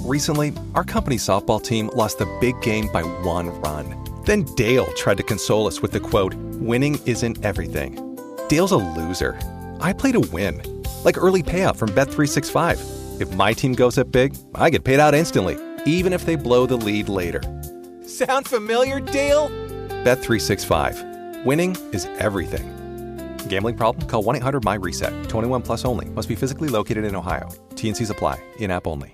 Recently, our company softball team lost the big game by 1 run. Then Dale tried to console us with the quote, "Winning isn't everything." Dale's a loser. I play to win. Like early payout from Bet365. If my team goes up big, I get paid out instantly, even if they blow the lead later. Sound familiar, Dale? Bet365. Winning is everything. Gambling problem? Call 1-800-MY-RESET. 21 plus only. Must be physically located in Ohio. T&Cs apply. In-app only.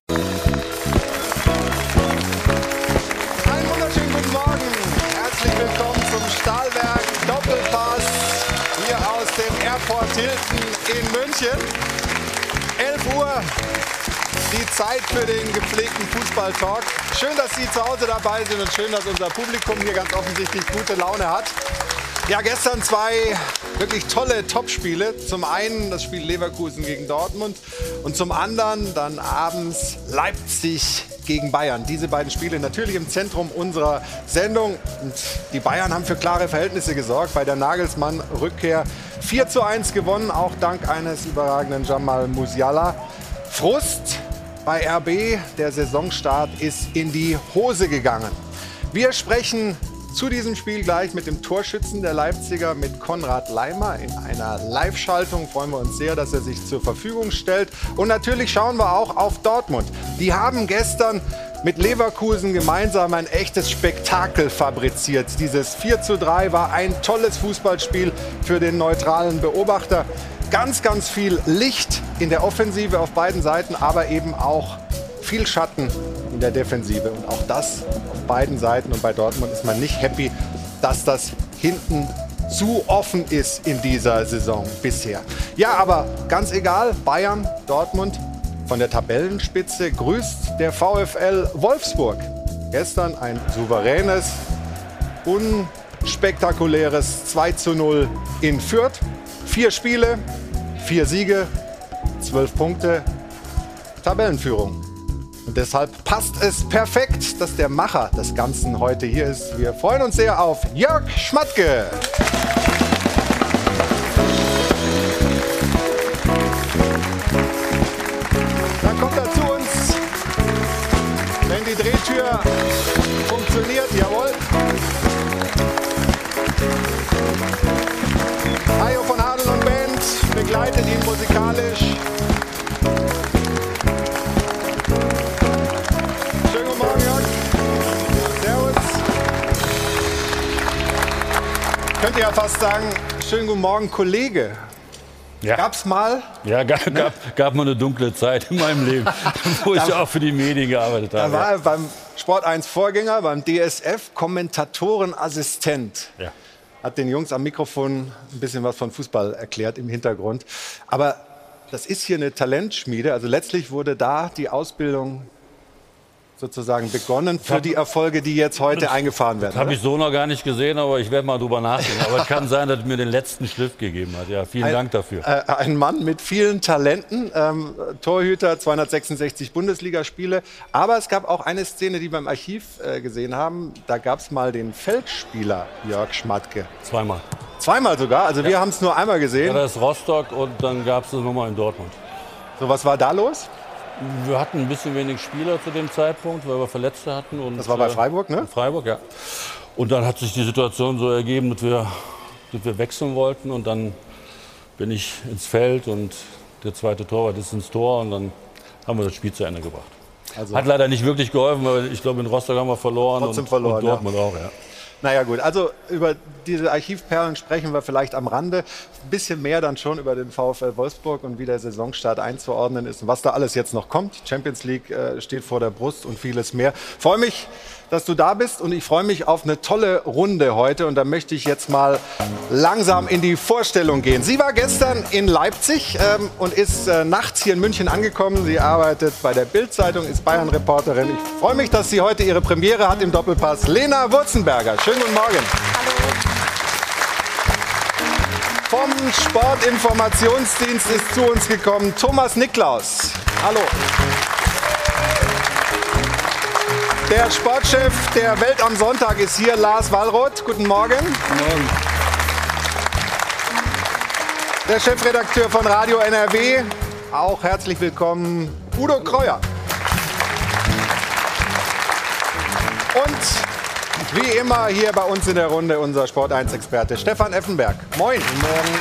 Einen wunderschönen guten Morgen. Herzlich willkommen zum Stahlwerk Doppelpass hier aus dem Airport Hilton in München. 11 Uhr, die Zeit für den gepflegten Fußball-Talk. Schön, dass Sie zu Hause dabei sind und schön, dass unser Publikum hier ganz offensichtlich gute Laune hat. Ja, gestern 2 wirklich tolle Topspiele. Zum einen das Spiel Leverkusen gegen Dortmund und zum anderen dann abends Leipzig gegen Bayern. Diese beiden Spiele natürlich im Zentrum unserer Sendung. Und die Bayern haben für klare Verhältnisse gesorgt. Bei der Nagelsmann-Rückkehr 4:1 gewonnen, auch dank eines überragenden Jamal Musiala. Frust bei RB, der Saisonstart ist in die Hose gegangen. Wir sprechen zu diesem Spiel gleich mit dem Torschützen der Leipziger, mit Konrad Laimer in einer Live-Schaltung. Freuen wir uns sehr, dass er sich zur Verfügung stellt. Und natürlich schauen wir auch auf Dortmund. Die haben gestern mit Leverkusen gemeinsam ein echtes Spektakel fabriziert. Dieses 4:3 war ein tolles Fußballspiel für den neutralen Beobachter. Ganz, ganz viel Licht in der Offensive auf beiden Seiten, aber eben auch viel Schatten in der Defensive. Und auch das auf beiden Seiten. Und bei Dortmund ist man nicht happy, dass das hinten zu offen ist in dieser Saison bisher. Ja, aber ganz egal, Bayern, Dortmund, von der Tabellenspitze grüßt der VfL Wolfsburg. Gestern ein souveränes, unspektakuläres 2:0 in Fürth. 4 Spiele, 4 Siege, 12 Punkte, Tabellenführung. Und deshalb passt es perfekt, dass der Macher des Ganzen heute hier ist. Wir freuen uns sehr auf Jörg Schmatke. Dann kommt er zu uns, wenn die Drehtür funktioniert. Jawohl. Hajo von Adel und Band begleitet ihn musikalisch. Schönen guten Morgen, Jörg. Servus. Könnt ihr ja fast sagen, schönen guten Morgen, Kollege. Ja. Gab's mal? Ja, gab mal eine dunkle Zeit in meinem Leben, wo ich auch für die Medien gearbeitet habe. Da war er beim Sport 1 Vorgänger, beim DSF, Kommentatorenassistent. Ja. Hat den Jungs am Mikrofon ein bisschen was von Fußball erklärt im Hintergrund. Aber das ist hier eine Talentschmiede. Also letztlich wurde da die Ausbildung sozusagen begonnen für die Erfolge, die jetzt heute eingefahren werden. Das habe ich so noch gar nicht gesehen, aber ich werde mal drüber nachdenken. Aber es kann sein, dass es mir den letzten Schliff gegeben hat. Ja, vielen Dank dafür. Ein Mann mit vielen Talenten, Torhüter, 266 Bundesligaspiele. Aber es gab auch eine Szene, die wir im Archiv gesehen haben. Da gab es mal den Feldspieler Jörg Schmatke. Zweimal. Zweimal sogar? Also wir haben es nur einmal gesehen. Ja, das ist Rostock und dann gab es das nochmal in Dortmund. So, was war da los? Wir hatten ein bisschen wenig Spieler zu dem Zeitpunkt, weil wir Verletzte hatten. Und, das war bei Freiburg, ne? In Freiburg, ja. Und dann hat sich die Situation so ergeben, dass wir wechseln wollten. Und dann bin ich ins Feld und der zweite Torwart ist ins Tor. Und dann haben wir das Spiel zu Ende gebracht. Also hat leider nicht wirklich geholfen, weil ich glaube, in Rostock haben wir verloren. Trotzdem verloren, und Dortmund auch, ja. Naja gut, also über diese Archivperlen sprechen wir vielleicht am Rande. Ein bisschen mehr dann schon über den VfL Wolfsburg und wie der Saisonstart einzuordnen ist und was da alles jetzt noch kommt. Champions League steht vor der Brust und vieles mehr. Ich freue mich, dass du da bist und ich freue mich auf eine tolle Runde heute. Und da möchte ich jetzt mal langsam in die Vorstellung gehen. Sie war gestern in Leipzig und ist nachts hier in München angekommen. Sie arbeitet bei der Bild-Zeitung, ist Bayern-Reporterin. Ich freue mich, dass sie heute ihre Premiere hat im Doppelpass. Lena Wurzenberger, schönen guten Morgen. Vom Sportinformationsdienst ist zu uns gekommen Thomas Niklaus. Hallo. Der Sportchef der Welt am Sonntag ist hier, Lars Wallroth. Guten Morgen. Guten Morgen. Der Chefredakteur von Radio NRW, auch herzlich willkommen, Udo Kreuer. Und wie immer hier bei uns in der Runde unser Sport1-Experte Stefan Effenberg. Moin. Guten Morgen.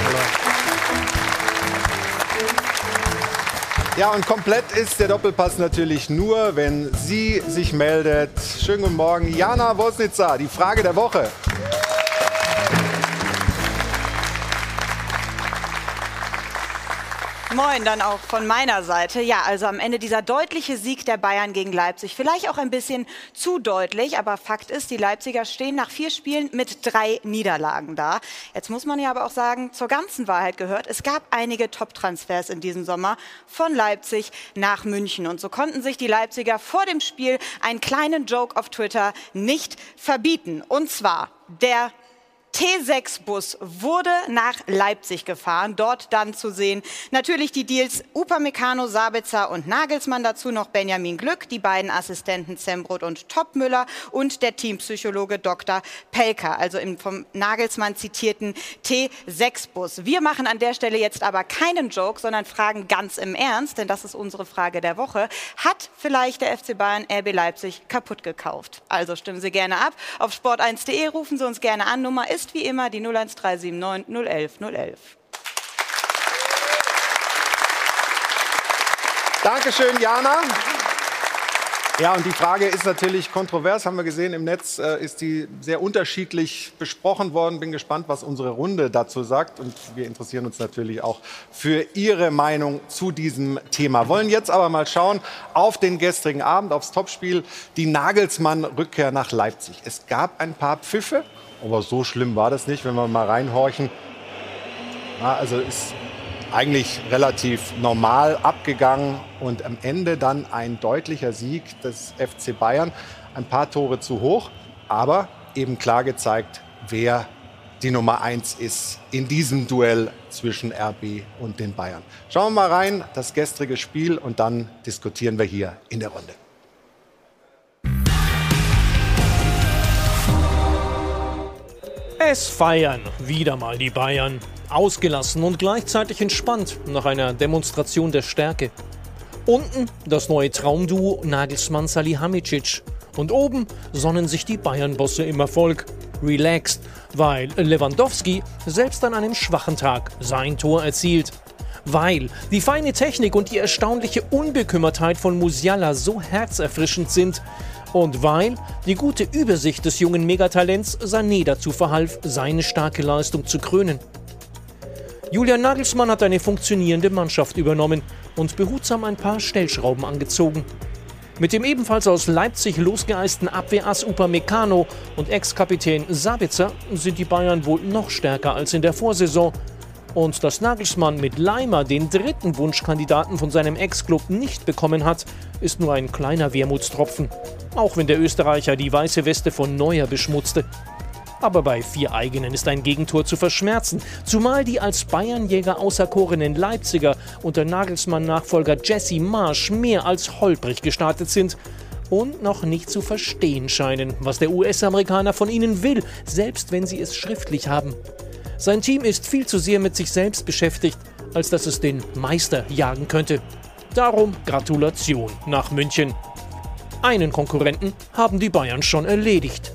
Ja, und komplett ist der Doppelpass natürlich nur, wenn sie sich meldet. Schönen guten Morgen, Jana Wosnica, die Frage der Woche. Moin, dann auch von meiner Seite. Ja, also am Ende dieser deutliche Sieg der Bayern gegen Leipzig. Vielleicht auch ein bisschen zu deutlich, aber Fakt ist, die Leipziger stehen nach 4 Spielen mit 3 Niederlagen da. Jetzt muss man ja aber auch sagen, zur ganzen Wahrheit gehört, es gab einige Top-Transfers in diesem Sommer von Leipzig nach München. Und so konnten sich die Leipziger vor dem Spiel einen kleinen Joke auf Twitter nicht verbieten. Und zwar der T6-Bus wurde nach Leipzig gefahren, dort dann zu sehen natürlich die Deals Upamecano, Sabitzer und Nagelsmann, dazu noch Benjamin Glück, die beiden Assistenten Zembrodt und Topmüller und der Teampsychologe Dr. Pelker, also im vom Nagelsmann zitierten T6-Bus. Wir machen an der Stelle jetzt aber keinen Joke, sondern fragen ganz im Ernst, denn das ist unsere Frage der Woche. Hat vielleicht der FC Bayern RB Leipzig kaputt gekauft? Also stimmen Sie gerne ab. Auf sport1.de rufen Sie uns gerne an. Nummer ist wie immer die 01379 011 011. Dankeschön, Jana. Ja, und die Frage ist natürlich kontrovers, haben wir gesehen im Netz, ist die sehr unterschiedlich besprochen worden. Bin gespannt, was unsere Runde dazu sagt. Und wir interessieren uns natürlich auch für Ihre Meinung zu diesem Thema. Wollen jetzt aber mal schauen auf den gestrigen Abend, aufs Topspiel, die Nagelsmann-Rückkehr nach Leipzig. Es gab ein paar Pfiffe, aber so schlimm war das nicht, wenn wir mal reinhorchen. Ja, also ist eigentlich relativ normal abgegangen und am Ende dann ein deutlicher Sieg des FC Bayern. Ein paar Tore zu hoch, aber eben klar gezeigt, wer die Nummer 1 ist in diesem Duell zwischen RB und den Bayern. Schauen wir mal rein, das gestrige Spiel, und dann diskutieren wir hier in der Runde. Es feiern wieder mal die Bayern. Ausgelassen und gleichzeitig entspannt nach einer Demonstration der Stärke. Unten das neue Traumduo Nagelsmann-Salihamidzic. Und oben sonnen sich die Bayern-Bosse im Erfolg. Relaxed, weil Lewandowski selbst an einem schwachen Tag sein Tor erzielt. Weil die feine Technik und die erstaunliche Unbekümmertheit von Musiala so herzerfrischend sind. Und weil die gute Übersicht des jungen Megatalents Sané dazu verhalf, seine starke Leistung zu krönen. Julian Nagelsmann hat eine funktionierende Mannschaft übernommen und behutsam ein paar Stellschrauben angezogen. Mit dem ebenfalls aus Leipzig losgeeisten Abwehrass Upamecano und Ex-Kapitän Sabitzer sind die Bayern wohl noch stärker als in der Vorsaison. Und dass Nagelsmann mit Leimer den dritten Wunschkandidaten von seinem Ex-Club nicht bekommen hat, ist nur ein kleiner Wermutstropfen. Auch wenn der Österreicher die weiße Weste von Neuer beschmutzte. Aber bei 4 eigenen ist ein Gegentor zu verschmerzen, zumal die als Bayernjäger auserkorenen Leipziger unter Nagelsmann-Nachfolger Jesse Marsch mehr als holprig gestartet sind und noch nicht zu verstehen scheinen, was der US-Amerikaner von ihnen will, selbst wenn sie es schriftlich haben. Sein Team ist viel zu sehr mit sich selbst beschäftigt, als dass es den Meister jagen könnte. Darum Gratulation nach München. Einen Konkurrenten haben die Bayern schon erledigt.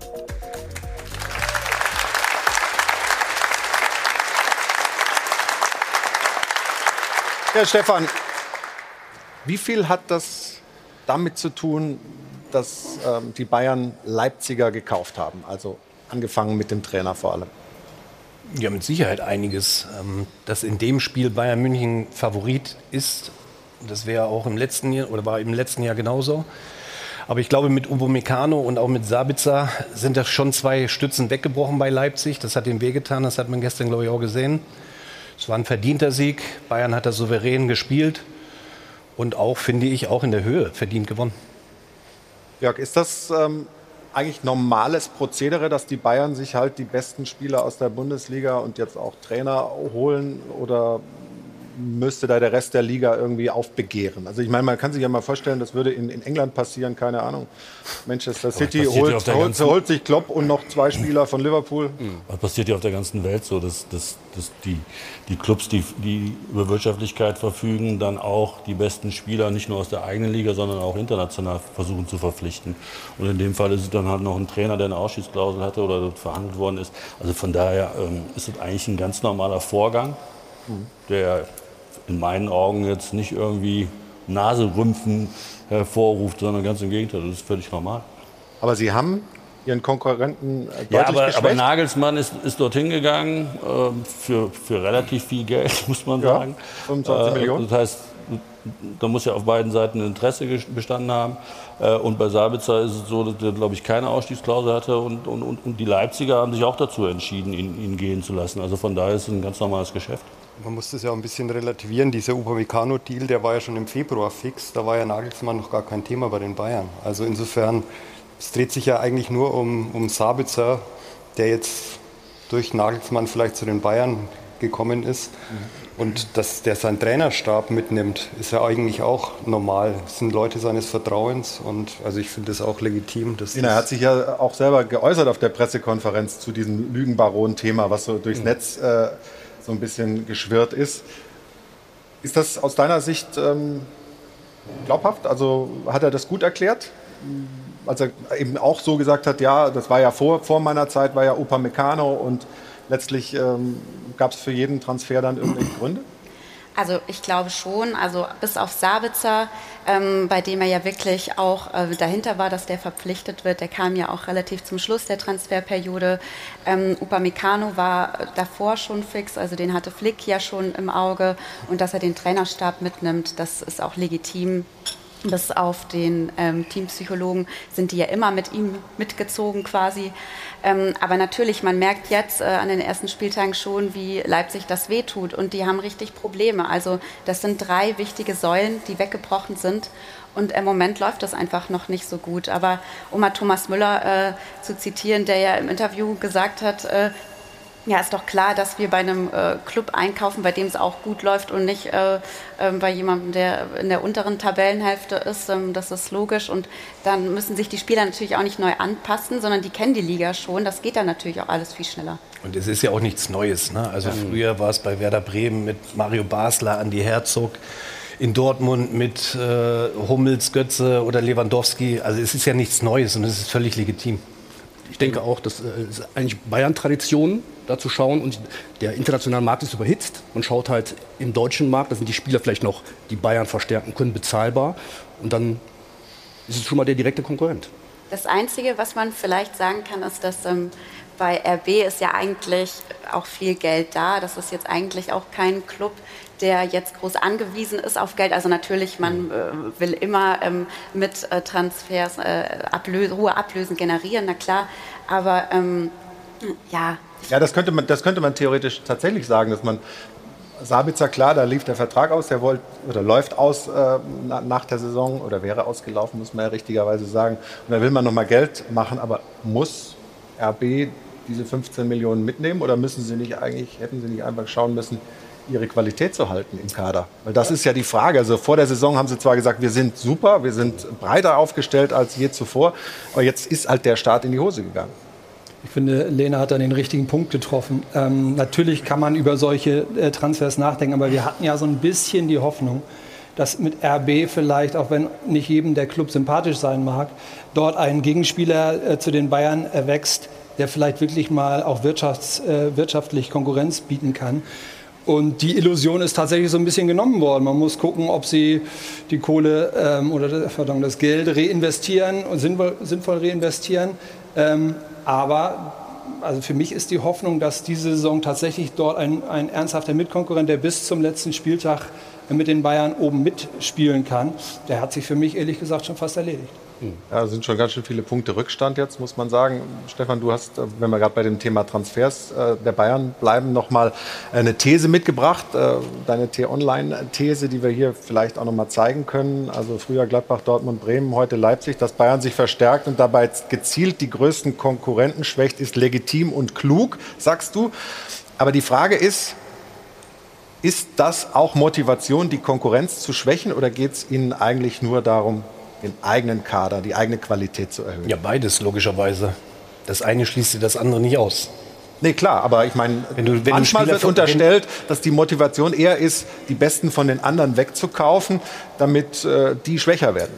Ja, Stefan, wie viel hat das damit zu tun, dass die Bayern Leipziger gekauft haben? Also angefangen mit dem Trainer vor allem. Ja, mit Sicherheit einiges. Dass in dem Spiel Bayern München Favorit ist, das wäre auch im letzten Jahr oder war im letzten Jahr genauso. Aber ich glaube, mit Upamecano und auch mit Sabitzer sind da schon 2 Stützen weggebrochen bei Leipzig. Das hat dem wehgetan, das hat man gestern, glaube ich, auch gesehen. Es war ein verdienter Sieg. Bayern hat das souverän gespielt und auch, finde ich, auch in der Höhe verdient gewonnen. Jörg, ist das eigentlich normales Prozedere, dass die Bayern sich halt die besten Spieler aus der Bundesliga und jetzt auch Trainer holen? Oder müsste da der Rest der Liga irgendwie aufbegehren? Also ich meine, man kann sich ja mal vorstellen, das würde in England passieren, keine Ahnung. Manchester City holt sich Klopp und noch 2 Spieler von Liverpool. Das passiert ja auf der ganzen Welt so, dass die Clubs, die über Wirtschaftlichkeit verfügen, dann auch die besten Spieler nicht nur aus der eigenen Liga, sondern auch international versuchen zu verpflichten. Und in dem Fall ist es dann halt noch ein Trainer, der eine Ausstiegsklausel hatte oder verhandelt worden ist. Also von daher ist es eigentlich ein ganz normaler Vorgang, der in meinen Augen jetzt nicht irgendwie Naserümpfen hervorruft, sondern ganz im Gegenteil, das ist völlig normal. Aber Sie haben Ihren Konkurrenten ja, deutlich aber Nagelsmann ist dorthin gegangen für relativ viel Geld, muss man sagen. 25 Millionen. Das heißt, da muss ja auf beiden Seiten Interesse bestanden haben. Und bei Sabitzer ist es so, dass er, glaube ich, keine Ausstiegsklausel hatte. Und die Leipziger haben sich auch dazu entschieden, ihn gehen zu lassen. Also von daher ist es ein ganz normales Geschäft. Man muss das ja auch ein bisschen relativieren. Dieser Upamecano-Deal, der war ja schon im Februar fix. Da war ja Nagelsmann noch gar kein Thema bei den Bayern. Also insofern, es dreht sich ja eigentlich nur um Sabitzer, der jetzt durch Nagelsmann vielleicht zu den Bayern gekommen ist. Und dass der seinen Trainerstab mitnimmt, ist ja eigentlich auch normal. Das sind Leute seines Vertrauens und also ich finde das auch legitim. Er hat sich ja auch selber geäußert auf der Pressekonferenz zu diesem Lügenbaron-Thema, was so durchs Netz so ein bisschen geschwirrt ist. Ist das aus deiner Sicht glaubhaft? Also hat er das gut erklärt? Als er eben auch so gesagt hat, ja, das war ja vor meiner Zeit, war ja Upamecano und letztlich gab es für jeden Transfer dann irgendwelche Gründe? Also ich glaube schon, also bis auf Sabitzer, bei dem er ja wirklich auch dahinter war, dass der verpflichtet wird, der kam ja auch relativ zum Schluss der Transferperiode. Upamecano war davor schon fix, also den hatte Flick ja schon im Auge und dass er den Trainerstab mitnimmt, das ist auch legitim. Bis auf den Teampsychologen sind die ja immer mit ihm mitgezogen quasi. Aber natürlich, man merkt jetzt an den ersten Spieltagen schon, wie Leipzig das wehtut. Und die haben richtig Probleme. Also das sind 3 wichtige Säulen, die weggebrochen sind. Und im Moment läuft das einfach noch nicht so gut. Aber um mal Thomas Müller zu zitieren, der ja im Interview gesagt hat, ja, ist doch klar, dass wir bei einem Club einkaufen, bei dem es auch gut läuft und nicht bei jemandem, der in der unteren Tabellenhälfte ist. Das ist logisch. Und dann müssen sich die Spieler natürlich auch nicht neu anpassen, sondern die kennen die Liga schon. Das geht dann natürlich auch alles viel schneller. Und es ist ja auch nichts Neues, ne? Also früher war es bei Werder Bremen mit Mario Basler, Andi Herzog, in Dortmund mit Hummels, Götze oder Lewandowski. Also es ist ja nichts Neues und es ist völlig legitim. Ich denke auch, das ist eigentlich Bayern-Tradition, da zu schauen. Und der internationale Markt ist überhitzt. Man schaut halt im deutschen Markt, da sind die Spieler vielleicht noch, die Bayern verstärken können, bezahlbar. Und dann ist es schon mal der direkte Konkurrent. Das Einzige, was man vielleicht sagen kann, ist, dass bei RB ist ja eigentlich auch viel Geld da. Das ist jetzt eigentlich auch kein Club, der jetzt groß angewiesen ist auf Geld. Also natürlich, man will immer mit Transfers hohe Ablösen generieren, na klar. Aber ja. Ja, das könnte man theoretisch tatsächlich sagen, dass man Sabitzer, klar, da lief der Vertrag aus, der läuft aus nach der Saison oder wäre ausgelaufen, muss man ja richtigerweise sagen. Und da will man nochmal Geld machen, aber muss RB diese 15 Millionen mitnehmen oder hätten sie nicht einfach schauen müssen, ihre Qualität zu halten im Kader? Weil das ist ja die Frage. Also vor der Saison haben sie zwar gesagt, wir sind super, wir sind breiter aufgestellt als je zuvor, aber jetzt ist halt der Start in die Hose gegangen. Ich finde, Lena hat da den richtigen Punkt getroffen. Natürlich kann man über solche Transfers nachdenken, aber wir hatten ja so ein bisschen die Hoffnung, dass mit RB vielleicht, auch wenn nicht jedem der Club sympathisch sein mag, dort ein Gegenspieler zu den Bayern erwächst, der vielleicht wirklich mal auch wirtschaftlich Konkurrenz bieten kann. Und die Illusion ist tatsächlich so ein bisschen genommen worden. Man muss gucken, ob sie die Kohle das Geld reinvestieren und sinnvoll reinvestieren. Aber also für mich ist die Hoffnung, dass diese Saison tatsächlich dort ein ernsthafter Mitkonkurrent, der bis zum letzten Spieltag mit den Bayern oben mitspielen kann, der hat sich für mich ehrlich gesagt schon fast erledigt. Ja, sind schon ganz schön viele Punkte Rückstand jetzt, muss man sagen. Stefan, du hast, wenn wir gerade bei dem Thema Transfers der Bayern bleiben, nochmal eine These mitgebracht. Deine T-Online-These, die wir hier vielleicht auch nochmal zeigen können. Also früher Gladbach, Dortmund, Bremen, heute Leipzig. Dass Bayern sich verstärkt und dabei gezielt die größten Konkurrenten schwächt, ist legitim und klug, sagst du. Aber die Frage ist, Ist das auch Motivation, die Konkurrenz zu schwächen, oder geht es Ihnen eigentlich nur darum, den eigenen Kader, die eigene Qualität zu erhöhen? Ja, beides logischerweise. Das eine schließt das andere nicht aus. Nee, klar, aber ich meine, manchmal wird unterstellt, dass die Motivation eher ist, die Besten von den anderen wegzukaufen, damit die schwächer werden.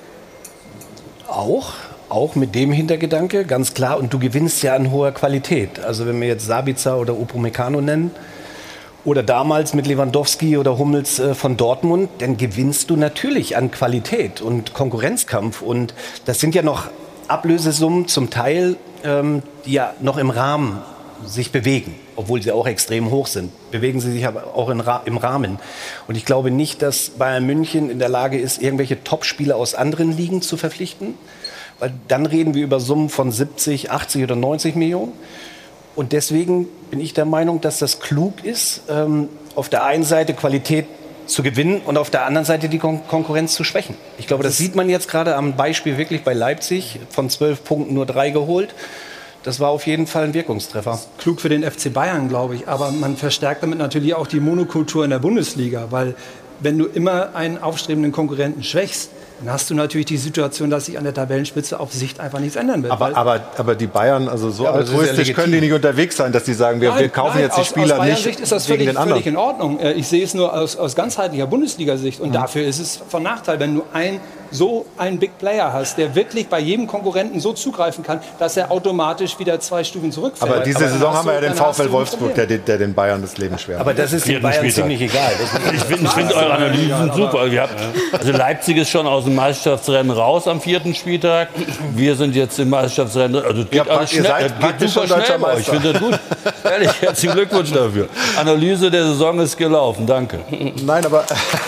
Auch mit dem Hintergedanke, ganz klar. Und du gewinnst ja an hoher Qualität. Also wenn wir jetzt Sabitzer oder Upamecano nennen, oder damals mit Lewandowski oder Hummels von Dortmund, dann gewinnst du natürlich an Qualität und Konkurrenzkampf. Und das sind ja noch Ablösesummen zum Teil, die ja noch im Rahmen sich bewegen, obwohl sie auch extrem hoch sind. Bewegen sie sich aber auch im Rahmen. Und ich glaube nicht, dass Bayern München in der Lage ist, irgendwelche Topspieler aus anderen Ligen zu verpflichten. Weil dann reden wir über Summen von 70, 80 oder 90 Millionen. Und deswegen bin ich der Meinung, dass das klug ist, auf der einen Seite Qualität zu gewinnen und auf der anderen Seite die Konkurrenz zu schwächen. Ich glaube, das sieht man jetzt gerade am Beispiel wirklich bei Leipzig, von 12 Punkten nur 3 geholt. Das war auf jeden Fall ein Wirkungstreffer. Klug für den FC Bayern, glaube ich. Aber man verstärkt damit natürlich auch die Monokultur in der Bundesliga. Weil wenn du immer einen aufstrebenden Konkurrenten schwächst, dann hast du natürlich die Situation, dass sich an der Tabellenspitze auf Sicht einfach nichts ändern wird. Aber die Bayern, also so altruistisch können die nicht unterwegs sein, dass die sagen, wir kaufen jetzt die Spieler nicht. Aus Sicht ist das völlig in Ordnung. Ich sehe es nur aus ganzheitlicher Bundesliga-Sicht. Und dafür ist es von Nachteil, wenn du so einen Big Player hast, der wirklich bei jedem Konkurrenten so zugreifen kann, dass er automatisch wieder 2 Stufen zurückfällt. Aber diese Saison haben wir ja den VfL Wolfsburg, der den Bayern das Leben schwer macht. Aber das ist den Bayern ziemlich egal. Ich finde eure Analysen super. Also Leipzig ist schon aus dem Meisterschaftsrennen raus am 4. Spieltag. Wir sind jetzt im Meisterschaftsrennen. Also geht alles schnell. Geht super schnell bei euch. Ich finde das gut. Ehrlich, herzlichen Glückwunsch dafür. Analyse der Saison ist gelaufen. Danke. Nein, aber...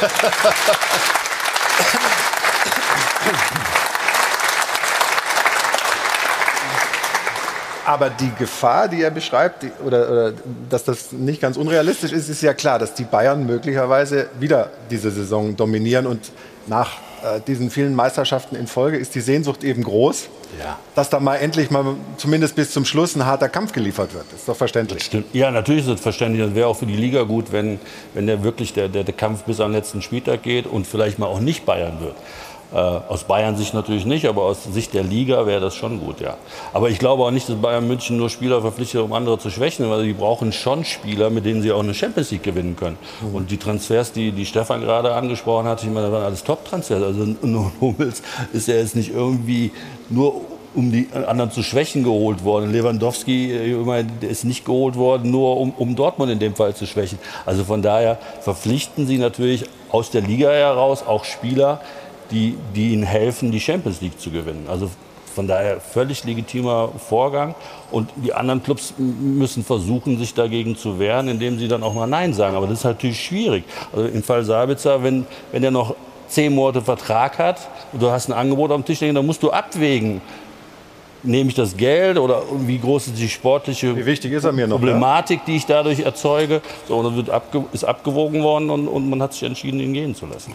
Aber die Gefahr, die er beschreibt, oder dass das nicht ganz unrealistisch ist, ist ja klar, dass die Bayern möglicherweise wieder diese Saison dominieren. Und nach diesen vielen Meisterschaften in Folge ist die Sehnsucht eben groß, dass da mal endlich mal zumindest bis zum Schluss ein harter Kampf geliefert wird. Das ist doch verständlich. Stimmt. Ja, natürlich ist es verständlich. Das wäre auch für die Liga gut, wenn der wirklich der Kampf bis am letzten Spieltag geht und vielleicht mal auch nicht Bayern wird. Aus Bayern-Sicht natürlich nicht, aber aus Sicht der Liga wäre das schon gut, ja. Aber ich glaube auch nicht, dass Bayern München nur Spieler verpflichtet, um andere zu schwächen, weil die brauchen schon Spieler, mit denen sie auch eine Champions League gewinnen können. Und die Transfers, die Stefan gerade angesprochen hat, ich meine, das waren alles Top-Transfers. Also nur Hummels ist ja jetzt nicht irgendwie nur um die anderen zu schwächen geholt worden. Lewandowski, der ist nicht geholt worden, nur um Dortmund in dem Fall zu schwächen. Also von daher verpflichten sie natürlich aus der Liga heraus auch Spieler, die ihnen helfen, die Champions League zu gewinnen. Also von daher völlig legitimer Vorgang. Und die anderen Clubs müssen versuchen, sich dagegen zu wehren, indem sie dann auch mal Nein sagen. Aber das ist natürlich schwierig. Also im Fall Sabitzer, wenn er noch 10 Monate Vertrag hat und du hast ein Angebot auf dem Tisch liegen, dann musst du abwägen. Nehme ich das Geld oder wie groß ist die sportliche Problematik, die ich dadurch erzeuge? So, und dann ist abgewogen worden und man hat sich entschieden, ihn gehen zu lassen.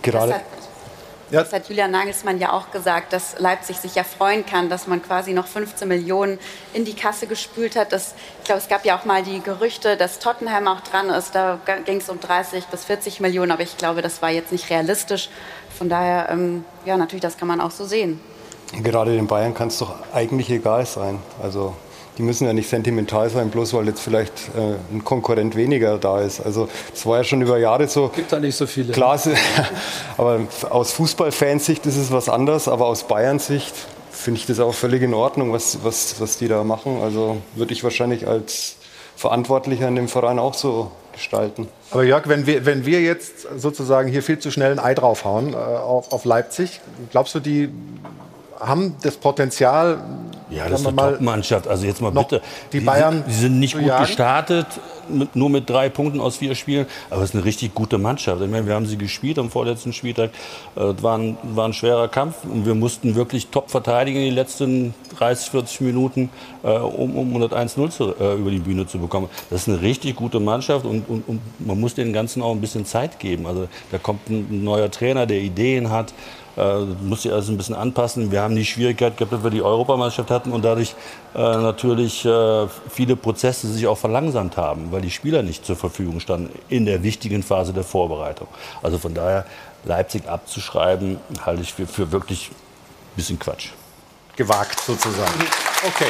Das hat Julian Nagelsmann ja auch gesagt, dass Leipzig sich ja freuen kann, dass man quasi noch 15 Millionen in die Kasse gespült hat. Ich glaube, es gab ja auch mal die Gerüchte, dass Tottenham auch dran ist. Da ging es um 30 bis 40 Millionen, aber ich glaube, das war jetzt nicht realistisch. Von daher, ja, natürlich, das kann man auch so sehen. Gerade den Bayern kann es doch eigentlich egal sein. Also die müssen ja nicht sentimental sein, bloß weil jetzt vielleicht ein Konkurrent weniger da ist. Also das war ja schon über Jahre so. Gibt da nicht so viele. Klar, aber aus Fußballfansicht ist es was anderes, aber aus Bayern-Sicht finde ich das auch völlig in Ordnung, was die da machen. Also würde ich wahrscheinlich als Verantwortlicher in dem Verein auch so gestalten. Aber Jörg, wenn wir jetzt sozusagen hier viel zu schnell ein Ei draufhauen auf Leipzig, glaubst du, die haben das Potenzial? Ja, das ist eine Top-Mannschaft. Also jetzt mal bitte. Die Bayern die sind nicht gut gestartet, nur mit 3 Punkten aus 4 Spielen. Aber es ist eine richtig gute Mannschaft. Ich meine, wir haben sie gespielt am vorletzten Spieltag. War ein schwerer Kampf. Und wir mussten wirklich top verteidigen in den letzten 30, 40 Minuten, um 101-0 über die Bühne zu bekommen. Das ist eine richtig gute Mannschaft. Und man muss den Ganzen auch ein bisschen Zeit geben. Also da kommt ein neuer Trainer, der Ideen hat. Muss sich alles ein bisschen anpassen. Wir haben die Schwierigkeit gehabt, dass wir die Europameisterschaft hatten und dadurch natürlich viele Prozesse sich auch verlangsamt haben, weil die Spieler nicht zur Verfügung standen in der wichtigen Phase der Vorbereitung. Also von daher, Leipzig abzuschreiben, halte ich für wirklich ein bisschen Quatsch. Gewagt sozusagen. Okay.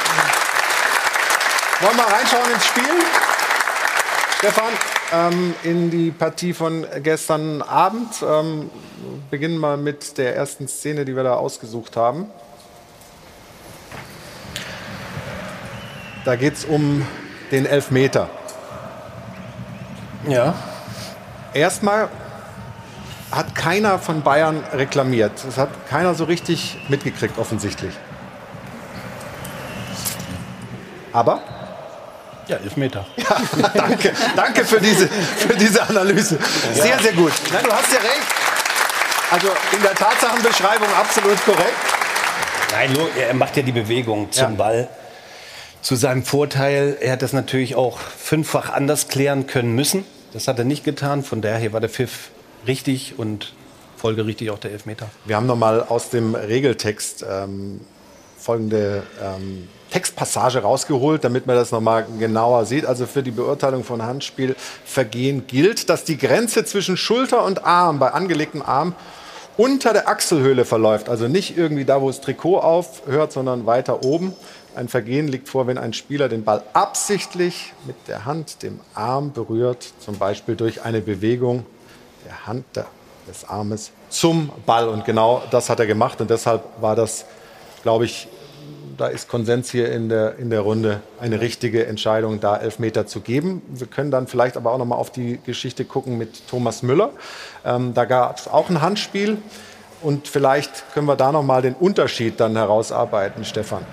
Wollen wir reinschauen ins Spiel? Stefan, in die Partie von gestern Abend. Beginnen wir mit der ersten Szene, die wir da ausgesucht haben. Da geht es um den Elfmeter. Ja. Erstmal hat keiner von Bayern reklamiert. Das hat keiner so richtig mitgekriegt, offensichtlich. Aber? Ja, Elfmeter. Ja, danke für diese Analyse. Sehr, sehr gut. Nein, du hast ja recht. Also in der Tatsachenbeschreibung absolut korrekt. Nein, nur, er macht ja die Bewegung zum Ball. Zu seinem Vorteil, er hat das natürlich auch 5-fach anders klären können müssen. Das hat er nicht getan. Von daher war der Pfiff richtig und folgerichtig auch der Elfmeter. Wir haben nochmal aus dem Regeltext folgende Textpassage rausgeholt, damit man das nochmal genauer sieht. Also für die Beurteilung von Handspielvergehen gilt, dass die Grenze zwischen Schulter und Arm bei angelegtem Arm unter der Achselhöhle verläuft. Also nicht irgendwie da, wo das Trikot aufhört, sondern weiter oben. Ein Vergehen liegt vor, wenn ein Spieler den Ball absichtlich mit der Hand dem Arm berührt, zum Beispiel durch eine Bewegung der Hand des Armes zum Ball. Und genau das hat er gemacht. Und deshalb war das, glaube ich, da ist Konsens hier in der Runde, eine richtige Entscheidung, da Elfmeter zu geben. Wir können dann vielleicht aber auch noch mal auf die Geschichte gucken mit Thomas Müller. Da gab es auch ein Handspiel. Und vielleicht können wir da noch mal den Unterschied dann herausarbeiten, Stefan.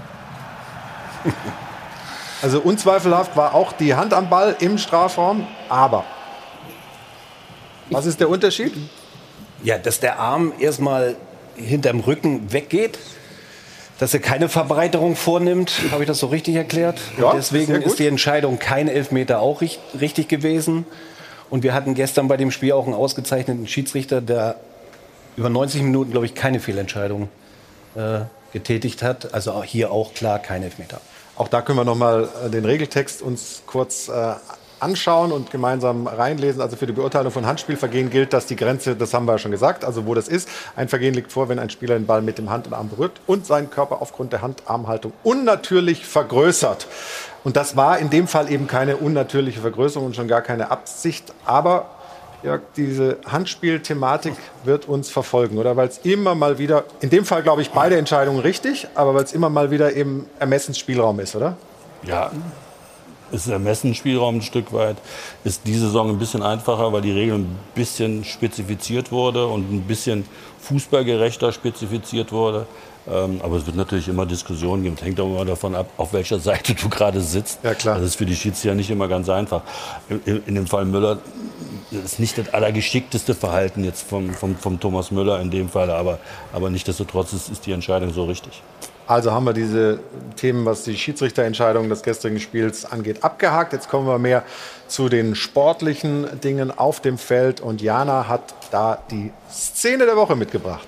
Also unzweifelhaft war auch die Hand am Ball im Strafraum. Aber was ist der Unterschied? Ja, dass der Arm erstmal hinterm Rücken weggeht. Dass er keine Verbreiterung vornimmt, habe ich das so richtig erklärt? Ja, deswegen ist die Entscheidung kein Elfmeter auch richtig gewesen. Und wir hatten gestern bei dem Spiel auch einen ausgezeichneten Schiedsrichter, der über 90 Minuten, glaube ich, keine Fehlentscheidung getätigt hat. Also auch hier auch klar kein Elfmeter. Auch da können wir noch mal den Regeltext uns kurz anschauen und gemeinsam reinlesen. Also für die Beurteilung von Handspielvergehen gilt, dass die Grenze, das haben wir ja schon gesagt, also wo das ist. Ein Vergehen liegt vor, wenn ein Spieler den Ball mit dem Hand und Arm berührt und seinen Körper aufgrund der Hand-Arm-Haltung unnatürlich vergrößert. Und das war in dem Fall eben keine unnatürliche Vergrößerung und schon gar keine Absicht. Aber ja, diese Handspielthematik wird uns verfolgen, oder? Weil es immer mal wieder, in dem Fall glaube ich beide Entscheidungen richtig, aber weil es immer mal wieder eben Ermessensspielraum ist, oder? Ja. Ist Ermessensspielraum ein Stück weit. Ist die Saison ein bisschen einfacher, weil die Regel ein bisschen spezifiziert wurde und ein bisschen fußballgerechter spezifiziert wurde. Aber es wird natürlich immer Diskussionen geben. Es hängt auch immer davon ab, auf welcher Seite du gerade sitzt. Ja, klar. Das ist für die Schiedsrichter nicht immer ganz einfach. In dem Fall Müller ist nicht das allergeschickteste Verhalten jetzt vom Thomas Müller in dem Fall. Aber nichtsdestotrotz ist die Entscheidung so richtig. Also haben wir diese Themen, was die Schiedsrichterentscheidung des gestrigen Spiels angeht, abgehakt. Jetzt kommen wir mehr zu den sportlichen Dingen auf dem Feld. Und Jana hat da die Szene der Woche mitgebracht.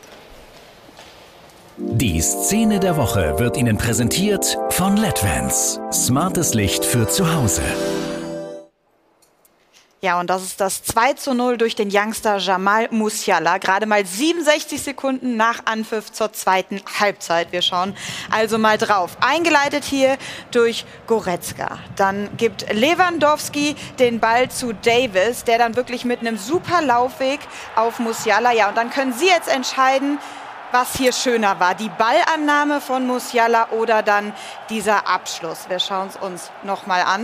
Die Szene der Woche wird Ihnen präsentiert von LEDVANCE. Smartes Licht für zu Hause. Ja, und das ist das 2:0 durch den Youngster Jamal Musiala. Gerade mal 67 Sekunden nach Anpfiff zur zweiten Halbzeit. Wir schauen also mal drauf. Eingeleitet hier durch Goretzka. Dann gibt Lewandowski den Ball zu Davis, der dann wirklich mit einem super Laufweg auf Musiala. Ja, und dann können Sie jetzt entscheiden, was hier schöner war. Die Ballannahme von Musiala oder dann dieser Abschluss. Wir schauen es uns nochmal an.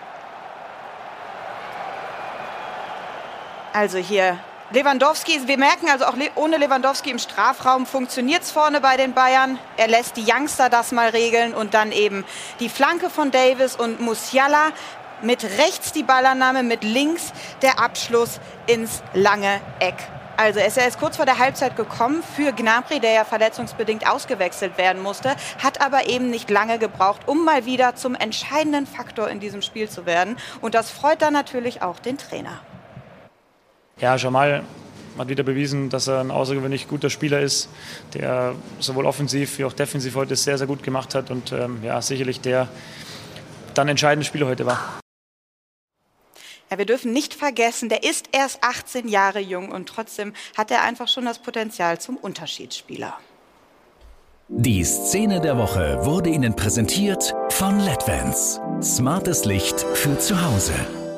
Also hier Lewandowski, wir merken also auch ohne Lewandowski im Strafraum funktioniert es vorne bei den Bayern. Er lässt die Youngster das mal regeln und dann eben die Flanke von Davis und Musiala mit rechts die Ballannahme, mit links der Abschluss ins lange Eck. Also er ist erst kurz vor der Halbzeit gekommen für Gnabry, der ja verletzungsbedingt ausgewechselt werden musste, hat aber eben nicht lange gebraucht, um mal wieder zum entscheidenden Faktor in diesem Spiel zu werden. Und das freut dann natürlich auch den Trainer. Ja, Jamal hat wieder bewiesen, dass er ein außergewöhnlich guter Spieler ist, der sowohl offensiv wie auch defensiv heute sehr, sehr gut gemacht hat und ja, sicherlich der dann entscheidende Spieler heute war. Ja, wir dürfen nicht vergessen, der ist erst 18 Jahre jung und trotzdem hat er einfach schon das Potenzial zum Unterschiedsspieler. Die Szene der Woche wurde Ihnen präsentiert von LEDVANCE. Smartes Licht für zu Hause.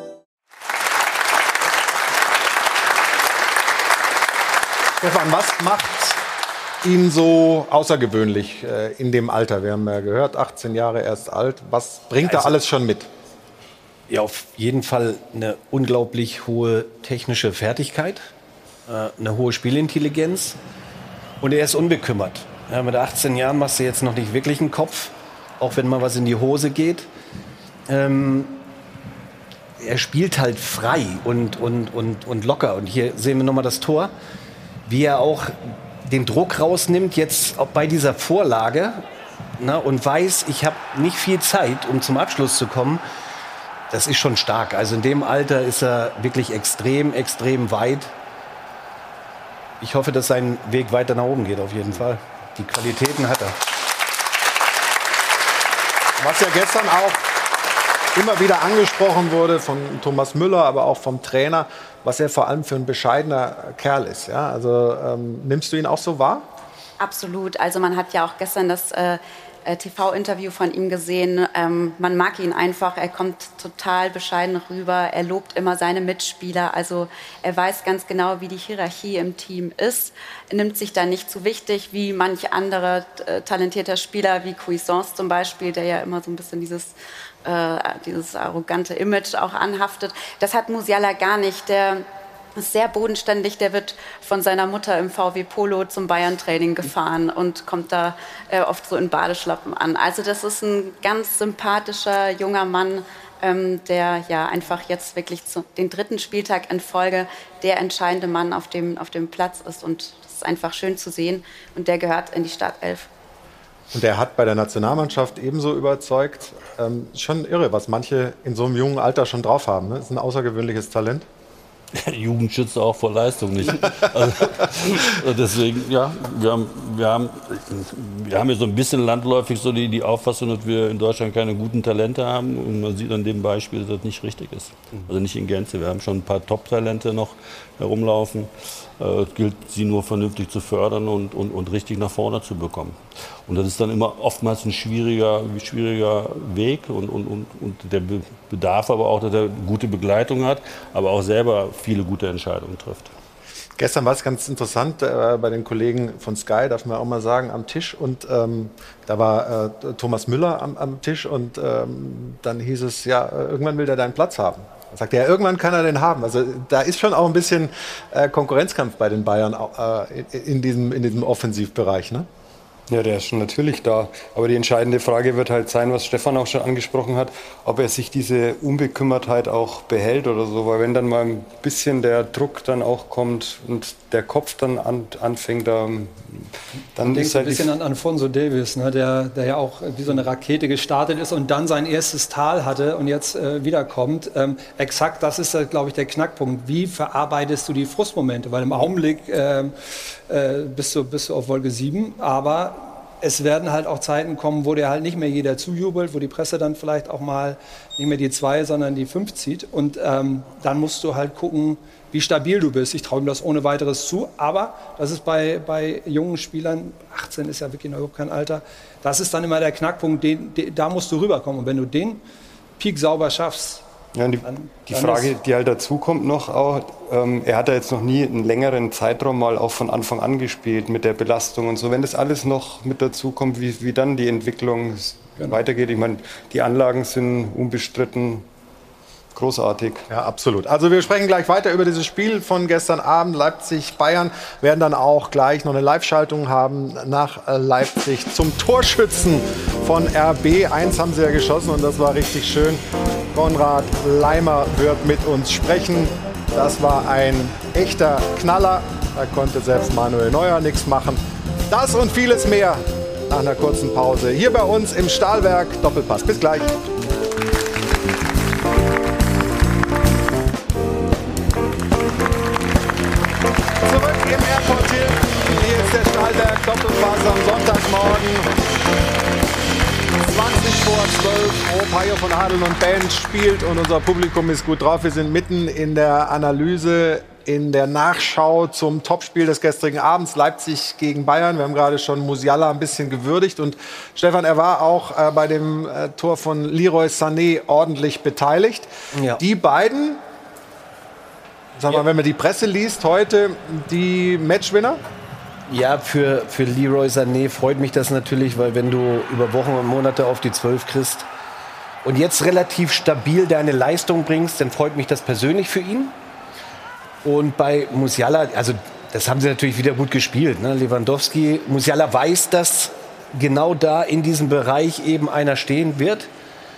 Stefan, was macht ihn so außergewöhnlich in dem Alter? Wir haben ja gehört, 18 Jahre erst alt. Was bringt er alles schon mit? Ja, auf jeden Fall eine unglaublich hohe technische Fertigkeit, eine hohe Spielintelligenz und er ist unbekümmert. Ja, mit 18 Jahren machst du jetzt noch nicht wirklich einen Kopf, auch wenn mal was in die Hose geht. Er spielt halt frei und locker. Und hier sehen wir nochmal das Tor, wie er auch den Druck rausnimmt, jetzt auch bei dieser Vorlage, na, und weiß, ich habe nicht viel Zeit, um zum Abschluss zu kommen. Das ist schon stark. Also in dem Alter ist er wirklich extrem, extrem weit. Ich hoffe, dass sein Weg weiter nach oben geht, auf jeden Fall. Die Qualitäten hat er. Was ja gestern auch immer wieder angesprochen wurde von Thomas Müller, aber auch vom Trainer, was er vor allem für ein bescheidener Kerl ist. Ja? Also nimmst du ihn auch so wahr? Absolut. Also man hat ja auch gestern das TV-Interview von ihm gesehen. Man mag ihn einfach. Er kommt total bescheiden rüber. Er lobt immer seine Mitspieler. Also er weiß ganz genau, wie die Hierarchie im Team ist. Er nimmt sich da nicht zu wichtig, wie manch andere talentierter Spieler, wie Cuisance zum Beispiel, der ja immer so ein bisschen dieses arrogante Image auch anhaftet. Das hat Musiala gar nicht. Der ist sehr bodenständig, der wird von seiner Mutter im VW Polo zum Bayern-Training gefahren und kommt da oft so in Badeschlappen an. Also das ist ein ganz sympathischer junger Mann, der ja einfach jetzt wirklich den 3. Spieltag in Folge der entscheidende Mann auf dem Platz ist. Und das ist einfach schön zu sehen und der gehört in die Startelf. Und er hat bei der Nationalmannschaft ebenso überzeugt. Schon irre, was manche in so einem jungen Alter schon drauf haben. Ne? Das ist ein außergewöhnliches Talent. Jugend schützt auch vor Leistung nicht. Also, deswegen, ja, wir haben ja so ein bisschen landläufig so die Auffassung, dass wir in Deutschland keine guten Talente haben. Und man sieht an dem Beispiel, dass das nicht richtig ist. Also nicht in Gänze. Wir haben schon ein paar Top-Talente noch herumlaufen. Es gilt, sie nur vernünftig zu fördern und richtig nach vorne zu bekommen. Und das ist dann immer oftmals ein schwieriger Weg und der bedarf aber auch, dass er gute Begleitung hat, aber auch selber viele gute Entscheidungen trifft. Gestern war es ganz interessant bei den Kollegen von Sky, darf man auch mal sagen, am Tisch. Und da war Thomas Müller am Tisch und dann hieß es, ja, irgendwann will der deinen Platz haben. Er sagte, ja, irgendwann kann er den haben. Also da ist schon auch ein bisschen Konkurrenzkampf bei den Bayern in diesem Offensivbereich, ne? Ja, der ist schon natürlich da. Aber die entscheidende Frage wird halt sein, was Stefan auch schon angesprochen hat, ob er sich diese Unbekümmertheit auch behält oder so. Weil wenn dann mal ein bisschen der Druck dann auch kommt und der Kopf dann anfängt, dann ist halt ein bisschen an Alphonso Davies, ne, der ja auch wie so eine Rakete gestartet ist und dann sein erstes Tal hatte und jetzt wiederkommt. Exakt, das ist, glaube ich, der Knackpunkt. Wie verarbeitest du die Frustmomente? Weil im Augenblick bist du auf Wolke 7, aber es werden halt auch Zeiten kommen, wo dir halt nicht mehr jeder zujubelt, wo die Presse dann vielleicht auch mal nicht mehr die 2, sondern die 5 zieht. Und dann musst du halt gucken, wie stabil du bist. Ich traue ihm das ohne weiteres zu, aber das ist bei jungen Spielern, 18 ist ja wirklich noch überhaupt kein Alter, das ist dann immer der Knackpunkt, da musst du rüberkommen. Und wenn du den Peak sauber schaffst, ja, die Frage, die halt dazu kommt noch, auch, er hat ja jetzt noch nie einen längeren Zeitraum mal auch von Anfang an gespielt mit der Belastung und so. Wenn das alles noch mit dazu kommt, wie dann die Entwicklung weitergeht. Ich meine, die Anlagen sind unbestritten großartig. Ja, absolut. Also wir sprechen gleich weiter über dieses Spiel von gestern Abend, Leipzig-Bayern. Werden dann auch gleich noch eine Live-Schaltung haben nach Leipzig zum Torschützen von RB. 1 haben sie ja geschossen und das war richtig schön. Konrad Laimer wird mit uns sprechen. Das war ein echter Knaller. Da konnte selbst Manuel Neuer nichts machen. Das und vieles mehr nach einer kurzen Pause hier bei uns im Stahlwerk Doppelpass. Bis gleich. Doppelpass am Sonntagmorgen. 20 vor 12. Opayo von Adel und Band spielt und unser Publikum ist gut drauf. Wir sind mitten in der Analyse, in der Nachschau zum Topspiel des gestrigen Abends, Leipzig gegen Bayern. Wir haben gerade schon Musiala ein bisschen gewürdigt. Und Stefan, er war auch bei dem Tor von Leroy Sané ordentlich beteiligt. Ja. Die beiden, sag mal, wenn man die Presse liest heute, die Matchwinner? Ja, für Leroy Sané freut mich das natürlich, weil wenn du über Wochen und Monate auf die 12 kriegst und jetzt relativ stabil deine Leistung bringst, dann freut mich das persönlich für ihn. Und bei Musiala, also das haben sie natürlich wieder gut gespielt, ne? Lewandowski, Musiala weiß, dass genau da in diesem Bereich eben einer stehen wird.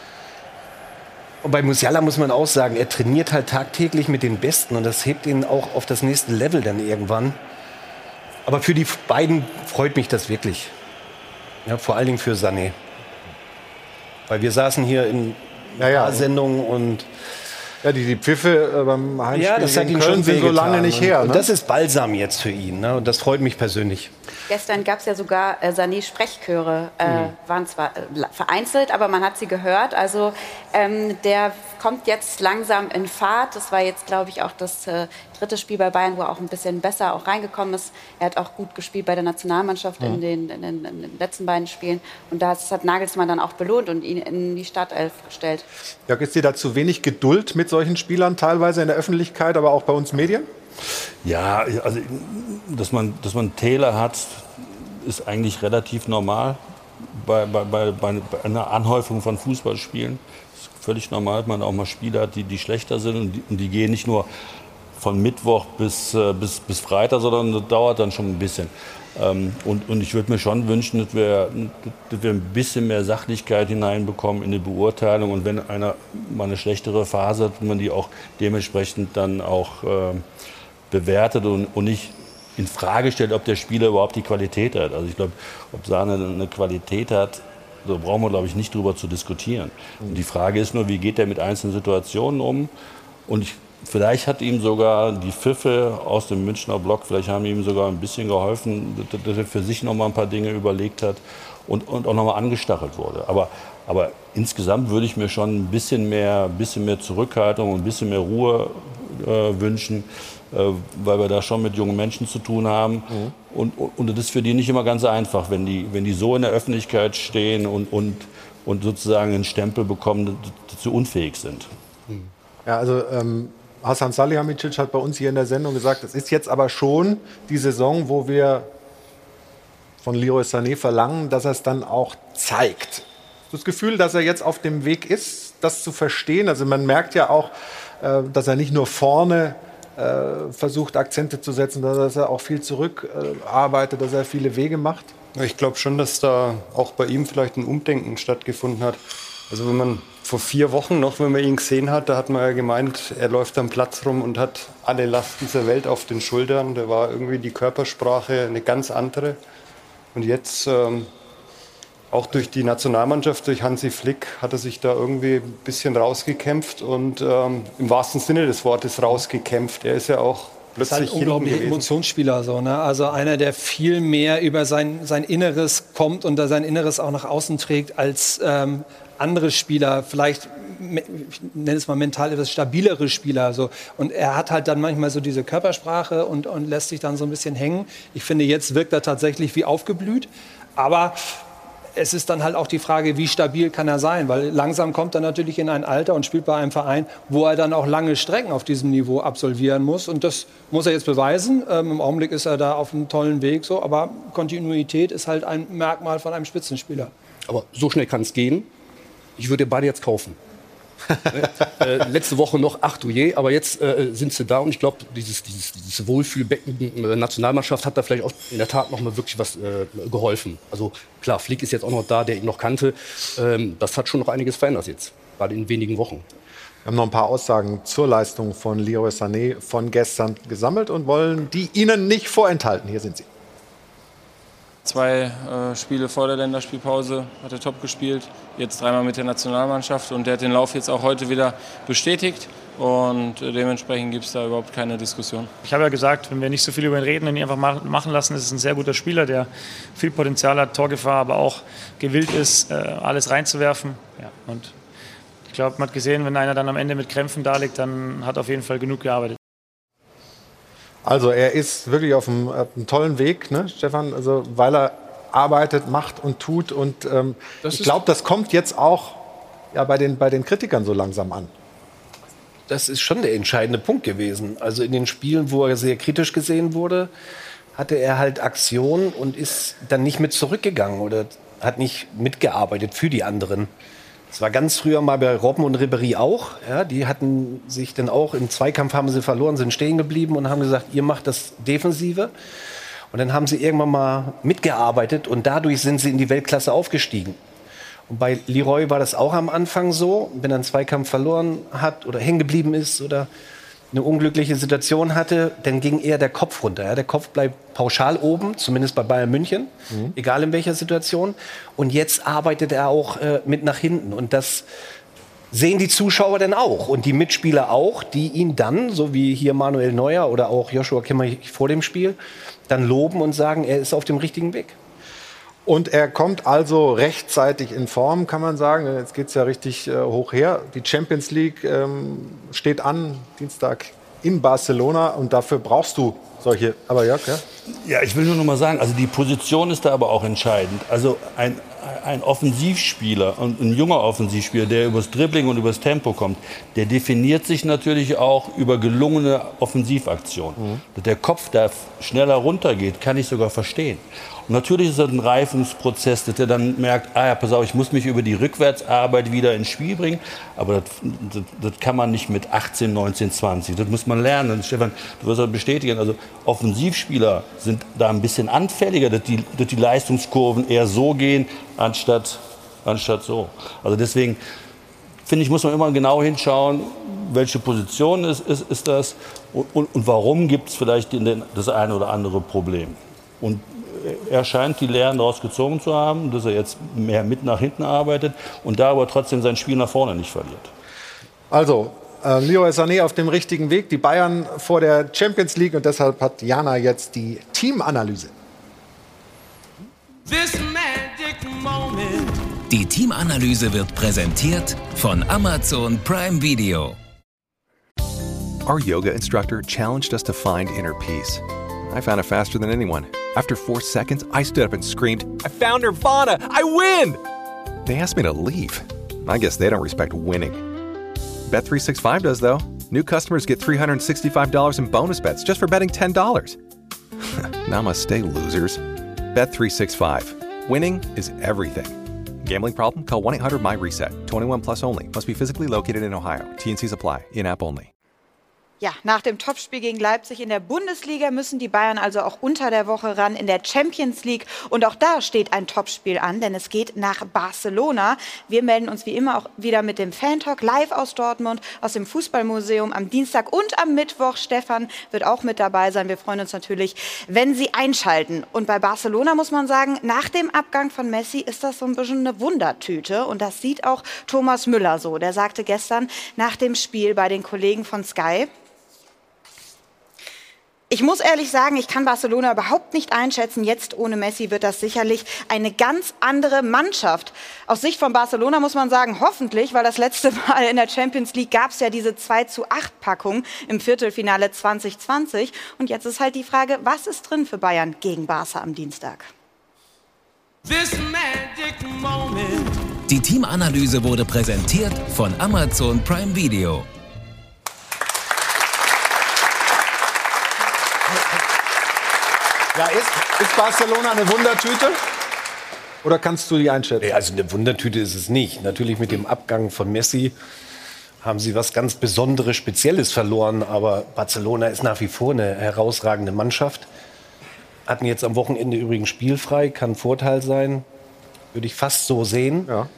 Und bei Musiala muss man auch sagen, er trainiert halt tagtäglich mit den Besten und das hebt ihn auch auf das nächste Level dann irgendwann. Aber für die beiden freut mich das wirklich. Ja, vor allen Dingen für Sané. Weil wir saßen hier in Sendungen und ja, die Pfiffe beim Heimspiel das hat ihn Köln schon sind so lange nicht her. Und Ne? das ist Balsam jetzt für ihn. Ne? Und das freut mich persönlich. Gestern gab es ja sogar Sané-Sprechchöre, waren zwar vereinzelt, aber man hat sie gehört. Also der kommt jetzt langsam in Fahrt. Das war jetzt, glaube ich, auch das dritte Spiel bei Bayern, wo er auch ein bisschen besser auch reingekommen ist. Er hat auch gut gespielt bei der Nationalmannschaft in den letzten beiden Spielen. Und das hat Nagelsmann dann auch belohnt und ihn in die Startelf gestellt. Jörg, ist dir da zu wenig Geduld mit solchen Spielern teilweise in der Öffentlichkeit, aber auch bei uns Medien? Ja, also dass man Täler hat, ist eigentlich relativ normal bei einer Anhäufung von Fußballspielen. Das ist völlig normal, dass man auch mal Spieler hat, die schlechter sind und die gehen nicht nur von Mittwoch bis Freitag, sondern das dauert dann schon ein bisschen. Und ich würde mir schon wünschen, dass wir ein bisschen mehr Sachlichkeit hineinbekommen in die Beurteilung. Und wenn einer mal eine schlechtere Phase hat, man die auch dementsprechend dann auch bewertet und nicht in Frage stellt, ob der Spieler überhaupt die Qualität hat. Also ich glaube, ob Sahne eine Qualität hat, da brauchen wir, glaube ich, nicht drüber zu diskutieren. Und die Frage ist nur, wie geht er mit einzelnen Situationen um? Und vielleicht hat ihm sogar die Pfiffe aus dem Münchner Block, vielleicht haben ihm sogar ein bisschen geholfen, dass er für sich noch mal ein paar Dinge überlegt hat und auch noch mal angestachelt wurde. Aber insgesamt würde ich mir schon ein bisschen mehr Zurückhaltung und ein bisschen mehr Ruhe wünschen, weil wir da schon mit jungen Menschen zu tun haben. Und das ist für die nicht immer ganz einfach, wenn die so in der Öffentlichkeit stehen und sozusagen einen Stempel bekommen, dass sie unfähig sind. Ja, also Hasan Salihamidzic hat bei uns hier in der Sendung gesagt, es ist jetzt aber schon die Saison, wo wir von Leroy Sané verlangen, dass er es dann auch zeigt. Hast du das Gefühl, dass er jetzt auf dem Weg ist, das zu verstehen? Also man merkt ja auch, dass er nicht nur vorne versucht, Akzente zu setzen, dass er auch viel zurückarbeitet, dass er viele Wege macht. Ich glaube schon, dass da auch bei ihm vielleicht ein Umdenken stattgefunden hat. Also wenn man vor 4 Wochen noch, wenn man ihn gesehen hat, da hat man ja gemeint, er läuft am Platz rum und hat alle Last dieser Welt auf den Schultern. Da war irgendwie die Körpersprache eine ganz andere. Und jetzt, auch durch die Nationalmannschaft, durch Hansi Flick, hat er sich da irgendwie ein bisschen rausgekämpft und im wahrsten Sinne des Wortes rausgekämpft. Er ist ja auch Das ist halt ein unglaublicher Emotionsspieler. So, ne? Also einer, der viel mehr über sein Inneres kommt und da sein Inneres auch nach außen trägt als andere Spieler, vielleicht, ich nenne es mal mental etwas stabilere Spieler. So. Und er hat halt dann manchmal so diese Körpersprache und lässt sich dann so ein bisschen hängen. Ich finde, jetzt wirkt er tatsächlich wie aufgeblüht. Aber es ist dann halt auch die Frage, wie stabil kann er sein? Weil langsam kommt er natürlich in ein Alter und spielt bei einem Verein, wo er dann auch lange Strecken auf diesem Niveau absolvieren muss. Und das muss er jetzt beweisen. Im Augenblick ist er da auf einem tollen Weg. So. Aber Kontinuität ist halt ein Merkmal von einem Spitzenspieler. Aber so schnell kann es gehen. Ich würde beide jetzt kaufen. Letzte Woche noch, ach du je, aber jetzt sind sie da und ich glaube, dieses Wohlfühlbecken Nationalmannschaft hat da vielleicht auch in der Tat noch mal wirklich was geholfen. Also klar, Flick ist jetzt auch noch da, der ihn noch kannte. Das hat schon noch einiges verändert jetzt, gerade in wenigen Wochen. Wir haben noch ein paar Aussagen zur Leistung von Leroy Sané von gestern gesammelt und wollen die Ihnen nicht vorenthalten. Hier sind sie. 2 Spiele vor der Länderspielpause hat er top gespielt, jetzt 3-mal mit der Nationalmannschaft und der hat den Lauf jetzt auch heute wieder bestätigt. Und dementsprechend gibt es da überhaupt keine Diskussion. Ich habe ja gesagt, wenn wir nicht so viel über ihn reden und ihn einfach machen lassen, ist es ein sehr guter Spieler, der viel Potenzial hat, Torgefahr, aber auch gewillt ist, alles reinzuwerfen. Ja, und ich glaube, man hat gesehen, wenn einer dann am Ende mit Krämpfen da liegt, dann hat er auf jeden Fall genug gearbeitet. Also er ist wirklich auf einem tollen Weg, ne, Stefan? Also weil er arbeitet, macht und tut. Und ich glaube, das kommt jetzt auch ja, bei den Kritikern so langsam an. Das ist schon der entscheidende Punkt gewesen. Also in den Spielen, wo er sehr kritisch gesehen wurde, hatte er halt Aktion und ist dann nicht mit zurückgegangen oder hat nicht mitgearbeitet für die anderen. Das war ganz früher mal bei Robben und Ribéry auch. Ja, die hatten sich dann auch im Zweikampf haben sie verloren, sind stehen geblieben und haben gesagt, ihr macht das Defensive. Und dann haben sie irgendwann mal mitgearbeitet und dadurch sind sie in die Weltklasse aufgestiegen. Und bei Leroy war das auch am Anfang so, wenn er einen Zweikampf verloren hat oder hängen geblieben ist oder eine unglückliche Situation hatte, dann ging eher der Kopf runter. Ja? Der Kopf bleibt pauschal oben, zumindest bei Bayern München, egal in welcher Situation. Und jetzt arbeitet er auch mit nach hinten. Und das sehen die Zuschauer dann auch und die Mitspieler auch, die ihn dann, so wie hier Manuel Neuer oder auch Joshua Kimmich vor dem Spiel, dann loben und sagen, er ist auf dem richtigen Weg. Und er kommt also rechtzeitig in Form, kann man sagen. Jetzt geht es ja richtig hoch her. Die Champions League steht an, Dienstag in Barcelona. Und dafür brauchst du solche. Aber Jörg, ja? Ja, ich will nur noch mal sagen, also die Position ist da aber auch entscheidend. Also ein Offensivspieler und ein junger Offensivspieler, der übers Dribbling und übers Tempo kommt, der definiert sich natürlich auch über gelungene Offensivaktionen. Dass der Kopf da schneller runtergeht, kann ich sogar verstehen. Und natürlich ist das ein Reifungsprozess, dass er dann merkt, ja, pass auf, ich muss mich über die Rückwärtsarbeit wieder ins Spiel bringen. Aber das kann man nicht mit 18, 19, 20. Das muss man lernen. Und Stefan, du wirst das bestätigen. Also Offensivspieler sind da ein bisschen anfälliger, dass die Leistungskurven eher so gehen, anstatt so. Also deswegen, finde ich, muss man immer genau hinschauen, welche Position ist das und warum gibt es vielleicht das eine oder andere Problem. Und er scheint die Lehren daraus gezogen zu haben, dass er jetzt mehr mit nach hinten arbeitet und da aber trotzdem sein Spiel nach vorne nicht verliert. Also, Leroy Sané auf dem richtigen Weg, die Bayern vor der Champions League und deshalb hat Jana jetzt die Teamanalyse. Die Teamanalyse wird präsentiert von Amazon Prime Video. Our yoga instructor challenged us to find inner peace. I found it faster than anyone. After 4 seconds, I stood up and screamed, "I found Nirvana! I win!" They asked me to leave. I guess they don't respect winning. Bet365 does, though. New customers get $365 in bonus bets just for betting $10. Namaste, losers. Bet365. Winning is everything. Gambling problem? Call 1-800-MY-RESET. 21 plus only. Must be physically located in Ohio. T&Cs apply. In-app only. Ja, nach dem Topspiel gegen Leipzig in der Bundesliga müssen die Bayern also auch unter der Woche ran in der Champions League. Und auch da steht ein Topspiel an, denn es geht nach Barcelona. Wir melden uns wie immer auch wieder mit dem Fan-Talk live aus Dortmund, aus dem Fußballmuseum am Dienstag und am Mittwoch. Stefan wird auch mit dabei sein. Wir freuen uns natürlich, wenn Sie einschalten. Und bei Barcelona muss man sagen, nach dem Abgang von Messi ist das so ein bisschen eine Wundertüte. Und das sieht auch Thomas Müller so. Der sagte gestern nach dem Spiel bei den Kollegen von Sky: Ich muss ehrlich sagen, ich kann Barcelona überhaupt nicht einschätzen. Jetzt ohne Messi wird das sicherlich eine ganz andere Mannschaft. Aus Sicht von Barcelona muss man sagen, hoffentlich, weil das letzte Mal in der Champions League gab es ja diese 2:8-Packung im Viertelfinale 2020. Und jetzt ist halt die Frage, was ist drin für Bayern gegen Barca am Dienstag? Die Teamanalyse wurde präsentiert von Amazon Prime Video. Ja, ist Barcelona eine Wundertüte? Oder kannst du die einschätzen? Nee, also eine Wundertüte ist es nicht. Natürlich mit dem Abgang von Messi haben sie was ganz Besonderes, Spezielles verloren. Aber Barcelona ist nach wie vor eine herausragende Mannschaft. Hatten jetzt am Wochenende übrigens spielfrei, kann ein Vorteil sein. Würde ich fast so sehen. Ja.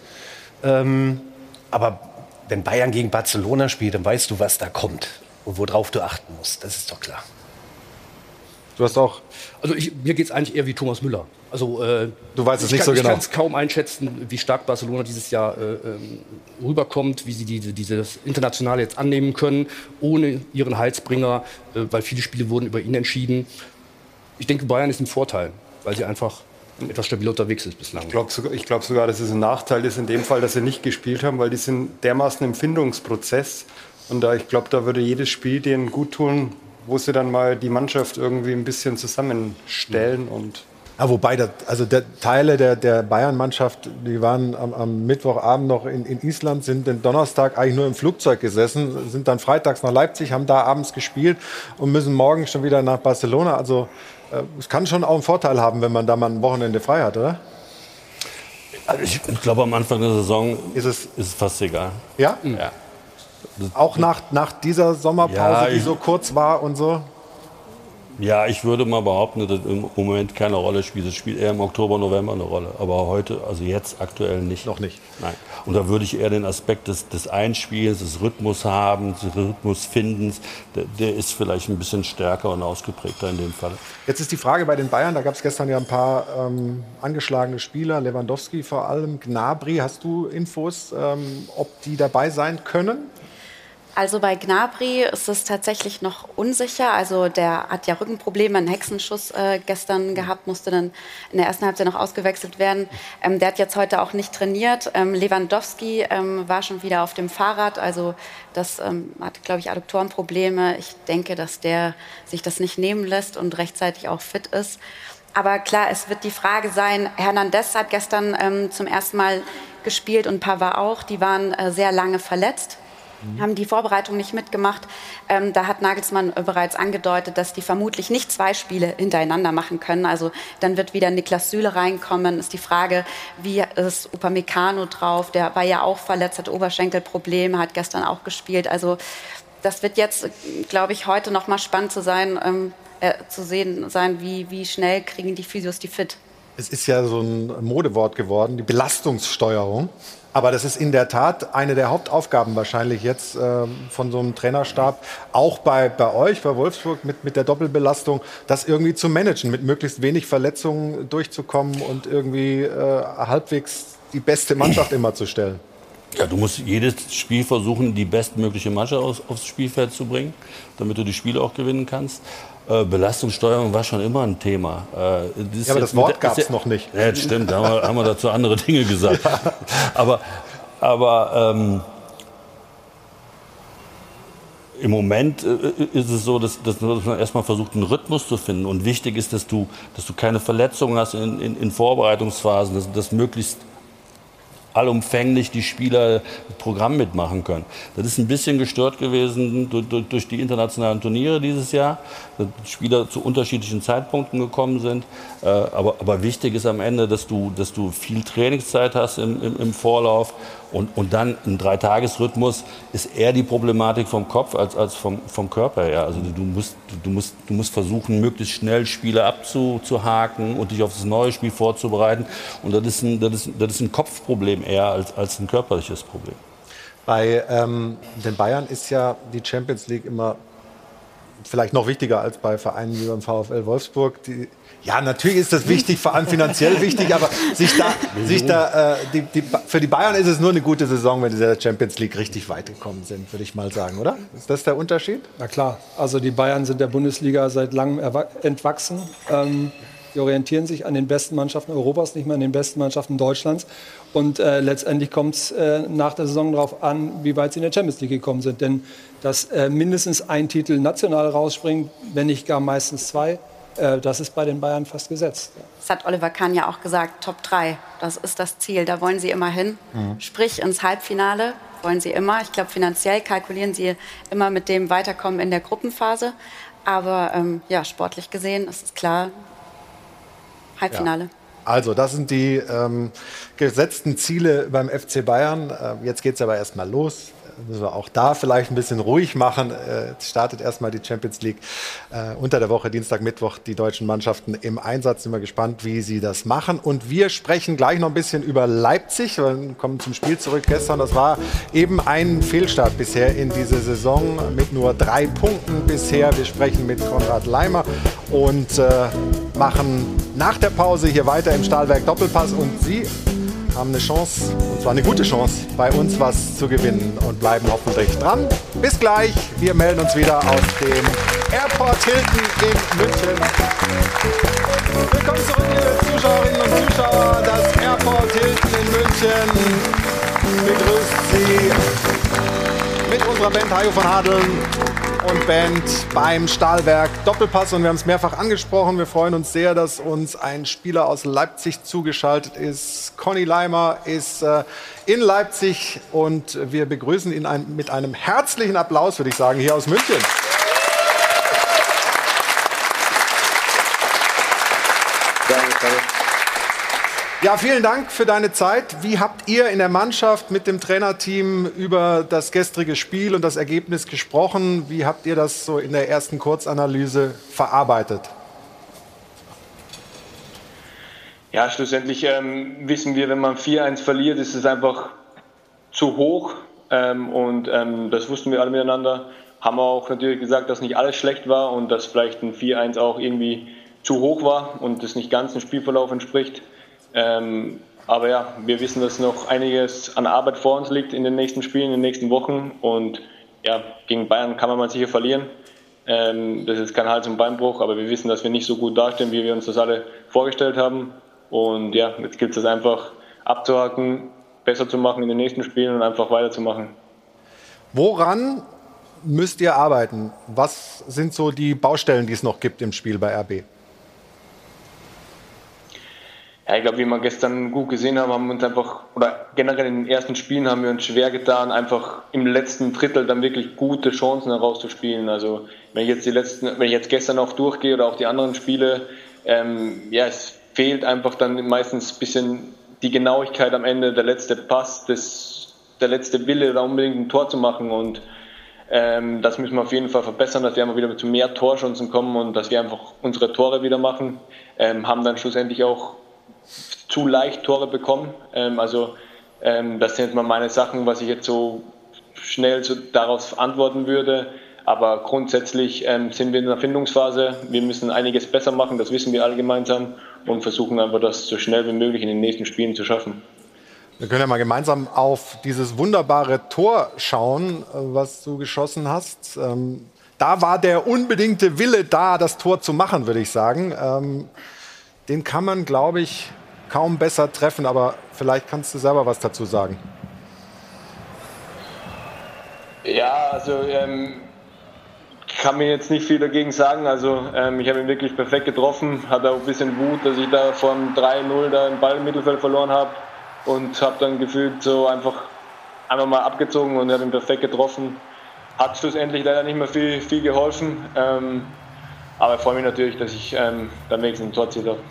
Aber wenn Bayern gegen Barcelona spielt, dann weißt du, was da kommt und worauf du achten musst. Das ist doch klar. Du hast auch... Also mir geht es eigentlich eher wie Thomas Müller. Also, du weißt es nicht so genau. Ich kann es kaum einschätzen, wie stark Barcelona dieses Jahr rüberkommt, wie sie dieses Internationale jetzt annehmen können, ohne ihren Heilsbringer, weil viele Spiele wurden über ihn entschieden. Ich denke, Bayern ist im Vorteil, weil sie einfach etwas stabiler unterwegs ist bislang. Ich glaube sogar, dass es ein Nachteil ist in dem Fall, dass sie nicht gespielt haben, weil die sind dermaßen im Findungsprozess. Und ich glaube, da würde jedes Spiel denen gut tun, wo sie dann mal die Mannschaft irgendwie ein bisschen zusammenstellen und... Ja, wobei, Teile der Bayern-Mannschaft, die waren am Mittwochabend noch in Island, sind den Donnerstag eigentlich nur im Flugzeug gesessen, sind dann freitags nach Leipzig, haben da abends gespielt und müssen morgen schon wieder nach Barcelona. Also es kann schon auch einen Vorteil haben, wenn man da mal ein Wochenende frei hat, oder? Also ich glaube, am Anfang der Saison ist es fast egal. Ja? Ja. Auch nach dieser Sommerpause, die so kurz war und so? Ja, ich würde mal behaupten, dass im Moment keine Rolle spielt. Es spielt eher im Oktober, November eine Rolle. Aber heute, also jetzt aktuell nicht. Noch nicht? Nein. Und da würde ich eher den Aspekt des Einspiels, des Rhythmushabens, des Rhythmusfindens, der ist vielleicht ein bisschen stärker und ausgeprägter in dem Fall. Jetzt ist die Frage bei den Bayern, da gab es gestern ja ein paar angeschlagene Spieler, Lewandowski vor allem, Gnabry. Hast du Infos, ob die dabei sein können? Also bei Gnabry ist es tatsächlich noch unsicher. Also der hat ja Rückenprobleme, einen Hexenschuss gestern gehabt, musste dann in der ersten Halbzeit noch ausgewechselt werden. Der hat jetzt heute auch nicht trainiert. Lewandowski war schon wieder auf dem Fahrrad. Also das hat, glaube ich, Adduktorenprobleme. Ich denke, dass der sich das nicht nehmen lässt und rechtzeitig auch fit ist. Aber klar, es wird die Frage sein, Hernandez hat gestern zum ersten Mal gespielt und Pavard auch. Die waren sehr lange verletzt. Haben die Vorbereitung nicht mitgemacht. Da hat Nagelsmann bereits angedeutet, dass die vermutlich nicht 2 Spiele hintereinander machen können. Also dann wird wieder Niklas Süle reinkommen. Ist die Frage, wie ist Upamecano drauf? Der war ja auch verletzt, hat Oberschenkelprobleme, hat gestern auch gespielt. Also das wird jetzt, glaube ich, heute noch mal spannend zu sehen sein, wie schnell kriegen die Physios die fit. Es ist ja so ein Modewort geworden, die Belastungssteuerung. Aber das ist in der Tat eine der Hauptaufgaben wahrscheinlich jetzt von so einem Trainerstab, auch bei euch, bei Wolfsburg mit der Doppelbelastung, das irgendwie zu managen, mit möglichst wenig Verletzungen durchzukommen und irgendwie halbwegs die beste Mannschaft immer zu stellen. Ja, du musst jedes Spiel versuchen, die bestmögliche Mannschaft aufs Spielfeld zu bringen, damit du die Spiele auch gewinnen kannst. Belastungssteuerung war schon immer ein Thema. Ja, aber das Wort gab es noch nicht. Ja, das stimmt, da haben wir dazu andere Dinge gesagt. Ja. Aber im Moment ist es so, dass man erstmal versucht, einen Rhythmus zu finden. Und wichtig ist, dass du keine Verletzungen hast in Vorbereitungsphasen, dass möglichst allumfänglich die Spieler das Programm mitmachen können. Das ist ein bisschen gestört gewesen durch die internationalen Turniere dieses Jahr, dass Spieler zu unterschiedlichen Zeitpunkten gekommen sind. Aber wichtig ist am Ende, dass du viel Trainingszeit hast im Vorlauf und dann ein 3-Tages-Rhythmus ist eher die Problematik vom Kopf als vom Körper her. Also du musst versuchen, möglichst schnell Spiele abzuhaken und dich auf das neue Spiel vorzubereiten. Und das ist ein Kopfproblem eher als ein körperliches Problem. Bei den Bayern ist ja die Champions League immer vielleicht noch wichtiger als bei Vereinen wie beim VfL Wolfsburg. Ja, natürlich ist das wichtig, vor allem finanziell wichtig, aber für die Bayern ist es nur eine gute Saison, wenn sie in der Champions League richtig weit gekommen sind, würde ich mal sagen, oder? Ist das der Unterschied? Na klar, also die Bayern sind der Bundesliga seit langem entwachsen. Die orientieren sich an den besten Mannschaften Europas, nicht mehr an den besten Mannschaften Deutschlands. Und letztendlich kommt es nach der Saison darauf an, wie weit sie in der Champions League gekommen sind. Denn dass mindestens ein Titel national rausspringt, wenn nicht gar meistens 2, das ist bei den Bayern fast gesetzt. Das hat Oliver Kahn ja auch gesagt, Top 3, das ist das Ziel, da wollen sie immer hin. Sprich ins Halbfinale wollen sie immer. Ich glaube, finanziell kalkulieren sie immer mit dem Weiterkommen in der Gruppenphase. Aber ja, sportlich gesehen ist es klar, Halbfinale. Ja. Also das sind die gesetzten Ziele beim FC Bayern. Jetzt geht es aber erst mal los. müssen wir auch da vielleicht ein bisschen ruhig machen. Jetzt startet erstmal die Champions League unter der Woche, Dienstag, Mittwoch, die deutschen Mannschaften im Einsatz. Sind wir gespannt, wie sie das machen. Und wir sprechen gleich noch ein bisschen über Leipzig. Wir kommen zum Spiel zurück gestern. Das war eben ein Fehlstart bisher in diese Saison mit nur 3 Punkten bisher. Wir sprechen mit Konrad Laimer und machen nach der Pause hier weiter im Stahlwerk Doppelpass. Und Sie haben eine Chance, und zwar eine gute Chance, bei uns was zu gewinnen und bleiben hoffentlich dran. Bis gleich, wir melden uns wieder aus dem Airport Hilton in München. Willkommen zurück, liebe Zuschauerinnen und Zuschauer. Das Airport Hilton in München begrüßt Sie mit unserer Band Hajo von Hadeln und Band beim Stahlwerk Doppelpass. Und wir haben es mehrfach angesprochen. Wir freuen uns sehr, dass uns ein Spieler aus Leipzig zugeschaltet ist. Conny Laimer ist in Leipzig und wir begrüßen ihn mit einem herzlichen Applaus, würde ich sagen, hier aus München. Ja, vielen Dank für deine Zeit. Wie habt ihr in der Mannschaft mit dem Trainerteam über das gestrige Spiel und das Ergebnis gesprochen? Wie habt ihr das so in der ersten Kurzanalyse verarbeitet? Ja, schlussendlich wissen wir, wenn man 4-1 verliert, ist es einfach zu hoch. Das wussten wir alle miteinander. Haben wir auch natürlich gesagt, dass nicht alles schlecht war und dass vielleicht ein 4-1 auch irgendwie zu hoch war und das nicht ganz dem Spielverlauf entspricht. Aber ja, wir wissen, dass noch einiges an Arbeit vor uns liegt in den nächsten Spielen, in den nächsten Wochen. Und ja, gegen Bayern kann man mal sicher verlieren. Das ist kein Hals- und Beinbruch, aber wir wissen, dass wir nicht so gut dastehen, wie wir uns das alle vorgestellt haben. Und ja, jetzt gilt es einfach abzuhaken, besser zu machen in den nächsten Spielen und einfach weiterzumachen. Woran müsst ihr arbeiten? Was sind so die Baustellen, die es noch gibt im Spiel bei RB? Ja, ich glaube, wie wir gestern gut gesehen haben, haben wir uns einfach, oder generell in den ersten Spielen haben wir uns schwer getan, einfach im letzten Drittel dann wirklich gute Chancen herauszuspielen. Also wenn ich jetzt gestern auch durchgehe oder auch die anderen Spiele, es fehlt einfach dann meistens ein bisschen die Genauigkeit am Ende, der letzte Pass, der letzte Wille, da unbedingt ein Tor zu machen. Und das müssen wir auf jeden Fall verbessern, dass wir einfach wieder zu mehr Torchancen kommen und dass wir einfach unsere Tore wieder machen. Haben dann schlussendlich auch zu leicht Tore bekommen. Das sind jetzt mal meine Sachen, was ich jetzt so schnell daraus antworten würde. Aber grundsätzlich sind wir in der Findungsphase. Wir müssen einiges besser machen, das wissen wir alle gemeinsam und versuchen einfach, das so schnell wie möglich in den nächsten Spielen zu schaffen. Wir können ja mal gemeinsam auf dieses wunderbare Tor schauen, was du geschossen hast. Da war der unbedingte Wille da, das Tor zu machen, würde ich sagen. Den kann man, glaube ich, kaum besser treffen, aber vielleicht kannst du selber was dazu sagen. Ja, also kann mir jetzt nicht viel dagegen sagen. Also ich habe ihn wirklich perfekt getroffen, hatte auch ein bisschen Wut, dass ich da von 3-0 da den Ball im Mittelfeld verloren habe und habe dann gefühlt so einfach mal abgezogen und habe ihn perfekt getroffen. Hat schlussendlich leider nicht mehr viel geholfen, aber ich freue mich natürlich, dass ich dann wenigstens ein Tor erzielt habe.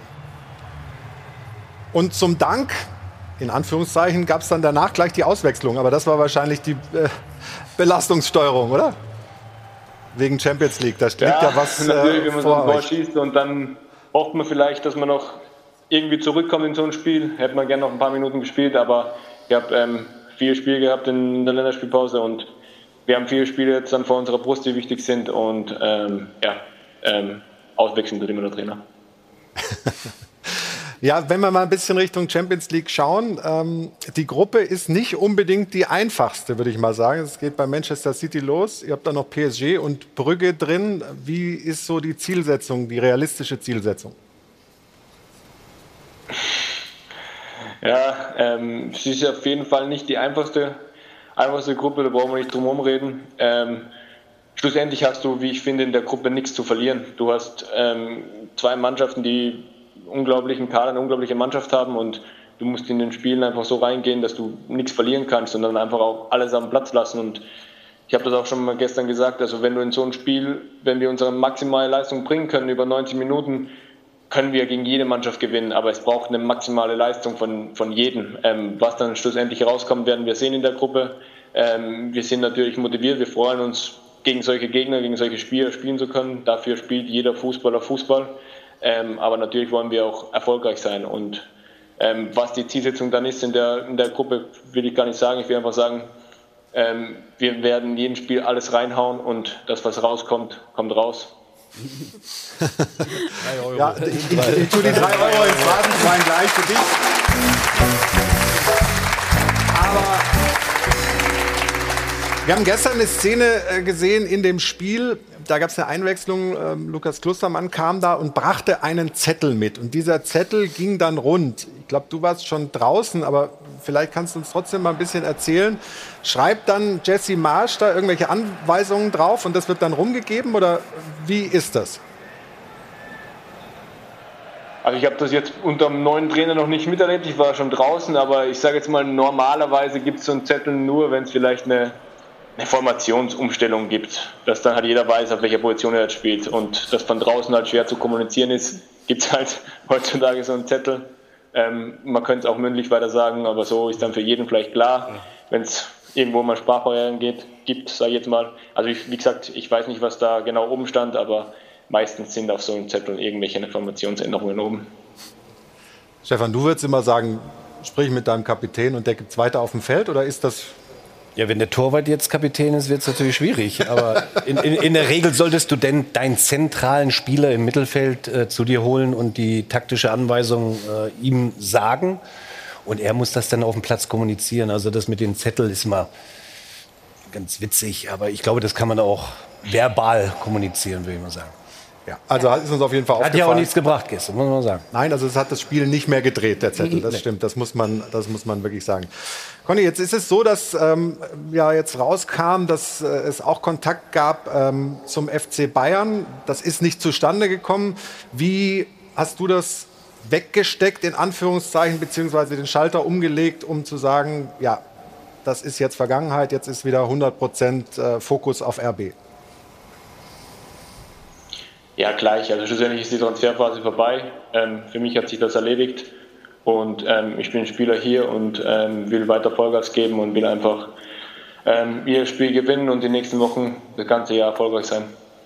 Und zum Dank, in Anführungszeichen, gab es dann danach gleich die Auswechslung. Aber das war wahrscheinlich die Belastungssteuerung, oder? Wegen Champions League, da liegt ja was natürlich, wenn man so ein Tor euch. schießt und dann hofft man vielleicht, dass man noch irgendwie zurückkommt in so ein Spiel. Hätte man gerne noch ein paar Minuten gespielt, aber ich habe 4 Spiele gehabt in der Länderspielpause und wir haben 4 Spiele jetzt dann vor unserer Brust, die wichtig sind und auswechseln tut immer der Trainer. Ja, wenn wir mal ein bisschen Richtung Champions League schauen, die Gruppe ist nicht unbedingt die einfachste, würde ich mal sagen. Es geht bei Manchester City los. Ihr habt da noch PSG und Brügge drin. Wie ist so die Zielsetzung, die realistische Zielsetzung? Ja, es ist auf jeden Fall nicht die einfachste Gruppe, da brauchen wir nicht drum herum reden. Schlussendlich hast du, wie ich finde, in der Gruppe nichts zu verlieren. Du hast 2 Mannschaften, die unglaublichen Kader, eine unglaubliche Mannschaft haben und du musst in den Spielen einfach so reingehen, dass du nichts verlieren kannst, sondern einfach auch alles am Platz lassen. Und ich habe das auch schon mal gestern gesagt, also wenn du in so ein Spiel, wenn wir unsere maximale Leistung bringen können über 90 Minuten, können wir gegen jede Mannschaft gewinnen, aber es braucht eine maximale Leistung von jedem. Was dann schlussendlich rauskommt, werden wir sehen in der Gruppe. Wir sind natürlich motiviert, wir freuen uns, gegen solche Gegner, gegen solche Spieler spielen zu können. Dafür spielt jeder Fußballer Fußball. Aber natürlich wollen wir auch erfolgreich sein. Und was die Zielsetzung dann ist in der Gruppe, will ich gar nicht sagen. Ich will einfach sagen, wir werden in jedem Spiel alles reinhauen und das, was rauskommt, kommt raus. Ja, ich tue die 3 Euro ins Phrasenschwein gleich für dich. Aber wir haben gestern eine Szene gesehen in dem Spiel, da gab es eine Einwechslung, Lukas Klostermann kam da und brachte einen Zettel mit. Und dieser Zettel ging dann rund. Ich glaube, du warst schon draußen, aber vielleicht kannst du uns trotzdem mal ein bisschen erzählen. Schreibt dann Jesse Marsch da irgendwelche Anweisungen drauf und das wird dann rumgegeben oder wie ist das? Also ich habe das jetzt unter dem neuen Trainer noch nicht miterlebt, ich war schon draußen, aber ich sage jetzt mal, normalerweise gibt es so einen Zettel nur, wenn es vielleicht eine Formationsumstellung gibt, dass dann halt jeder weiß, auf welcher Position er jetzt spielt und das von draußen halt schwer zu kommunizieren ist, gibt es halt heutzutage so einen Zettel. Man könnte es auch mündlich weiter sagen, aber so ist dann für jeden vielleicht klar, wenn es irgendwo mal Sprachbarrieren gibt, sage ich jetzt mal. Also wie gesagt, ich weiß nicht, was da genau oben stand, aber meistens sind auf so einem Zettel irgendwelche Informationsänderungen oben. Stefan, du würdest immer sagen, sprich mit deinem Kapitän und der gibt es weiter auf dem Feld oder ist das... Ja, wenn der Torwart jetzt Kapitän ist, wird es natürlich schwierig. Aber in der Regel solltest du denn deinen zentralen Spieler im Mittelfeld zu dir holen und die taktische Anweisung ihm sagen. Und er muss das dann auf dem Platz kommunizieren. Also das mit den Zetteln ist immer ganz witzig. Aber ich glaube, das kann man auch verbal kommunizieren, würde ich mal sagen. Ja, also ist uns auf jeden Fall aufgefallen. Hat ja auch nichts gebracht gestern, muss man sagen. Nein, also es hat das Spiel nicht mehr gedreht, der Zettel. Das stimmt, das muss man wirklich sagen. Conny, jetzt ist es so, dass ja jetzt rauskam, dass es auch Kontakt gab zum FC Bayern. Das ist nicht zustande gekommen. Wie hast du das weggesteckt, in Anführungszeichen, beziehungsweise den Schalter umgelegt, um zu sagen, ja, das ist jetzt Vergangenheit, jetzt ist wieder 100% Fokus auf RB? Ja, gleich. Also schlussendlich ist die Transferphase vorbei. Für mich hat sich das erledigt. Und ich bin Spieler hier und will weiter Vollgas geben und will einfach jedes Spiel gewinnen und die nächsten Wochen das ganze Jahr erfolgreich sein.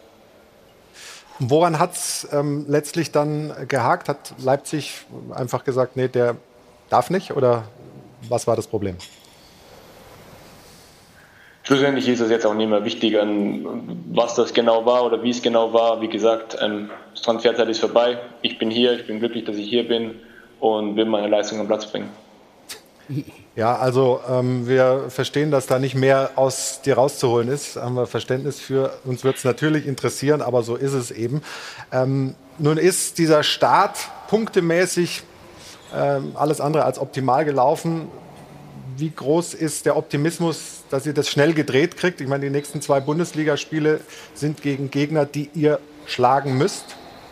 Woran hat es letztlich dann gehakt? Hat Leipzig einfach gesagt, nee, der darf nicht? Oder was war das Problem? Schlussendlich ist es jetzt auch nicht mehr wichtig, was das genau war oder wie es genau war. Wie gesagt, das Transferzeit ist vorbei. Ich bin hier, ich bin glücklich, dass ich hier bin und will meine Leistung am Platz bringen. Ja, also wir verstehen, dass da nicht mehr aus dir rauszuholen ist. Haben wir Verständnis für. Uns wird es natürlich interessieren, aber so ist es eben. Nun ist dieser Start punktemäßig alles andere als optimal gelaufen. Wie groß ist der Optimismus, dass ihr das schnell gedreht kriegt? Ich meine, die nächsten 2 Bundesligaspiele sind gegen Gegner, die ihr schlagen müsst.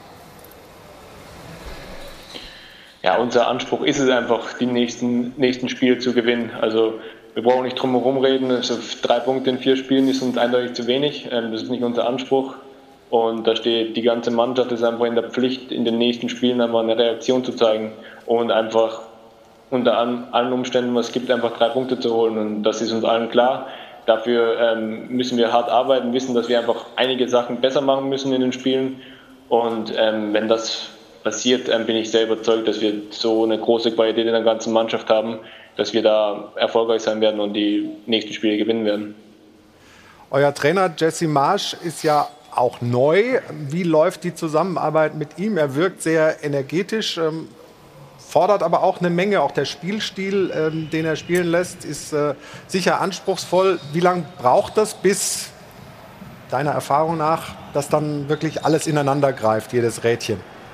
Ja, unser Anspruch ist es einfach, die nächsten Spiele zu gewinnen. Also wir brauchen nicht drum herum reden. Also 3 Punkte in 4 Spielen ist uns eindeutig zu wenig. Das ist nicht unser Anspruch. Und da steht die ganze Mannschaft ist einfach in der Pflicht, in den nächsten Spielen einfach eine Reaktion zu zeigen und einfach unter allen Umständen, was es gibt, einfach 3 Punkte zu holen. Und das ist uns allen klar. Dafür müssen wir hart arbeiten, wissen, dass wir einfach einige Sachen besser machen müssen in den Spielen. Und wenn das passiert, bin ich sehr überzeugt, dass wir so eine große Qualität in der ganzen Mannschaft haben, dass wir da erfolgreich sein werden und die nächsten Spiele gewinnen werden. Euer Trainer Jesse Marsch ist ja auch neu. Wie läuft die Zusammenarbeit mit ihm? Er wirkt sehr energetisch, fordert aber auch eine Menge. Auch der Spielstil, den er spielen lässt, ist sicher anspruchsvoll. Wie lange braucht das, bis deiner Erfahrung nach, dass dann wirklich alles ineinander greift, jedes Rädchen?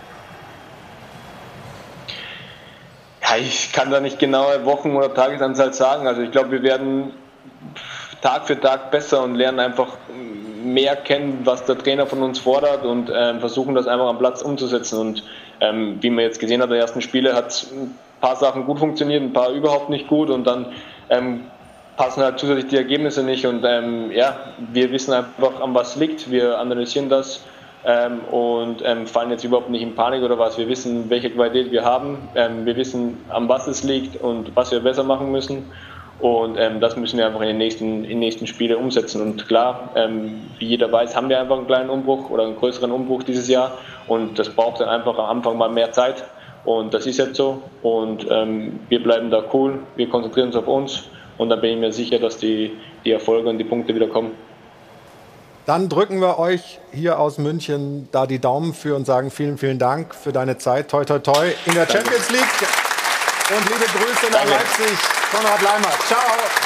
Ja, ich kann da nicht genaue Wochen- oder Tagesanzahl sagen. Also ich glaube, wir werden Tag für Tag besser und lernen einfach mehr kennen, was der Trainer von uns fordert und versuchen das einfach am Platz umzusetzen. Und wie man jetzt gesehen hat, der ersten Spiele hat ein paar Sachen gut funktioniert, ein paar überhaupt nicht gut und dann passen halt zusätzlich die Ergebnisse nicht. Und ja, wir wissen einfach, an was liegt. Wir analysieren das und fallen jetzt überhaupt nicht in Panik oder was. Wir wissen, welche Qualität wir haben. Wir wissen, an was es liegt und was wir besser machen müssen. Und das müssen wir einfach in den nächsten Spielen umsetzen. Und klar, wie jeder weiß, haben wir einfach einen kleinen Umbruch oder einen größeren Umbruch dieses Jahr. Und das braucht dann einfach am Anfang mal mehr Zeit. Und das ist jetzt so. Und wir bleiben da cool, wir konzentrieren uns auf uns. Und dann bin ich mir sicher, dass die Erfolge und die Punkte wieder kommen. Dann drücken wir euch hier aus München da die Daumen für und sagen vielen, vielen Dank für deine Zeit. Toi, toi, toi in der Champions League. Und liebe Grüße nach Leipzig, Konrad Laimer. Ciao.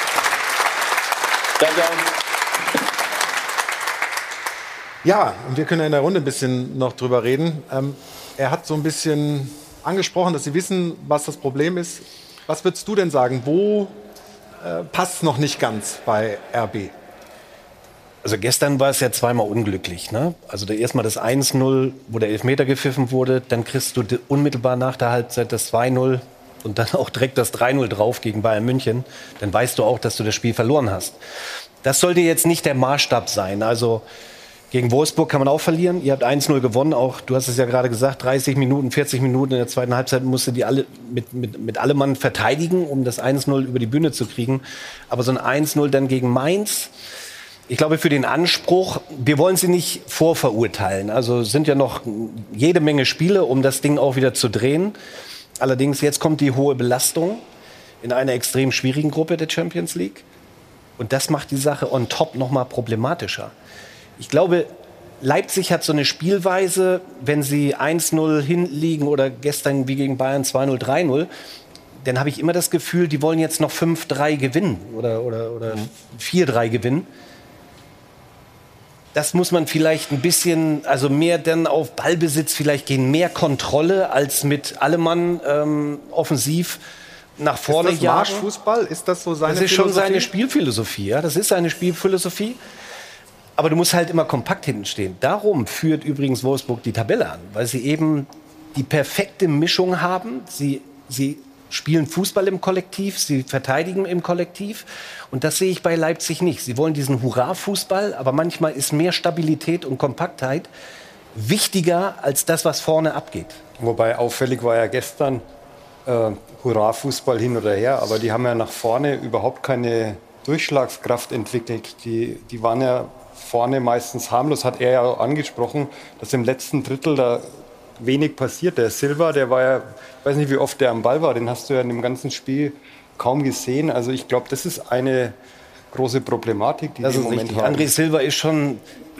Danke. Ja, und wir können in der Runde ein bisschen noch drüber reden. Er hat so ein bisschen angesprochen, dass Sie wissen, was das Problem ist. Was würdest du denn sagen? Wo passt es noch nicht ganz bei RB? Also gestern war es ja zweimal unglücklich. Ne? Also erstmal das 1-0, wo der Elfmeter gepfiffen wurde. Dann kriegst du unmittelbar nach der Halbzeit das 2-0 und dann auch direkt das 3-0 drauf gegen Bayern München. Dann weißt du auch, dass du das Spiel verloren hast. Das sollte jetzt nicht der Maßstab sein. Also gegen Wolfsburg kann man auch verlieren. Ihr habt 1-0 gewonnen. Auch, du hast es ja gerade gesagt, 30 Minuten, 40 Minuten in der zweiten Halbzeit musste die alle mit allem Mann verteidigen, um das 1-0 über die Bühne zu kriegen. Aber so ein 1-0 dann gegen Mainz, ich glaube, für den Anspruch, wir wollen sie nicht vorverurteilen. Also es sind ja noch jede Menge Spiele, um das Ding auch wieder zu drehen. Allerdings, jetzt kommt die hohe Belastung in einer extrem schwierigen Gruppe der Champions League. Und das macht die Sache on top noch mal problematischer. Ich glaube, Leipzig hat so eine Spielweise, wenn sie 1-0 hinliegen oder gestern wie gegen Bayern 2-0, 3-0, dann habe ich immer das Gefühl, die wollen jetzt noch 5-3 gewinnen oder 4-3 gewinnen. Das muss man vielleicht ein bisschen, also mehr dann auf Ballbesitz vielleicht gehen, mehr Kontrolle als mit Allemann offensiv nach vorne jagen. Ist das Marschfußball? Ist das so seine Philosophie? Das ist schon seine Spielphilosophie, ja. Das ist seine Spielphilosophie. Aber du musst halt immer kompakt hinten stehen. Darum führt übrigens Wolfsburg die Tabelle an, weil sie eben die perfekte Mischung haben. Sie spielen Fußball im Kollektiv, sie verteidigen im Kollektiv. Und das sehe ich bei Leipzig nicht. Sie wollen diesen Hurra-Fußball, aber manchmal ist mehr Stabilität und Kompaktheit wichtiger als das, was vorne abgeht. Wobei auffällig war ja gestern Hurra-Fußball hin oder her, aber die haben ja nach vorne überhaupt keine Durchschlagskraft entwickelt. Die waren ja vorne meistens harmlos, hat er ja auch angesprochen, dass im letzten Drittel da wenig passiert. Der Silva, der war ja, ich weiß nicht, wie oft der am Ball war, den hast du ja in dem ganzen Spiel kaum gesehen. Also ich glaube, das ist eine große Problematik, die wir im Moment haben. André Silva ist schon,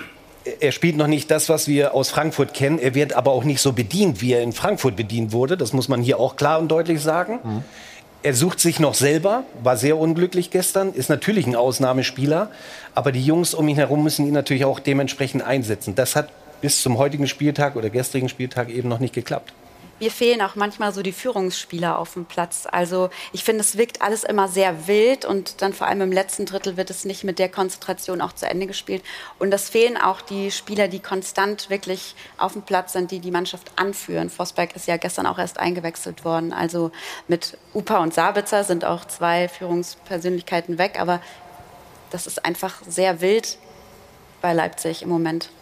er spielt noch nicht das, was wir aus Frankfurt kennen. Er wird aber auch nicht so bedient, wie er in Frankfurt bedient wurde. Das muss man hier auch klar und deutlich sagen. Mhm. Er sucht sich noch selber, war sehr unglücklich gestern, ist natürlich ein Ausnahmespieler. Aber die Jungs um ihn herum müssen ihn natürlich auch dementsprechend einsetzen. Das hat bis zum heutigen Spieltag oder gestrigen Spieltag eben noch nicht geklappt. Mir fehlen auch manchmal so die Führungsspieler auf dem Platz. Also ich finde, es wirkt alles immer sehr wild und dann vor allem im letzten Drittel wird es nicht mit der Konzentration auch zu Ende gespielt. Und es fehlen auch die Spieler, die konstant wirklich auf dem Platz sind, die die Mannschaft anführen. Forsberg ist ja gestern auch erst eingewechselt worden. Also mit Upa und Sabitzer sind auch zwei Führungspersönlichkeiten weg. Aber das ist einfach sehr wild bei Leipzig im Moment.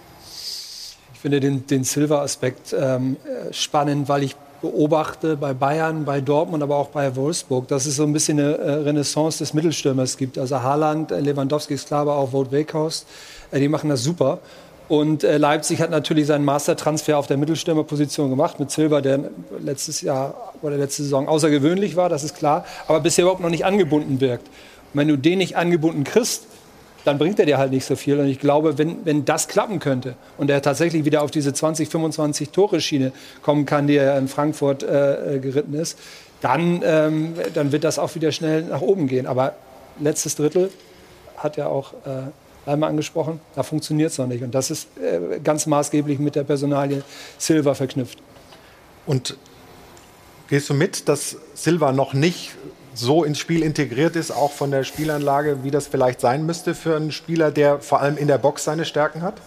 Ich finde den Silva-Aspekt spannend, weil ich beobachte bei Bayern, bei Dortmund, aber auch bei Wolfsburg, dass es so ein bisschen eine Renaissance des Mittelstürmers gibt. Also Haaland, Lewandowski ist klar, aber auch Wout Weghorst, die machen das super. Und Leipzig hat natürlich seinen Mastertransfer auf der Mittelstürmerposition gemacht mit Silva, der letztes Jahr oder letzte Saison außergewöhnlich war, das ist klar, aber bisher überhaupt noch nicht angebunden wirkt. Und wenn du den nicht angebunden kriegst, dann bringt er dir halt nicht so viel. Und ich glaube, wenn das klappen könnte und er tatsächlich wieder auf diese 20, 25 Tore-Schiene kommen kann, die er in Frankfurt geritten ist, dann wird das auch wieder schnell nach oben gehen. Aber letztes Drittel hat ja auch einmal angesprochen, da funktioniert es noch nicht. Und das ist ganz maßgeblich mit der Personalie Silva verknüpft. Und gehst du mit, dass Silva noch nicht so ins Spiel integriert ist, auch von der Spielanlage, wie das vielleicht sein müsste für einen Spieler, der vor allem in der Box seine Stärken hat?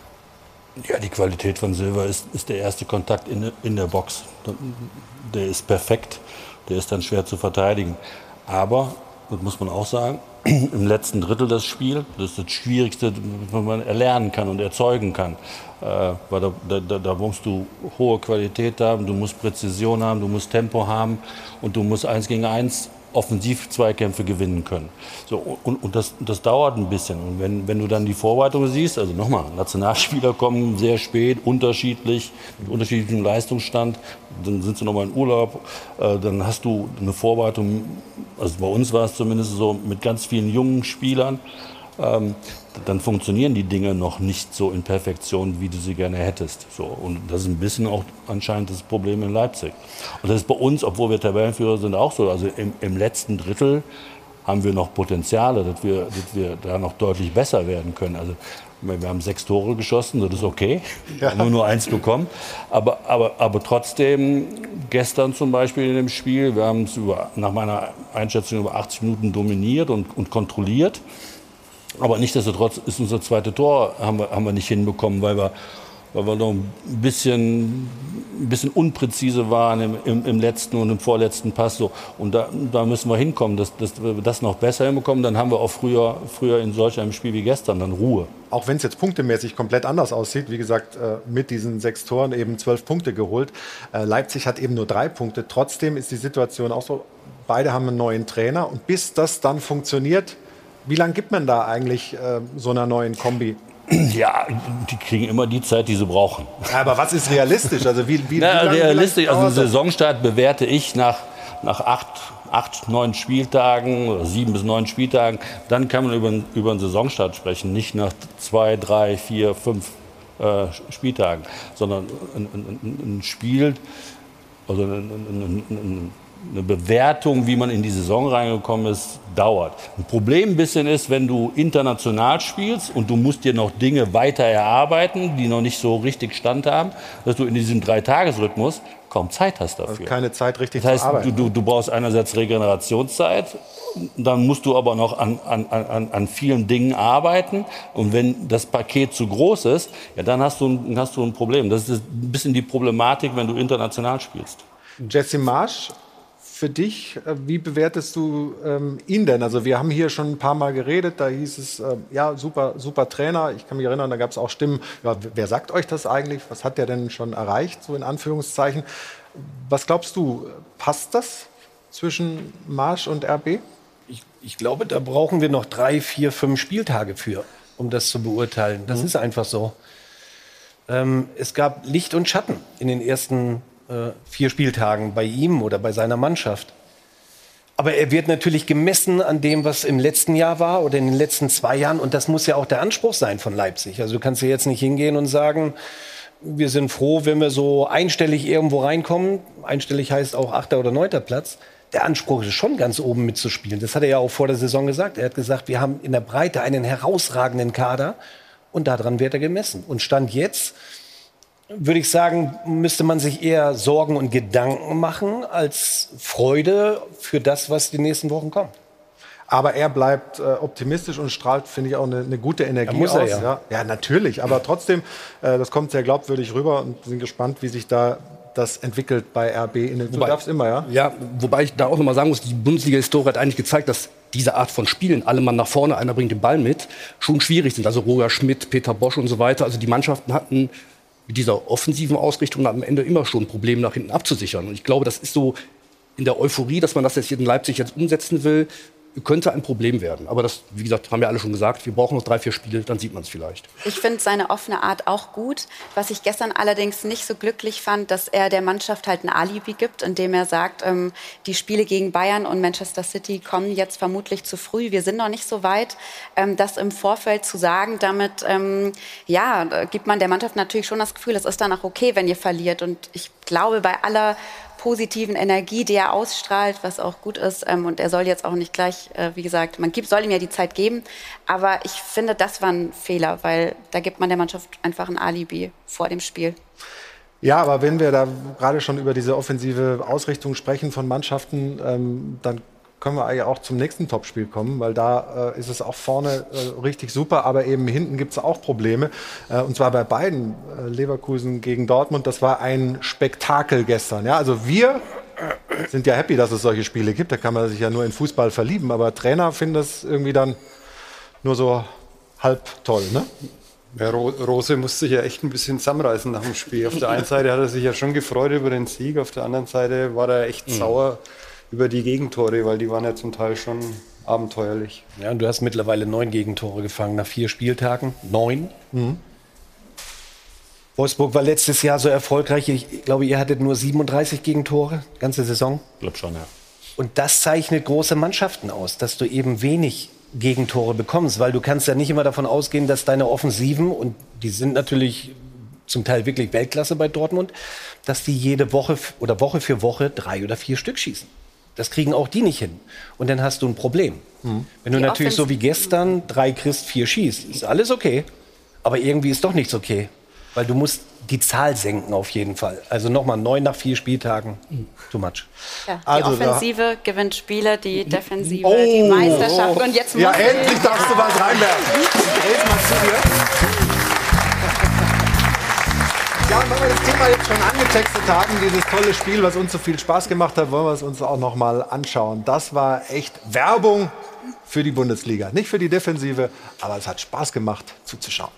Ja, die Qualität von Silva ist der erste Kontakt in der Box. Der ist perfekt, der ist dann schwer zu verteidigen. Aber, das muss man auch sagen, im letzten Drittel das Spiel, das ist das Schwierigste, was man erlernen kann und erzeugen kann. Weil da musst du hohe Qualität haben, du musst Präzision haben, du musst Tempo haben und du musst 1 gegen 1 Offensiv-Zweikämpfe gewinnen können. So, und das dauert ein bisschen. Und wenn du dann die Vorbereitung siehst, also nochmal, Nationalspieler kommen sehr spät, unterschiedlich, mit unterschiedlichem Leistungsstand, dann sind sie nochmal in Urlaub, dann hast du eine Vorbereitung, also bei uns war es zumindest so, mit ganz vielen jungen Spielern, dann funktionieren die Dinge noch nicht so in Perfektion, wie du sie gerne hättest. So, und das ist ein bisschen auch anscheinend das Problem in Leipzig. Und das ist bei uns, obwohl wir Tabellenführer sind, auch so. Also im letzten Drittel haben wir noch Potenziale, dass wir da noch deutlich besser werden können. Also wir haben 6 Tore geschossen, das ist okay. Wir haben nur 1 bekommen. Aber trotzdem, gestern zum Beispiel in dem Spiel, wir haben es nach meiner Einschätzung über 80 Minuten dominiert und kontrolliert. Aber nichtsdestotrotz ist unser zweites Tor haben wir nicht hinbekommen, weil wir noch ein bisschen unpräzise waren im letzten und im vorletzten Pass. So. Und da müssen wir hinkommen, dass wir das noch besser hinbekommen. Dann haben wir auch früher in solch einem Spiel wie gestern dann Ruhe. Auch wenn es jetzt punktemäßig komplett anders aussieht, wie gesagt, mit diesen 6 Toren eben 12 Punkte geholt. Leipzig hat eben nur 3 Punkte. Trotzdem ist die Situation auch so, beide haben einen neuen Trainer. Und bis das dann funktioniert, wie lange gibt man da eigentlich so einer neuen Kombi? Ja, die kriegen immer die Zeit, die sie brauchen. Aber was ist realistisch? Also wie realistisch, also einen Saisonstart bewerte ich nach 8, 9 Spieltagen oder 7 bis 9 Spieltagen. Dann kann man über einen Saisonstart sprechen, nicht nach 2, 3, 4, 5 Spieltagen, sondern ein Spiel, also eine Bewertung, wie man in die Saison reingekommen ist, dauert. Ein Problem ein bisschen ist, wenn du international spielst und du musst dir noch Dinge weiter erarbeiten, die noch nicht so richtig Stand haben, dass du in diesem 3-Tages-Rhythmus kaum Zeit hast dafür. Also keine Zeit richtig zu arbeiten. Das heißt, du brauchst einerseits Regenerationszeit, dann musst du aber noch an vielen Dingen arbeiten. Und wenn das Paket zu groß ist, ja, dann hast du ein Problem. Das ist ein bisschen die Problematik, wenn du international spielst. Jesse Marsch, für dich, wie bewertest du ihn denn? Also wir haben hier schon ein paar Mal geredet, da hieß es, ja, super Trainer. Ich kann mich erinnern, da gab es auch Stimmen, ja, wer sagt euch das eigentlich? Was hat der denn schon erreicht, so in Anführungszeichen? Was glaubst du, passt das zwischen Marsch und RB? Ich glaube, da brauchen wir noch 3, 4, 5 Spieltage für, um das zu beurteilen. Das ist einfach so. Es gab Licht und Schatten in den ersten 4 Spieltagen bei ihm oder bei seiner Mannschaft. Aber er wird natürlich gemessen an dem, was im letzten Jahr war oder in den letzten 2 Jahren. Und das muss ja auch der Anspruch sein von Leipzig. Also du kannst ja jetzt nicht hingehen und sagen, wir sind froh, wenn wir so einstellig irgendwo reinkommen. Einstellig heißt auch 8. oder 9. Platz. Der Anspruch ist schon ganz oben mitzuspielen. Das hat er ja auch vor der Saison gesagt. Er hat gesagt, wir haben in der Breite einen herausragenden Kader. Und daran wird er gemessen. Und Stand jetzt, würde ich sagen, müsste man sich eher Sorgen und Gedanken machen als Freude für das, was die nächsten Wochen kommt. Aber er bleibt optimistisch und strahlt, finde ich, auch eine gute Energie muss aus. er, ja, natürlich. Aber trotzdem, das kommt sehr glaubwürdig rüber und sind gespannt, wie sich da das entwickelt bei RB. Du darfst immer, ja? Ja, wobei ich da auch noch mal sagen muss, die Bundesliga-Historie hat eigentlich gezeigt, dass diese Art von Spielen, alle Mann nach vorne, einer bringt den Ball mit, schon schwierig sind. Also Roger Schmidt, Peter Bosch und so weiter. Also die Mannschaften hatten mit dieser offensiven Ausrichtung am Ende immer schon ein Problem, nach hinten abzusichern. Und ich glaube, das ist so in der Euphorie, dass man das jetzt hier in Leipzig jetzt umsetzen will, könnte ein Problem werden. Aber das, wie gesagt, haben ja alle schon gesagt, wir brauchen noch 3, 4 Spiele, dann sieht man es vielleicht. Ich finde seine offene Art auch gut. Was ich gestern allerdings nicht so glücklich fand, dass er der Mannschaft halt ein Alibi gibt, indem er sagt, die Spiele gegen Bayern und Manchester City kommen jetzt vermutlich zu früh. Wir sind noch nicht so weit, das im Vorfeld zu sagen. Damit gibt man der Mannschaft natürlich schon das Gefühl, es ist dann auch okay, wenn ihr verliert. Und ich glaube, bei aller positiven Energie, die er ausstrahlt, was auch gut ist. Und er soll jetzt auch nicht gleich, wie gesagt, soll ihm ja die Zeit geben. Aber ich finde, das war ein Fehler, weil da gibt man der Mannschaft einfach ein Alibi vor dem Spiel. Ja, aber wenn wir da gerade schon über diese offensive Ausrichtung sprechen von Mannschaften, dann können wir eigentlich auch zum nächsten Topspiel kommen, weil da ist es auch vorne richtig super, aber eben hinten gibt es auch Probleme. Und zwar bei beiden, Leverkusen gegen Dortmund. Das war ein Spektakel gestern. Ja, also wir sind ja happy, dass es solche Spiele gibt. Da kann man sich ja nur in Fußball verlieben. Aber Trainer finden das irgendwie dann nur so halb toll, ne? Ja, Rose musste sich ja echt ein bisschen zusammenreißen nach dem Spiel. Auf der einen Seite hat er sich ja schon gefreut über den Sieg, auf der anderen Seite war er echt sauer, über die Gegentore, weil die waren ja zum Teil schon abenteuerlich. Ja, und du hast mittlerweile 9 Gegentore gefangen nach 4 Spieltagen. 9. Wolfsburg war letztes Jahr so erfolgreich. Ich glaube, ihr hattet nur 37 Gegentore, ganze Saison. Ich glaube schon, ja. Und das zeichnet große Mannschaften aus, dass du eben wenig Gegentore bekommst, weil du kannst ja nicht immer davon ausgehen, dass deine Offensiven, und die sind natürlich zum Teil wirklich Weltklasse bei Dortmund, dass die jede Woche oder Woche für Woche 3 oder 4 Stück schießen. Das kriegen auch die nicht hin. Und dann hast du ein Problem. Wenn du natürlich so wie gestern 3 kriegst, 4 schießt, ist alles okay. Aber irgendwie ist doch nichts okay. Weil du musst die Zahl senken auf jeden Fall. Also nochmal 9 nach 4 Spieltagen. Too much. Ja, die Offensive gewinnt Spiele, die Defensive die Meisterschaft. Und jetzt ja, endlich darfst du was reinwerfen. Red mal zu dir. Ja, und weil wir das Thema jetzt schon angetextet haben, dieses tolle Spiel, was uns so viel Spaß gemacht hat, wollen wir es uns auch noch mal anschauen. Das war echt Werbung für die Bundesliga. Nicht für die Defensive, aber es hat Spaß gemacht zuzuschauen.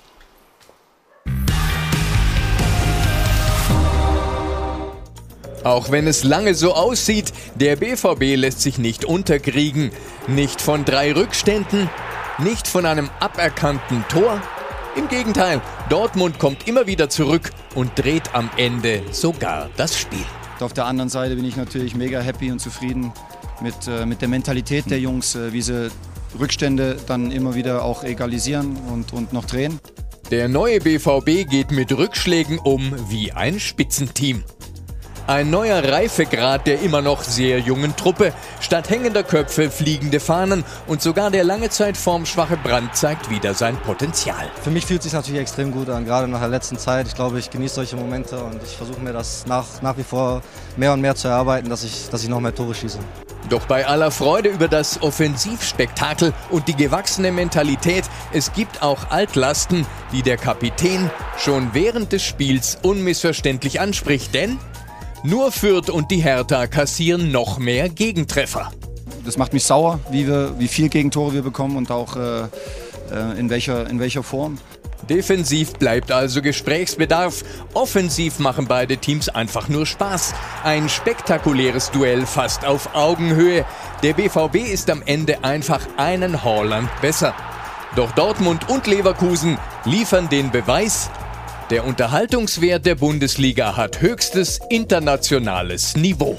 Auch wenn es lange so aussieht, der BVB lässt sich nicht unterkriegen. Nicht von 3 Rückständen, nicht von einem aberkannten Tor. Im Gegenteil, Dortmund kommt immer wieder zurück und dreht am Ende sogar das Spiel. Auf der anderen Seite bin ich natürlich mega happy und zufrieden mit der Mentalität der Jungs, wie sie Rückstände dann immer wieder auch egalisieren und noch drehen. Der neue BVB geht mit Rückschlägen um wie ein Spitzenteam. Ein neuer Reifegrad der immer noch sehr jungen Truppe. Statt hängender Köpfe fliegende Fahnen und sogar der lange Zeit formschwache Brandt zeigt wieder sein Potenzial. Für mich fühlt es sich natürlich extrem gut an, gerade nach der letzten Zeit. Ich glaube, ich genieße solche Momente und ich versuche mir das nach wie vor mehr und mehr zu erarbeiten, dass ich noch mehr Tore schieße. Doch bei aller Freude über das Offensivspektakel und die gewachsene Mentalität, es gibt auch Altlasten, die der Kapitän schon während des Spiels unmissverständlich anspricht, denn nur Fürth und die Hertha kassieren noch mehr Gegentreffer. Das macht mich sauer, wie viel Gegentore wir bekommen und auch in welcher Form. Defensiv bleibt also Gesprächsbedarf. Offensiv machen beide Teams einfach nur Spaß. Ein spektakuläres Duell fast auf Augenhöhe. Der BVB ist am Ende einfach einen Haaland besser. Doch Dortmund und Leverkusen liefern den Beweis: der Unterhaltungswert der Bundesliga hat höchstes internationales Niveau.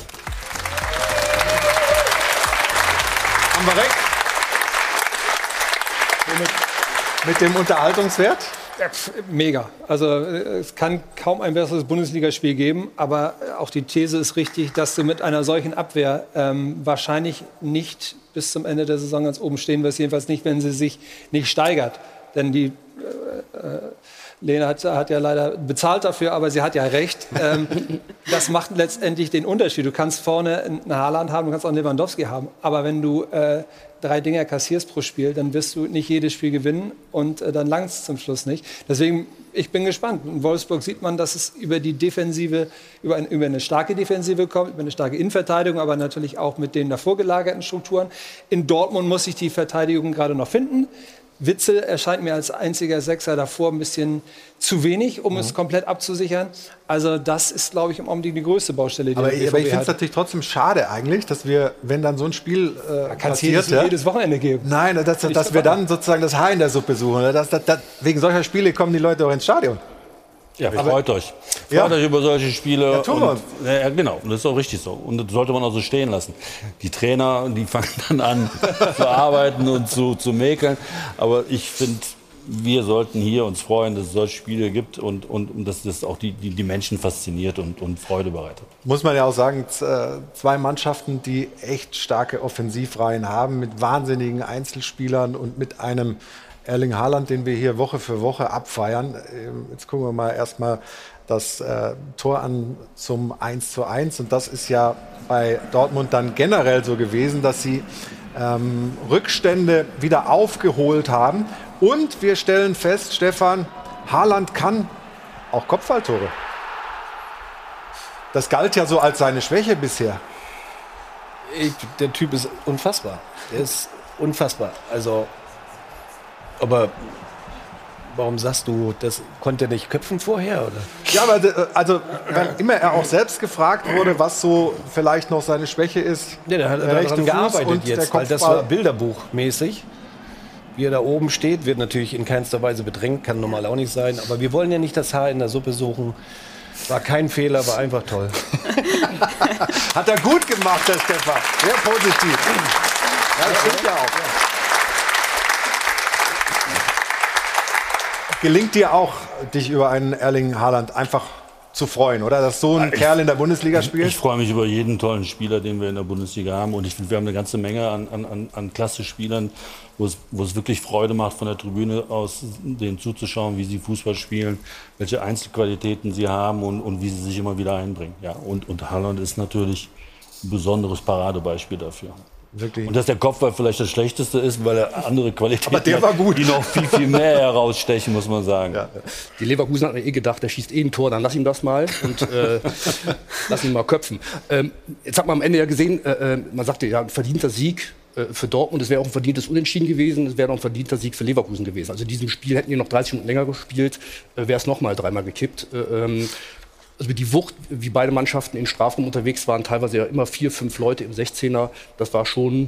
Haben wir recht? Mit dem Unterhaltungswert? Ja, mega. Also es kann kaum ein besseres Bundesligaspiel geben, aber auch die These ist richtig, dass du mit einer solchen Abwehr wahrscheinlich nicht bis zum Ende der Saison ganz oben stehen wirst, jedenfalls nicht, wenn sie sich nicht steigert. Denn die Lena hat ja leider bezahlt dafür, aber sie hat ja recht. Das macht letztendlich den Unterschied. Du kannst vorne einen Haaland haben, du kannst auch einen Lewandowski haben. Aber wenn du 3 Dinger kassierst pro Spiel, dann wirst du nicht jedes Spiel gewinnen und dann langt es zum Schluss nicht. Deswegen, ich bin gespannt. In Wolfsburg sieht man, dass es über die Defensive, über eine starke Defensive kommt, über eine starke Innenverteidigung, aber natürlich auch mit den davor gelagerten Strukturen. In Dortmund muss sich die Verteidigung gerade noch finden. Witzel erscheint mir als einziger Sechser davor ein bisschen zu wenig, um es komplett abzusichern. Also das ist, glaube ich, im Augenblick die größte Baustelle, die aber ich finde es natürlich trotzdem schade eigentlich, dass wir, wenn dann so ein Spiel passiert, jedes Wochenende geben. Nein, dass wir dann sozusagen das Haar in der Suppe suchen. Wegen solcher Spiele kommen die Leute auch ins Stadion. Ja, freut euch. Freut euch über solche Spiele. Ja, tun wir. Ja, genau, und das ist auch richtig so. Und das sollte man auch so stehen lassen. Die Trainer, die fangen dann an zu arbeiten und zu mäkeln. Aber ich finde, wir sollten hier uns freuen, dass es solche Spiele gibt und dass das auch die Menschen fasziniert und Freude bereitet. Muss man ja auch sagen, 2 Mannschaften, die echt starke Offensivreihen haben, mit wahnsinnigen Einzelspielern und mit einem Erling Haaland, den wir hier Woche für Woche abfeiern. Jetzt gucken wir mal erstmal das Tor an zum 1:1. Und das ist ja bei Dortmund dann generell so gewesen, dass sie Rückstände wieder aufgeholt haben. Und wir stellen fest, Stefan, Haaland kann auch Kopfballtore. Das galt ja so als seine Schwäche bisher. Der Typ ist unfassbar. Der ist unfassbar. Also, aber Warum sagst du, das konnte er nicht köpfen vorher? Oder? Ja, aber also, wenn immer er auch selbst gefragt wurde, was so vielleicht noch seine Schwäche ist. Ja, der hat daran gearbeitet jetzt, weil das war bilderbuchmäßig. Wie er da oben steht, wird natürlich in keinster Weise bedrängt, kann normal auch nicht sein. Aber wir wollen ja nicht das Haar in der Suppe suchen. War kein Fehler, war einfach toll. Hat er gut gemacht, der Stefan. Sehr positiv. Ja, das stimmt ja auch. Gelingt dir auch, dich über einen Erling Haaland einfach zu freuen, oder? Dass so ein Kerl in der Bundesliga spielt? Ich freue mich über jeden tollen Spieler, den wir in der Bundesliga haben. Und ich finde, wir haben eine ganze Menge an Klasse-Spielern, wo es wirklich Freude macht, von der Tribüne aus denen zuzuschauen, wie sie Fußball spielen, welche Einzelqualitäten sie haben und wie sie sich immer wieder einbringen. Ja, und Haaland ist natürlich ein besonderes Paradebeispiel dafür. Wirklich. Und dass der Kopfball vielleicht das Schlechteste ist, weil er andere Qualitäten hat, die noch viel mehr herausstechen, muss man sagen. Ja. Die Leverkusen hatten gedacht, der schießt ein Tor, dann lass ihm das mal und lass ihn mal köpfen. Jetzt hat man am Ende ja gesehen, man sagte, ja, ein verdienter Sieg für Dortmund, es wäre auch ein verdientes Unentschieden gewesen, es wäre auch ein verdienter Sieg für Leverkusen gewesen. Also in diesem Spiel hätten die noch 30 Minuten länger gespielt, wäre es noch mal dreimal gekippt. Also die Wucht, wie beide Mannschaften in Strafraum unterwegs waren, teilweise ja immer 4, 5 Leute im 16er, das war schon,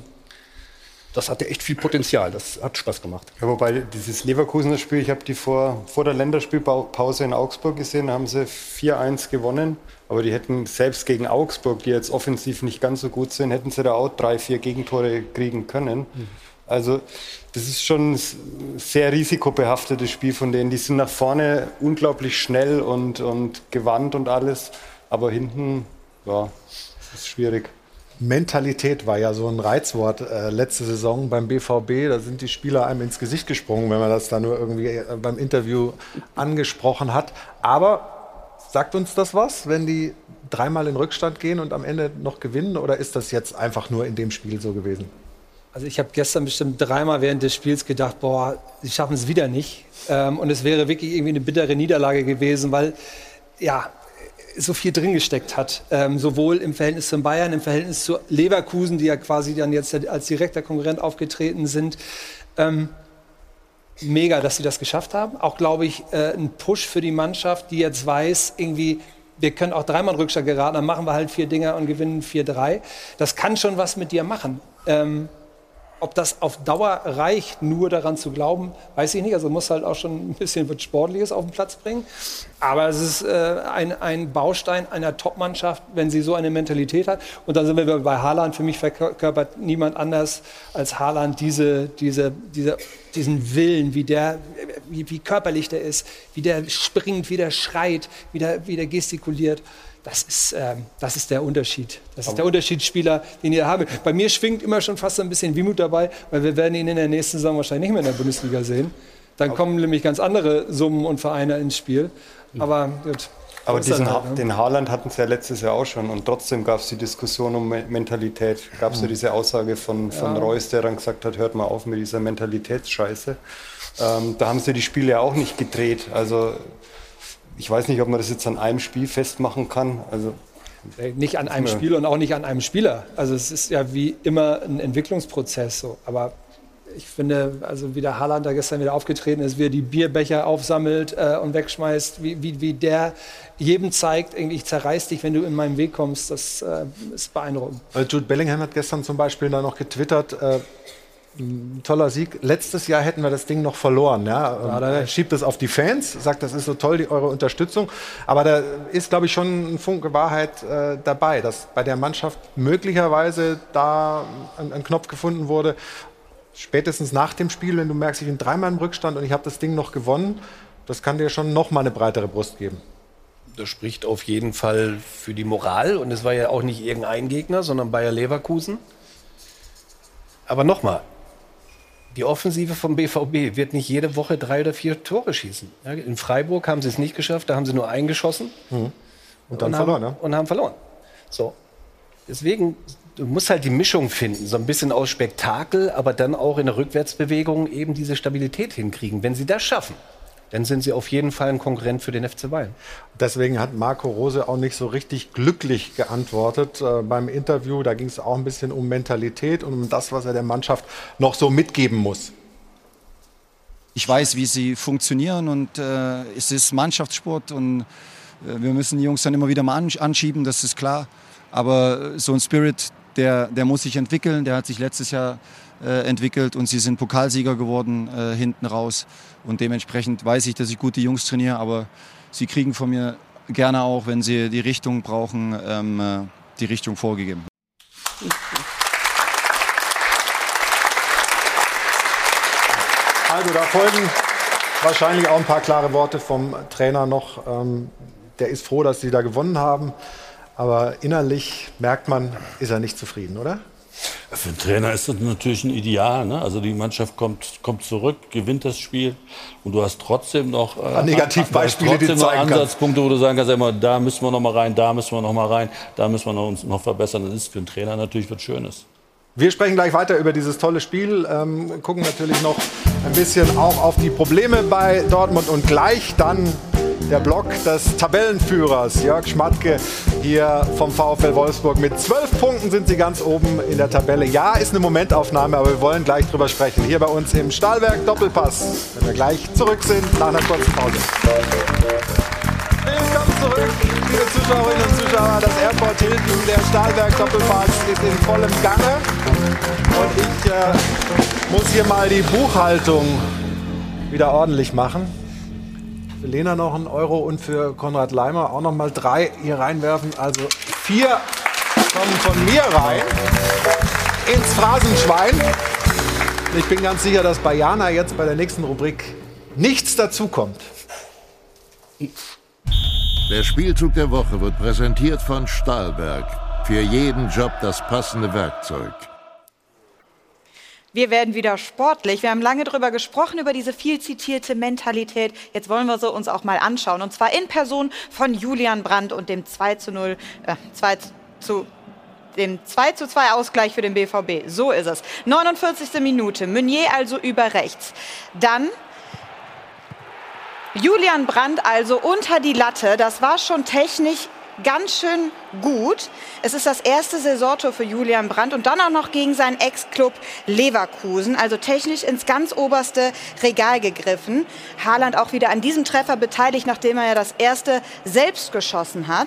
das hatte echt viel Potenzial, das hat Spaß gemacht. Ja, wobei dieses Leverkusener Spiel, ich habe die vor der Länderspielpause in Augsburg gesehen, da haben sie 4-1 gewonnen, aber die hätten selbst gegen Augsburg, die jetzt offensiv nicht ganz so gut sind, hätten sie da auch 3, 4 Gegentore kriegen können. Also das ist schon ein sehr risikobehaftetes Spiel von denen. Die sind nach vorne unglaublich schnell und gewandt und alles. Aber hinten, ja, das ist schwierig. Mentalität war ja so ein Reizwort letzte Saison beim BVB. Da sind die Spieler einem ins Gesicht gesprungen, wenn man das da nur irgendwie beim Interview angesprochen hat. Aber sagt uns das was, wenn die dreimal in Rückstand gehen und am Ende noch gewinnen? Oder ist das jetzt einfach nur in dem Spiel so gewesen? Also ich habe gestern bestimmt dreimal während des Spiels gedacht, boah, sie schaffen es wieder nicht. Und es wäre wirklich irgendwie eine bittere Niederlage gewesen, weil ja so viel drin gesteckt hat. Sowohl im Verhältnis zum Bayern, im Verhältnis zu Leverkusen, die ja quasi dann jetzt als direkter Konkurrent aufgetreten sind. Mega, dass sie das geschafft haben. Auch, glaube ich, ein Push für die Mannschaft, die jetzt weiß, irgendwie, wir können auch dreimal in Rückstand geraten, dann machen wir halt 4 Dinger und gewinnen 4-3. Das kann schon was mit dir machen. Ob das auf Dauer reicht, nur daran zu glauben, weiß ich nicht. Also muss halt auch schon ein bisschen was Sportliches auf den Platz bringen. Aber es ist ein Baustein einer Top-Mannschaft, wenn sie so eine Mentalität hat. Und dann sind wir bei Haaland. Für mich verkörpert niemand anders als Haaland diesen Willen, wie körperlich der ist, wie der springt, wie der schreit, wie der gestikuliert. Das ist der Unterschied. Das ist der Unterschiedsspieler, den ihr habt. Bei mir schwingt immer schon fast ein bisschen Wehmut dabei, weil wir werden ihn in der nächsten Saison wahrscheinlich nicht mehr in der Bundesliga sehen. Dann kommen nämlich ganz andere Summen und Vereine ins Spiel. Aber gut. Aber den Haaland hatten sie ja letztes Jahr auch schon. Und trotzdem gab es die Diskussion um Mentalität. Gab es ja diese Aussage von Reus, der dann gesagt hat, hört mal auf mit dieser Mentalitätsscheiße. Da haben sie die Spiele ja auch nicht gedreht. Also ich weiß nicht, ob man das jetzt an einem Spiel festmachen kann. Also nicht an einem Spiel und auch nicht an einem Spieler. Also es ist ja wie immer ein Entwicklungsprozess. So. Aber ich finde, also wie der Haaland da gestern wieder aufgetreten ist, wie er die Bierbecher aufsammelt und wegschmeißt, wie der jedem zeigt, ich zerreiß dich, wenn du in meinen Weg kommst, das ist beeindruckend. Jude Bellingham hat gestern zum Beispiel da noch getwittert, toller Sieg. Letztes Jahr hätten wir das Ding noch verloren. Ja? Er schiebt es auf die Fans, sagt, das ist so toll, eure Unterstützung. Aber da ist, glaube ich, schon ein Funke Wahrheit dabei, dass bei der Mannschaft möglicherweise da ein Knopf gefunden wurde. Spätestens nach dem Spiel, wenn du merkst, ich bin dreimal im Rückstand und ich habe das Ding noch gewonnen, das kann dir schon noch mal eine breitere Brust geben. Das spricht auf jeden Fall für die Moral. Und es war ja auch nicht irgendein Gegner, sondern Bayer Leverkusen. Aber nochmal, die Offensive vom BVB wird nicht jede Woche 3 oder 4 Tore schießen. In Freiburg haben sie es nicht geschafft, da haben sie nur eingeschossen. Und dann verloren, ne? Und haben verloren. So. Deswegen, du musst halt die Mischung finden, so ein bisschen aus Spektakel, aber dann auch in der Rückwärtsbewegung eben diese Stabilität hinkriegen. Wenn sie das schaffen, dann sind sie auf jeden Fall ein Konkurrent für den FC Bayern. Deswegen hat Marco Rose auch nicht so richtig glücklich geantwortet beim Interview. Da ging es auch ein bisschen um Mentalität und um das, was er der Mannschaft noch so mitgeben muss. ich weiß, wie sie funktionieren und es ist Mannschaftssport und wir müssen die Jungs dann immer wieder mal anschieben, das ist klar. Aber so ein Spirit, der muss sich entwickeln, der hat sich letztes Jahr entwickelt und sie sind Pokalsieger geworden hinten raus. Und dementsprechend weiß ich, dass ich gute Jungs trainiere, aber sie kriegen von mir gerne auch, wenn sie die Richtung brauchen, die Richtung vorgegeben. Also da folgen wahrscheinlich auch ein paar klare Worte vom Trainer noch. Der ist froh, dass sie da gewonnen haben. Aber innerlich merkt man, ist er nicht zufrieden, oder? Für den Trainer ist das natürlich ein Ideal. Ne? Also die Mannschaft kommt zurück, gewinnt das Spiel und du hast trotzdem noch Negativbeispiele, die zeigen Ansatzpunkte, wo du sagen kannst, immer, da müssen wir noch mal rein, da müssen wir noch mal rein, da müssen wir uns noch verbessern. Das ist für den Trainer natürlich was Schönes. Wir sprechen gleich weiter über dieses tolle Spiel, gucken natürlich noch ein bisschen auch auf die Probleme bei Dortmund und gleich dann der Block des Tabellenführers Jörg Schmatke hier vom VfL Wolfsburg. Mit 12 Punkten sind sie ganz oben in der Tabelle. Ja, ist eine Momentaufnahme, aber wir wollen gleich drüber sprechen. Hier bei uns im Stahlwerk Doppelpass, wenn wir gleich zurück sind nach einer kurzen Pause. Willkommen zurück, liebe Zuschauerinnen und Zuschauer. Das Airport Hilton, der Stahlwerk Doppelpass ist in vollem Gange. Und ich muss hier mal die Buchhaltung wieder ordentlich machen. Für Lena noch einen Euro und für Konrad Leimer auch noch mal 3 hier reinwerfen. Also 4 kommen von mir rein ins Phrasenschwein. Ich bin ganz sicher, dass bei Jana jetzt bei der nächsten Rubrik nichts dazukommt. Der Spielzug der Woche wird präsentiert von Stahlwerk. Für jeden Job das passende Werkzeug. Wir werden wieder sportlich. Wir haben lange darüber gesprochen, über diese viel zitierte Mentalität. Jetzt wollen wir sie uns auch mal anschauen. Und zwar in Person von Julian Brandt und dem 2:2 Ausgleich für den BVB. So ist es. 49. Minute. Meunier also über rechts. Dann Julian Brandt also unter die Latte. Das war schon technisch ganz schön gut. Es ist das erste Saisontor für Julian Brandt und dann auch noch gegen seinen Ex-Club Leverkusen. Also technisch ins ganz oberste Regal gegriffen. Haaland auch wieder an diesem Treffer beteiligt, nachdem er ja das erste selbst geschossen hat.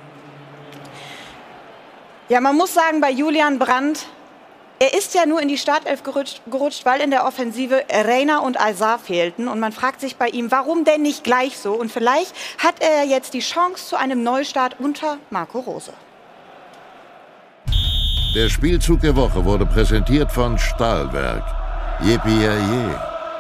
Ja, man muss sagen, bei Julian Brandt, er ist ja nur in die Startelf gerutscht, weil in der Offensive Reina und Azar fehlten. Und man fragt sich bei ihm, warum denn nicht gleich so? Und vielleicht hat er jetzt die Chance zu einem Neustart unter Marco Rose. Der Spielzug der Woche wurde präsentiert von Stahlwerk. Yippie-yay.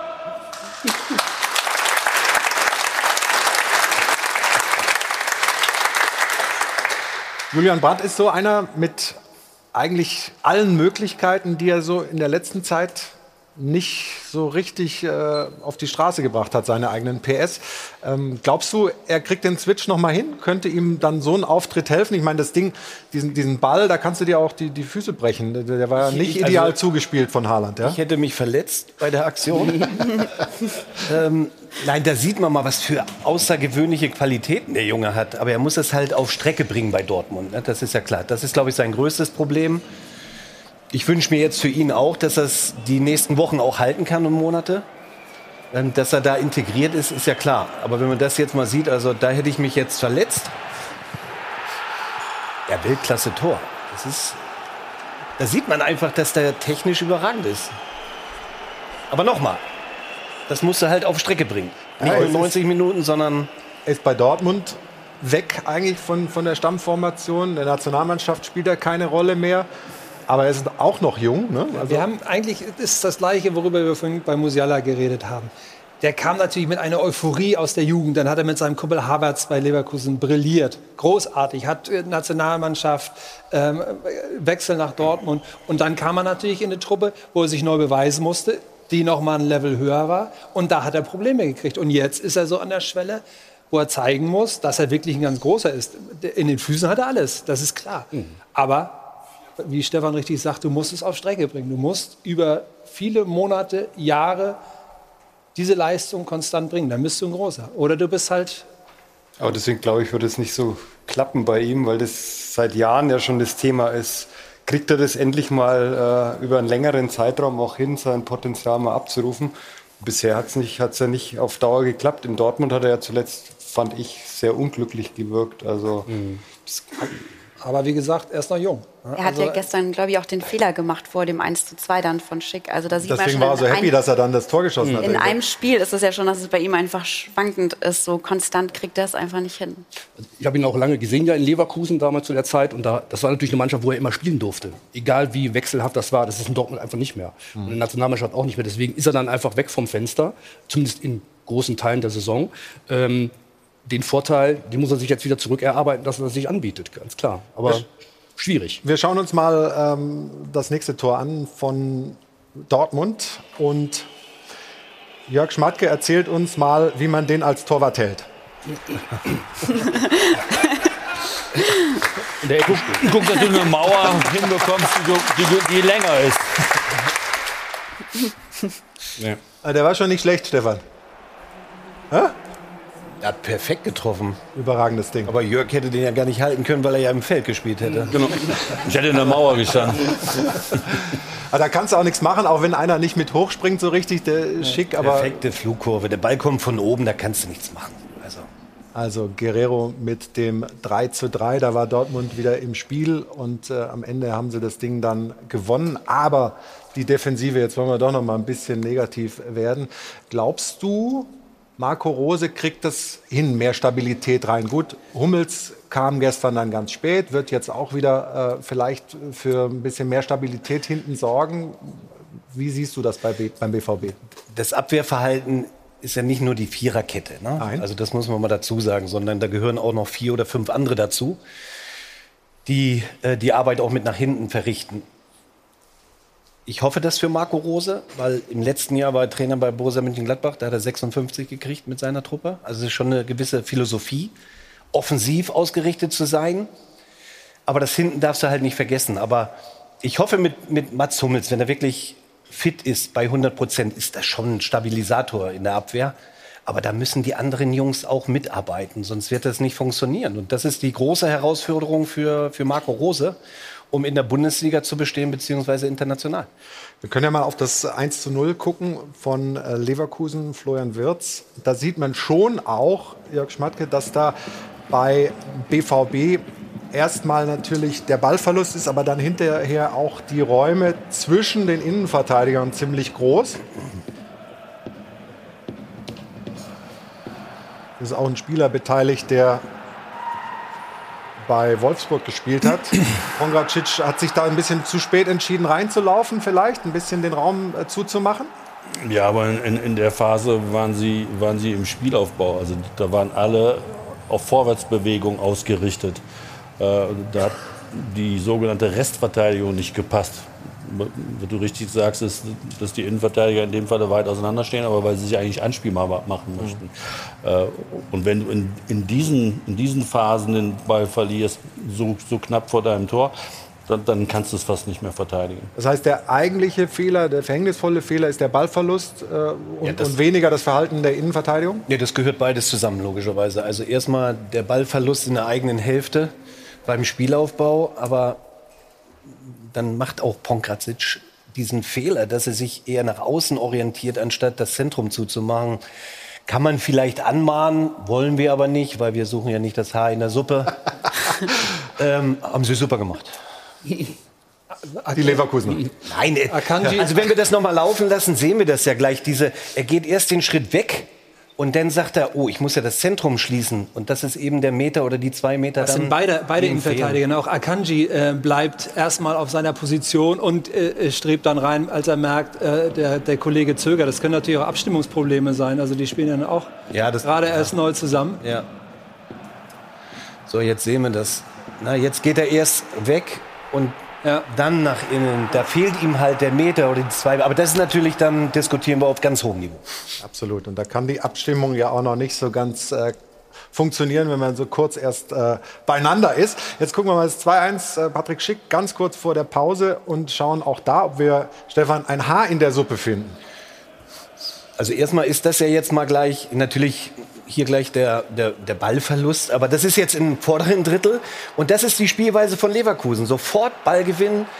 Julian Brandt ist so einer mit eigentlich allen Möglichkeiten, die er so in der letzten Zeit nicht so richtig auf die Straße gebracht hat, seine eigenen PS. Glaubst du, er kriegt den Switch noch mal hin? Könnte ihm dann so ein Auftritt helfen? Ich meine, das Ding, diesen Ball, da kannst du dir auch die Füße brechen. Der war ja nicht ideal zugespielt von Haaland. Ja? Ich hätte mich verletzt bei der Aktion. Nein, da sieht man mal, was für außergewöhnliche Qualitäten der Junge hat. Aber er muss es halt auf Strecke bringen bei Dortmund. Ne? Das ist ja klar. Das ist, glaube ich, sein größtes Problem. Ich wünsche mir jetzt für ihn auch, dass er es die nächsten Wochen auch halten kann und Monate. Dass er da integriert ist, ist ja klar. Aber wenn man das jetzt mal sieht, also da hätte ich mich jetzt verletzt. Ja, Weltklasse-Tor. Da sieht man einfach, dass der technisch überragend ist. Aber nochmal, das musst du halt auf Strecke bringen. Nicht nur 90 Minuten, sondern... Er ist bei Dortmund weg eigentlich von der Stammformation. Der Nationalmannschaft spielt er keine Rolle mehr. Aber er ist auch noch jung. Ne? Also wir haben eigentlich, ist das Gleiche, worüber wir vorhin bei Musiala geredet haben. Der kam natürlich mit einer Euphorie aus der Jugend. Dann hat er mit seinem Kumpel Havertz bei Leverkusen brilliert. Großartig, hat Nationalmannschaft, Wechsel nach Dortmund. Und dann kam er natürlich in eine Truppe, wo er sich neu beweisen musste, die noch mal ein Level höher war. Und da hat er Probleme gekriegt. Und jetzt ist er so an der Schwelle, wo er zeigen muss, dass er wirklich ein ganz großer ist. In den Füßen hat er alles, das ist klar. Aber wie Stefan richtig sagt, du musst es auf Strecke bringen. Du musst über viele Monate, Jahre diese Leistung konstant bringen. Dann bist du ein Großer. Oder du bist halt... Aber deswegen glaube ich, wird es nicht so klappen bei ihm, weil das seit Jahren ja schon das Thema ist. Kriegt er das endlich mal über einen längeren Zeitraum auch hin, sein Potenzial mal abzurufen? Bisher hat's ja nicht auf Dauer geklappt. In Dortmund hat er ja zuletzt, fand ich, sehr unglücklich gewirkt. Also, aber wie gesagt, er ist noch jung. Er hat ja gestern, glaube ich, auch den Fehler gemacht vor dem 1:2 dann von Schick. Also da sieht Deswegen man war er so happy, dass er dann das Tor geschossen hat. In einem Spiel ist es ja schon, dass es bei ihm einfach schwankend ist. So konstant kriegt er es einfach nicht hin. Ich habe ihn auch lange gesehen, ja in Leverkusen damals zu der Zeit. Und das war natürlich eine Mannschaft, wo er immer spielen durfte. Egal wie wechselhaft das war, das ist in Dortmund einfach nicht mehr. Und in der Nationalmannschaft auch nicht mehr. Deswegen ist er dann einfach weg vom Fenster, zumindest in großen Teilen der Saison. Den Vorteil, den muss er sich jetzt wieder zurückerarbeiten, dass er sich anbietet, ganz klar. Aber schwierig. Wir schauen uns mal das nächste Tor an von Dortmund. Und Jörg Schmatke erzählt uns mal, wie man den als Torwart hält. In der Ecke. Guck, dass du eine Mauer hinbekommst, die länger ist. Ja. Der war schon nicht schlecht, Stefan. Hä? Er hat perfekt getroffen. Überragendes Ding. Aber Jörg hätte den ja gar nicht halten können, weil er ja im Feld gespielt hätte. Genau. Ich hätte in der Mauer gestanden. Aber da kannst du auch nichts machen, auch wenn einer nicht mit hochspringt so richtig, der Schick. Aber perfekte Flugkurve. Der Ball kommt von oben, da kannst du nichts machen. Also Guerrero mit dem 3:3, da war Dortmund wieder im Spiel und am Ende haben sie das Ding dann gewonnen. Aber die Defensive, jetzt wollen wir doch noch mal ein bisschen negativ werden. Glaubst du, Marco Rose kriegt das hin, mehr Stabilität rein? Gut, Hummels kam gestern dann ganz spät, wird jetzt auch wieder vielleicht für ein bisschen mehr Stabilität hinten sorgen. Wie siehst du das beim BVB? Das Abwehrverhalten ist ja nicht nur die Viererkette, ne? Nein. Also das muss man mal dazu sagen, sondern da gehören auch noch 4 oder 5 andere dazu, die die Arbeit auch mit nach hinten verrichten. Ich hoffe das für Marco Rose, weil im letzten Jahr war er Trainer bei Borussia Mönchengladbach, da hat er 56 gekriegt mit seiner Truppe. Also es ist schon eine gewisse Philosophie, offensiv ausgerichtet zu sein. Aber das hinten darfst du halt nicht vergessen. Aber ich hoffe mit Mats Hummels, wenn er wirklich fit ist bei 100%, ist das schon ein Stabilisator in der Abwehr. Aber da müssen die anderen Jungs auch mitarbeiten, sonst wird das nicht funktionieren. Und das ist die große Herausforderung für Marco Rose, um in der Bundesliga zu bestehen, beziehungsweise international. Wir können ja mal auf das 1:0 gucken von Leverkusen, Florian Wirtz. Da sieht man schon auch, Jörg Schmatke, dass da bei BVB erstmal natürlich der Ballverlust ist, aber dann hinterher auch die Räume zwischen den Innenverteidigern ziemlich groß. Es ist auch ein Spieler beteiligt, der bei Wolfsburg gespielt hat. Pongracic hat sich da ein bisschen zu spät entschieden reinzulaufen, vielleicht ein bisschen den Raum zuzumachen. Ja, aber in der Phase waren sie im Spielaufbau. Also da waren alle auf Vorwärtsbewegung ausgerichtet. Da hat die sogenannte Restverteidigung nicht gepasst. Was du richtig sagst, ist, dass die Innenverteidiger in dem Fall weit auseinanderstehen, aber weil sie sich eigentlich anspielbar machen möchten. Und wenn du in diesen Phasen den Ball verlierst, so knapp vor deinem Tor, dann kannst du es fast nicht mehr verteidigen. Das heißt, der eigentliche Fehler, der verhängnisvolle Fehler ist der Ballverlust und weniger das Verhalten der Innenverteidigung? Ja, das gehört beides zusammen, logischerweise. Also erstmal der Ballverlust in der eigenen Hälfte beim Spielaufbau, aber dann macht auch Pongracic diesen Fehler, dass er sich eher nach außen orientiert, anstatt das Zentrum zuzumachen. Kann man vielleicht anmahnen, wollen wir aber nicht, weil wir suchen ja nicht das Haar in der Suppe. Haben sie super gemacht. Die Leverkusen. Nein, also wenn wir das noch mal laufen lassen, sehen wir das ja gleich. Er geht erst den Schritt weg und dann sagt er, oh, ich muss ja das Zentrum schließen. Und das ist eben der Meter oder die 2 Meter. Das sind beide Innenverteidiger. Auch Akanji bleibt erstmal auf seiner Position und strebt dann rein, als er merkt, der Kollege zögert. Das können natürlich auch Abstimmungsprobleme sein. Also die spielen dann auch gerade erst neu zusammen. Ja. So, jetzt sehen wir das. Na, jetzt geht er erst weg und dann nach innen. Da fehlt ihm halt der Meter oder die 2. Aber das ist natürlich, dann diskutieren wir auf ganz hohem Niveau. Absolut. Und da kann die Abstimmung ja auch noch nicht so ganz funktionieren, wenn man so kurz erst beieinander ist. Jetzt gucken wir mal das 2:1, Patrick Schick, ganz kurz vor der Pause und schauen auch da, ob wir, Stefan, ein Haar in der Suppe finden. Also erstmal ist das ja jetzt mal gleich, natürlich hier gleich der Ballverlust, aber das ist jetzt im vorderen Drittel und das ist die Spielweise von Leverkusen. Sofort Ballgewinn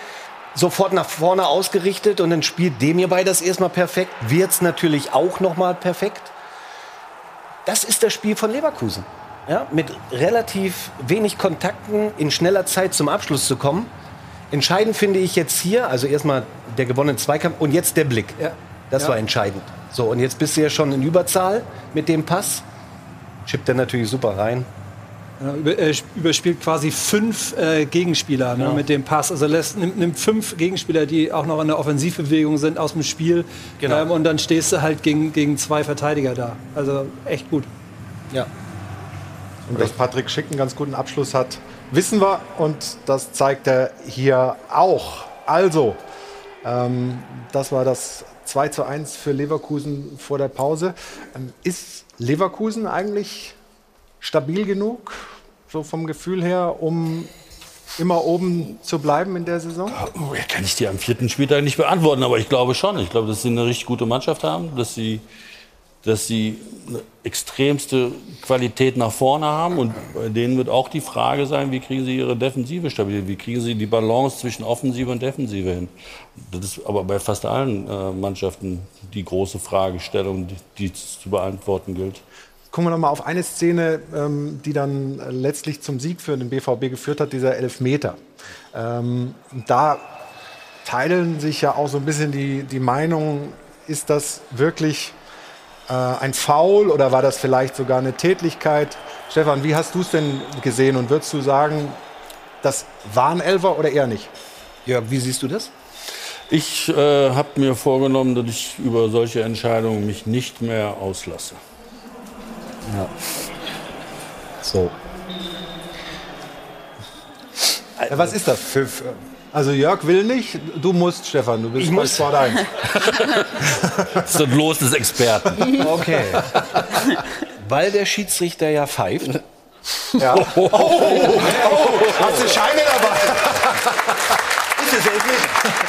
sofort nach vorne ausgerichtet und dann spielt Demirbay das erstmal perfekt, Wirtz natürlich auch nochmal perfekt. Das ist das Spiel von Leverkusen. Ja, mit relativ wenig Kontakten in schneller Zeit zum Abschluss zu kommen. Entscheidend finde ich jetzt hier, also erstmal der gewonnene Zweikampf und jetzt der Blick. Ja. Das war entscheidend. So, und jetzt bist du ja schon in Überzahl mit dem Pass. Chippt er natürlich super rein. Ja, überspielt quasi 5 Gegenspieler mit dem Pass. Also nimmt 5 Gegenspieler, die auch noch in der Offensivbewegung sind, aus dem Spiel. Genau. Und dann stehst du halt gegen 2 Verteidiger da. Also echt gut. Ja. Und dass Patrick Schick einen ganz guten Abschluss hat, wissen wir. Und das zeigt er hier auch. Also, das war das 2:1 für Leverkusen vor der Pause. Ist Leverkusen eigentlich stabil genug, so vom Gefühl her, um immer oben zu bleiben in der Saison? Kann ich dir am 4. Spieltag nicht beantworten, aber ich glaube schon. Ich glaube, dass sie eine richtig gute Mannschaft haben, dass sie eine extremste Qualität nach vorne haben. Und bei denen wird auch die Frage sein, wie kriegen sie ihre Defensive stabil? Wie kriegen sie die Balance zwischen Offensive und Defensive hin? Das ist aber bei fast allen Mannschaften die große Fragestellung, die zu beantworten gilt. Gucken wir noch mal auf eine Szene, die dann letztlich zum Sieg für den BVB geführt hat, dieser Elfmeter. Da teilen sich ja auch so ein bisschen die Meinungen, ist das wirklich ein Foul oder war das vielleicht sogar eine Tätlichkeit? Stefan, wie hast du es denn gesehen und würdest du sagen, das war ein Elfer oder eher nicht? Jörg, wie siehst du das? Ich habe mir vorgenommen, dass ich über solche Entscheidungen mich nicht mehr auslasse. Ja. So. Ja, was ist das? Also Jörg will nicht, du musst, Stefan, du bist bei Sport 1. Das ist das Los des Experten. Okay. Weil der Schiedsrichter ja pfeift. Ja. Hast du Scheine dabei? Ist es Elfmeter?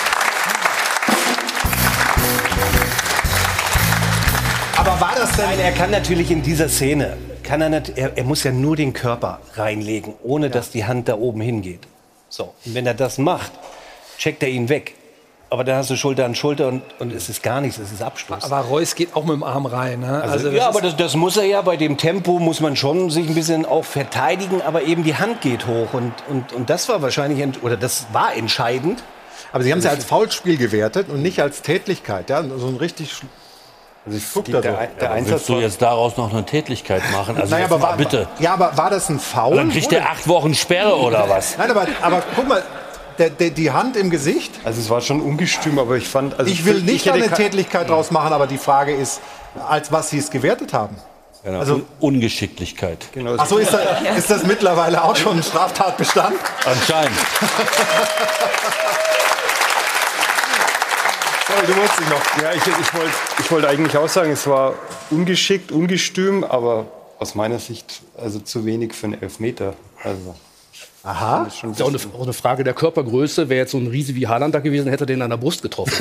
Aber war das denn? Nein, er kann natürlich in dieser Szene, er muss ja nur den Körper reinlegen, ohne dass die Hand da oben hingeht. So, und wenn er das macht, checkt er ihn weg. Aber dann hast du Schulter an Schulter und es ist gar nichts, es ist Abstoß. Aber Reus geht auch mit dem Arm rein. Ne? Also ja, aber das muss er ja, bei dem Tempo muss man schon sich ein bisschen auch verteidigen, aber eben die Hand geht hoch und das war wahrscheinlich, oder das war entscheidend. Aber Sie haben es ja als Foulspiel gewertet und nicht als Tätlichkeit, ja, so ein richtig... Also willst du jetzt daraus noch eine Tätlichkeit machen? Also naja, aber bitte. Ja, aber war das ein Foul? Dann kriegt der 8 Wochen Sperre oder was? Nein, aber guck mal, die Hand im Gesicht. Also es war schon ungestüm, aber ich fand... Also ich will nicht eine Tätlichkeit draus machen, aber die Frage ist, als was Sie es gewertet haben. Genau. Also Ungeschicklichkeit. Genau. Ach so, ist das mittlerweile auch schon ein Straftatbestand? Anscheinend. Du musst dich noch. Ja, ich wollte eigentlich auch sagen, es war ungeschickt, ungestüm, aber aus meiner Sicht also zu wenig für einen Elfmeter. Also, aha. Das ist ja auch eine Frage der Körpergröße. Wäre jetzt so ein Riese wie Haaland da gewesen, hätte er den an der Brust getroffen.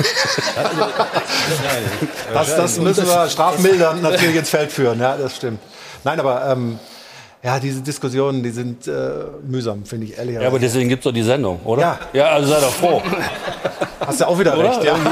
Das müssen wir strafmildernd natürlich ins Feld führen. Ja, das stimmt. Nein, aber ja, diese Diskussionen, die sind mühsam, finde ich ehrlich. Ja, aber deswegen gibt es doch die Sendung, oder? Ja, also sei doch froh. Hast du auch wieder recht, ja.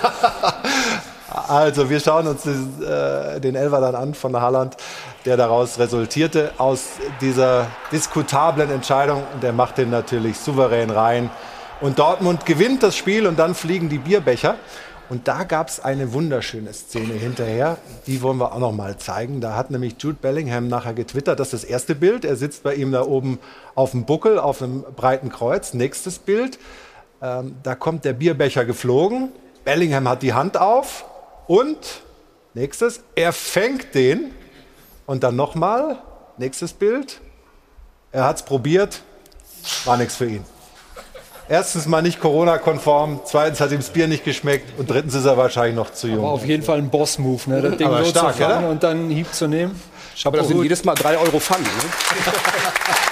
Also, wir schauen uns den Elfer dann an von Haaland, der daraus resultierte, aus dieser diskutablen Entscheidung. Und der macht den natürlich souverän rein. Und Dortmund gewinnt das Spiel und dann fliegen die Bierbecher. Und da gab es eine wunderschöne Szene hinterher, die wollen wir auch noch mal zeigen. Da hat nämlich Jude Bellingham nachher getwittert, das ist das erste Bild. Er sitzt bei ihm da oben auf dem Buckel, auf einem breiten Kreuz. Nächstes Bild, da kommt der Bierbecher geflogen. Bellingham hat die Hand auf und nächstes, er fängt den. Und dann nochmal, nächstes Bild, er hat es probiert, war nichts für ihn. Erstens mal nicht Corona-konform, zweitens hat ihm das Bier nicht geschmeckt und drittens ist er wahrscheinlich noch zu jung. Aber auf jeden Fall ein Boss-Move, ne? Das Ding aber so stark, zu fangen oder? und dann einen Hieb zu nehmen. Aber das sind jedes Mal 3 Euro Pfand. Ne?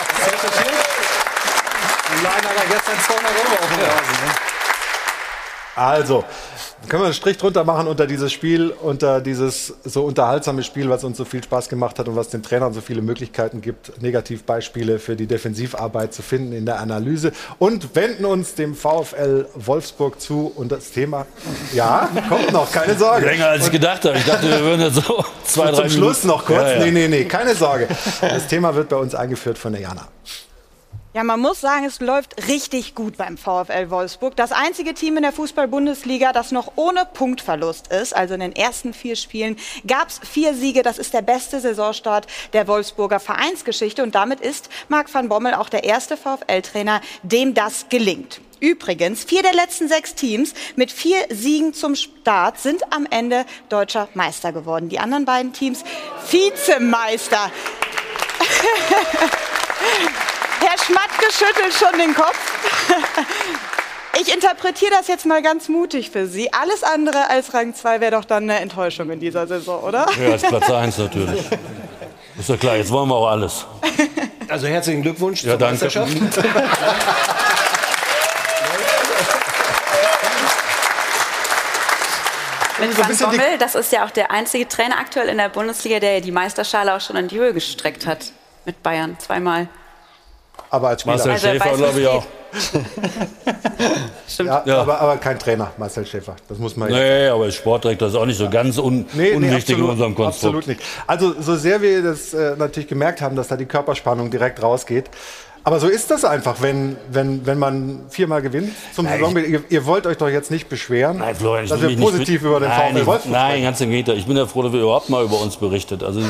Gestern 200 Euro auf dem Rasen, ne? Also, können wir einen Strich drunter machen unter dieses Spiel, unter dieses so unterhaltsame Spiel, was uns so viel Spaß gemacht hat und was den Trainern so viele Möglichkeiten gibt, Negativbeispiele für die Defensivarbeit zu finden in der Analyse und wenden uns dem VfL Wolfsburg zu und das Thema, ja, kommt noch, keine Sorge. Länger als ich gedacht habe. Ich dachte, wir würden jetzt so 2-3 Minuten. Zum Schluss noch kurz, Ja, ja. Nee, keine Sorge. Das Thema wird bei uns eingeführt von der Jana. Ja, man muss sagen, es läuft richtig gut beim VfL Wolfsburg. Das einzige Team in der Fußball-Bundesliga, das noch ohne Punktverlust ist. Also in den ersten 4 Spielen gab es 4 Siege. Das ist der beste Saisonstart der Wolfsburger Vereinsgeschichte. Und damit ist Marc van Bommel auch der erste VfL-Trainer, dem das gelingt. Übrigens, 4 der letzten 6 Teams mit 4 Siegen zum Start sind am Ende deutscher Meister geworden. Die anderen beiden Teams Vizemeister. Herr Schmatke schüttelt schon den Kopf. Ich interpretiere das jetzt mal ganz mutig für Sie. Alles andere als Rang 2 wäre doch dann eine Enttäuschung in dieser Saison, oder? Ja, als Platz 1 natürlich. Ist ja klar, jetzt wollen wir auch alles. Also herzlichen Glückwunsch zur danke. Meisterschaft. Mit Van Bommel, das ist ja auch der einzige Trainer aktuell in der Bundesliga, der die Meisterschale auch schon in die Höhe gestreckt hat. Mit Bayern, 2-mal. Aber als Spieler. Marcel Schäfer, glaube ich, auch. Stimmt. Ja. Aber kein Trainer, Marcel Schäfer. Das muss man Nee, aber als Sportdirektor ist auch nicht so ganz unwichtig absolut, in unserem Konstrukt. Absolut nicht. Also so sehr wir das natürlich gemerkt haben, dass da die Körperspannung direkt rausgeht. Aber so ist das einfach, wenn man 4-mal gewinnt zum Saisonbeginn. Ihr wollt euch doch jetzt nicht beschweren, Nein, Florian, dass wir positiv über den VfL Wolfsburg sprechen. Nein, ganz im Gegenteil. Ich bin ja froh, dass wir überhaupt mal über uns berichtet. Also,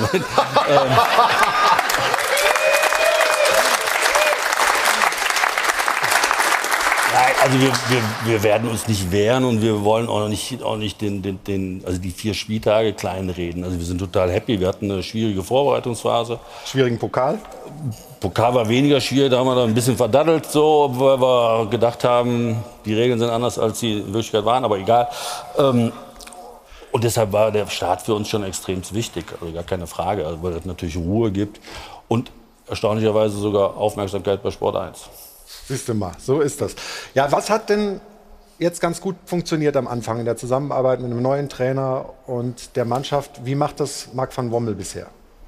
Also wir werden uns nicht wehren und wir wollen auch nicht also die 4 Spieltage kleinreden. Also wir sind total happy. Wir hatten eine schwierige Vorbereitungsphase. Schwierigen Pokal? Pokal war weniger schwierig, da haben wir dann ein bisschen verdaddelt, so, weil wir gedacht haben, die Regeln sind anders, als sie in Wirklichkeit waren, aber egal. Und deshalb war der Start für uns schon extrem wichtig, also gar keine Frage, also weil es natürlich Ruhe gibt und erstaunlicherweise sogar Aufmerksamkeit bei Sport 1. Siehst du mal, so ist das. Ja, was hat denn jetzt ganz gut funktioniert am Anfang in der Zusammenarbeit mit einem neuen Trainer und der Mannschaft? Wie macht das Marc van Bommel bisher?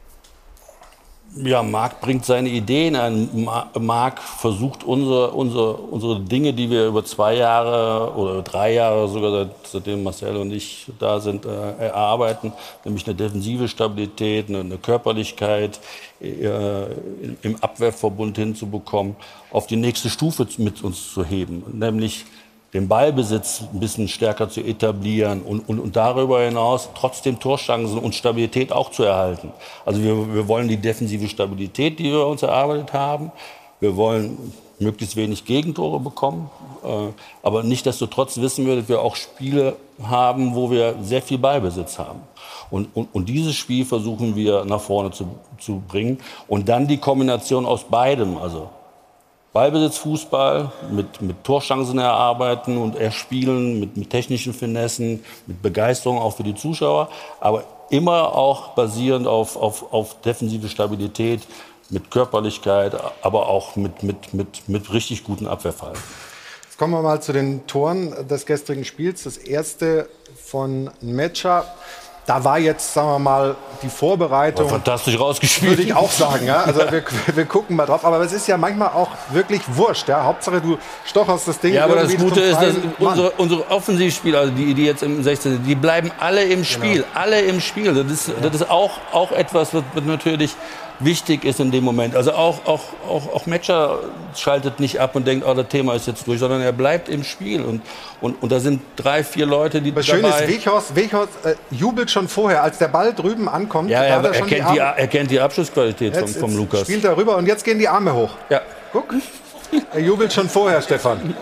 Ja, Marc bringt seine Ideen ein. Marc versucht unsere Dinge, die wir über 2 Jahre oder 3 Jahre sogar, seitdem Marcel und ich da sind, erarbeiten. Nämlich eine defensive Stabilität, eine Körperlichkeit im Abwehrverbund hinzubekommen, auf die nächste Stufe mit uns zu heben. Nämlich den Ballbesitz ein bisschen stärker zu etablieren und darüber hinaus trotzdem Torchancen und Stabilität auch zu erhalten. Also wir wollen die defensive Stabilität, die wir uns erarbeitet haben. Wir wollen möglichst wenig Gegentore bekommen. Aber nichtsdestotrotz wissen wir, dass wir auch Spiele haben, wo wir sehr viel Ballbesitz haben. Und dieses Spiel versuchen wir nach vorne zu bringen. Und dann die Kombination aus beidem, also Ballbesitz, Fußball, mit Torchancen erarbeiten und erspielen, mit technischen Finessen, mit Begeisterung auch für die Zuschauer, aber immer auch basierend auf defensive Stabilität, mit Körperlichkeit, aber auch mit richtig guten Abwehrfallen. Jetzt kommen wir mal zu den Toren des gestrigen Spiels. Das erste von Metscher. Da war jetzt, sagen wir mal, die Vorbereitung. War fantastisch rausgespielt. Würde ich auch sagen. Ja? Also wir gucken mal drauf. Aber es ist ja manchmal auch wirklich wurscht. Ja? Hauptsache, du stocherst das Ding. Ja, aber das irgendwie Gute ist, dass Mann. unsere Offensivspieler, also die jetzt im 16 sind, die bleiben alle im Spiel. Genau. Alle im Spiel. Das ist auch etwas, was natürlich wichtig ist in dem Moment. Also auch Metscher schaltet nicht ab und denkt, oh, das Thema ist jetzt durch, sondern er bleibt im Spiel. Und da sind 3, 4 Leute, die Aber dabei... schön ist, Weghorst jubelt schon vorher, als der Ball drüben ankommt. Ja, er kennt die Abschlussqualität vom Lukas. Spielt er rüber und jetzt gehen die Arme hoch. Ja. Guck, er jubelt schon vorher, Stefan.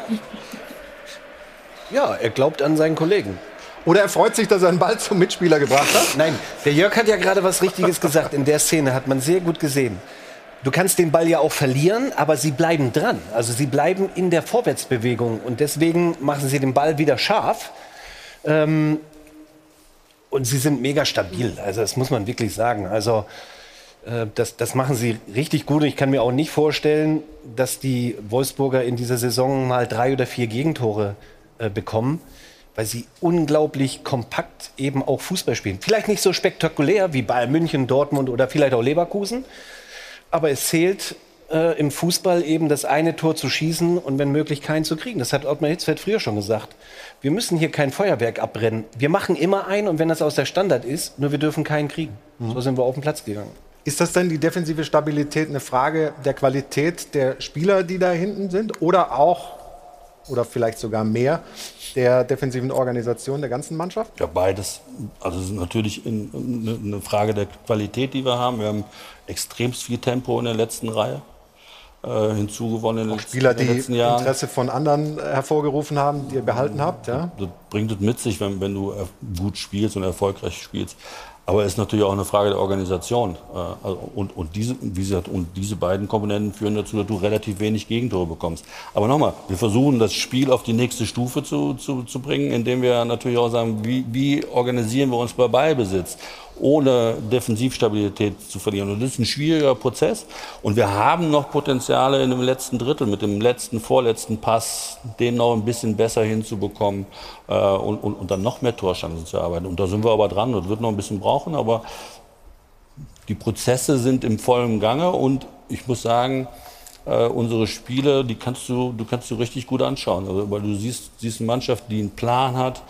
Ja, er glaubt an seinen Kollegen. Oder er freut sich, dass er einen Ball zum Mitspieler gebracht hat? Nein, der Jörg hat ja gerade was Richtiges gesagt. In der Szene hat man sehr gut gesehen. Du kannst den Ball ja auch verlieren, aber sie bleiben dran. Also sie bleiben in der Vorwärtsbewegung. Und deswegen machen sie den Ball wieder scharf. Und sie sind mega stabil. Also das muss man wirklich sagen. Also das machen sie richtig gut. Und ich kann mir auch nicht vorstellen, dass die Wolfsburger in dieser Saison mal 3 oder 4 Gegentore bekommen, weil sie unglaublich kompakt eben auch Fußball spielen. Vielleicht nicht so spektakulär wie Bayern München, Dortmund oder vielleicht auch Leverkusen, aber es zählt im Fußball eben das eine Tor zu schießen und wenn möglich keinen zu kriegen. Das hat Ottmar Hitzfeld früher schon gesagt. Wir müssen hier kein Feuerwerk abbrennen. Wir machen immer einen und wenn das aus der Standard ist, nur wir dürfen keinen kriegen. So sind wir auf den Platz gegangen. Ist das denn die defensive Stabilität eine Frage der Qualität der Spieler, die da hinten sind oder auch, oder vielleicht sogar mehr, der defensiven Organisation der ganzen Mannschaft? Ja, beides. Also es ist natürlich eine Frage der Qualität, die wir haben. Wir haben extremst viel Tempo in der letzten Reihe hinzugewonnen in den Spieler, letzten die Jahren. Interesse von anderen hervorgerufen haben, die ihr behalten habt. Ja? Das bringt es mit sich, wenn du gut spielst und erfolgreich spielst. Aber es ist natürlich auch eine Frage der Organisation. Und diese beiden Komponenten führen dazu, dass du relativ wenig Gegentore bekommst. Aber nochmal, wir versuchen das Spiel auf die nächste Stufe zu bringen, indem wir natürlich auch sagen, wie organisieren wir uns bei Ballbesitz, ohne Defensivstabilität zu verlieren. Und das ist ein schwieriger Prozess. Und wir haben noch Potenziale in dem letzten Drittel, mit dem vorletzten Pass, den noch ein bisschen besser hinzubekommen und dann noch mehr Torchancen zu erarbeiten. Und da sind wir aber dran. Das wird noch ein bisschen brauchen, aber die Prozesse sind im vollen Gange. Und ich muss sagen, unsere Spiele, du kannst du richtig gut anschauen. Also, weil du siehst eine Mannschaft, die einen Plan hat,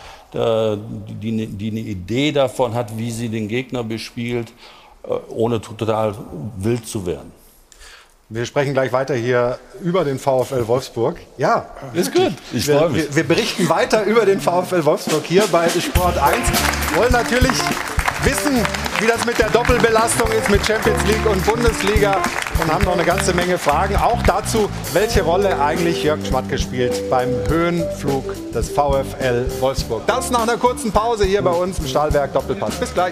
die eine Idee davon hat, wie sie den Gegner bespielt, ohne total wild zu werden. Wir sprechen gleich weiter hier über den VfL Wolfsburg. Ja, ist gut. Ich freue mich. Wir berichten weiter über den VfL Wolfsburg hier bei Sport 1. Wollen natürlich wissen, wie das mit der Doppelbelastung ist mit Champions League und Bundesliga und haben noch eine ganze Menge Fragen. Auch dazu, welche Rolle eigentlich Jörg Schmatke spielt beim Höhenflug des VfL Wolfsburg. Das nach einer kurzen Pause hier bei uns im Stahlwerk Doppelpass. Bis gleich.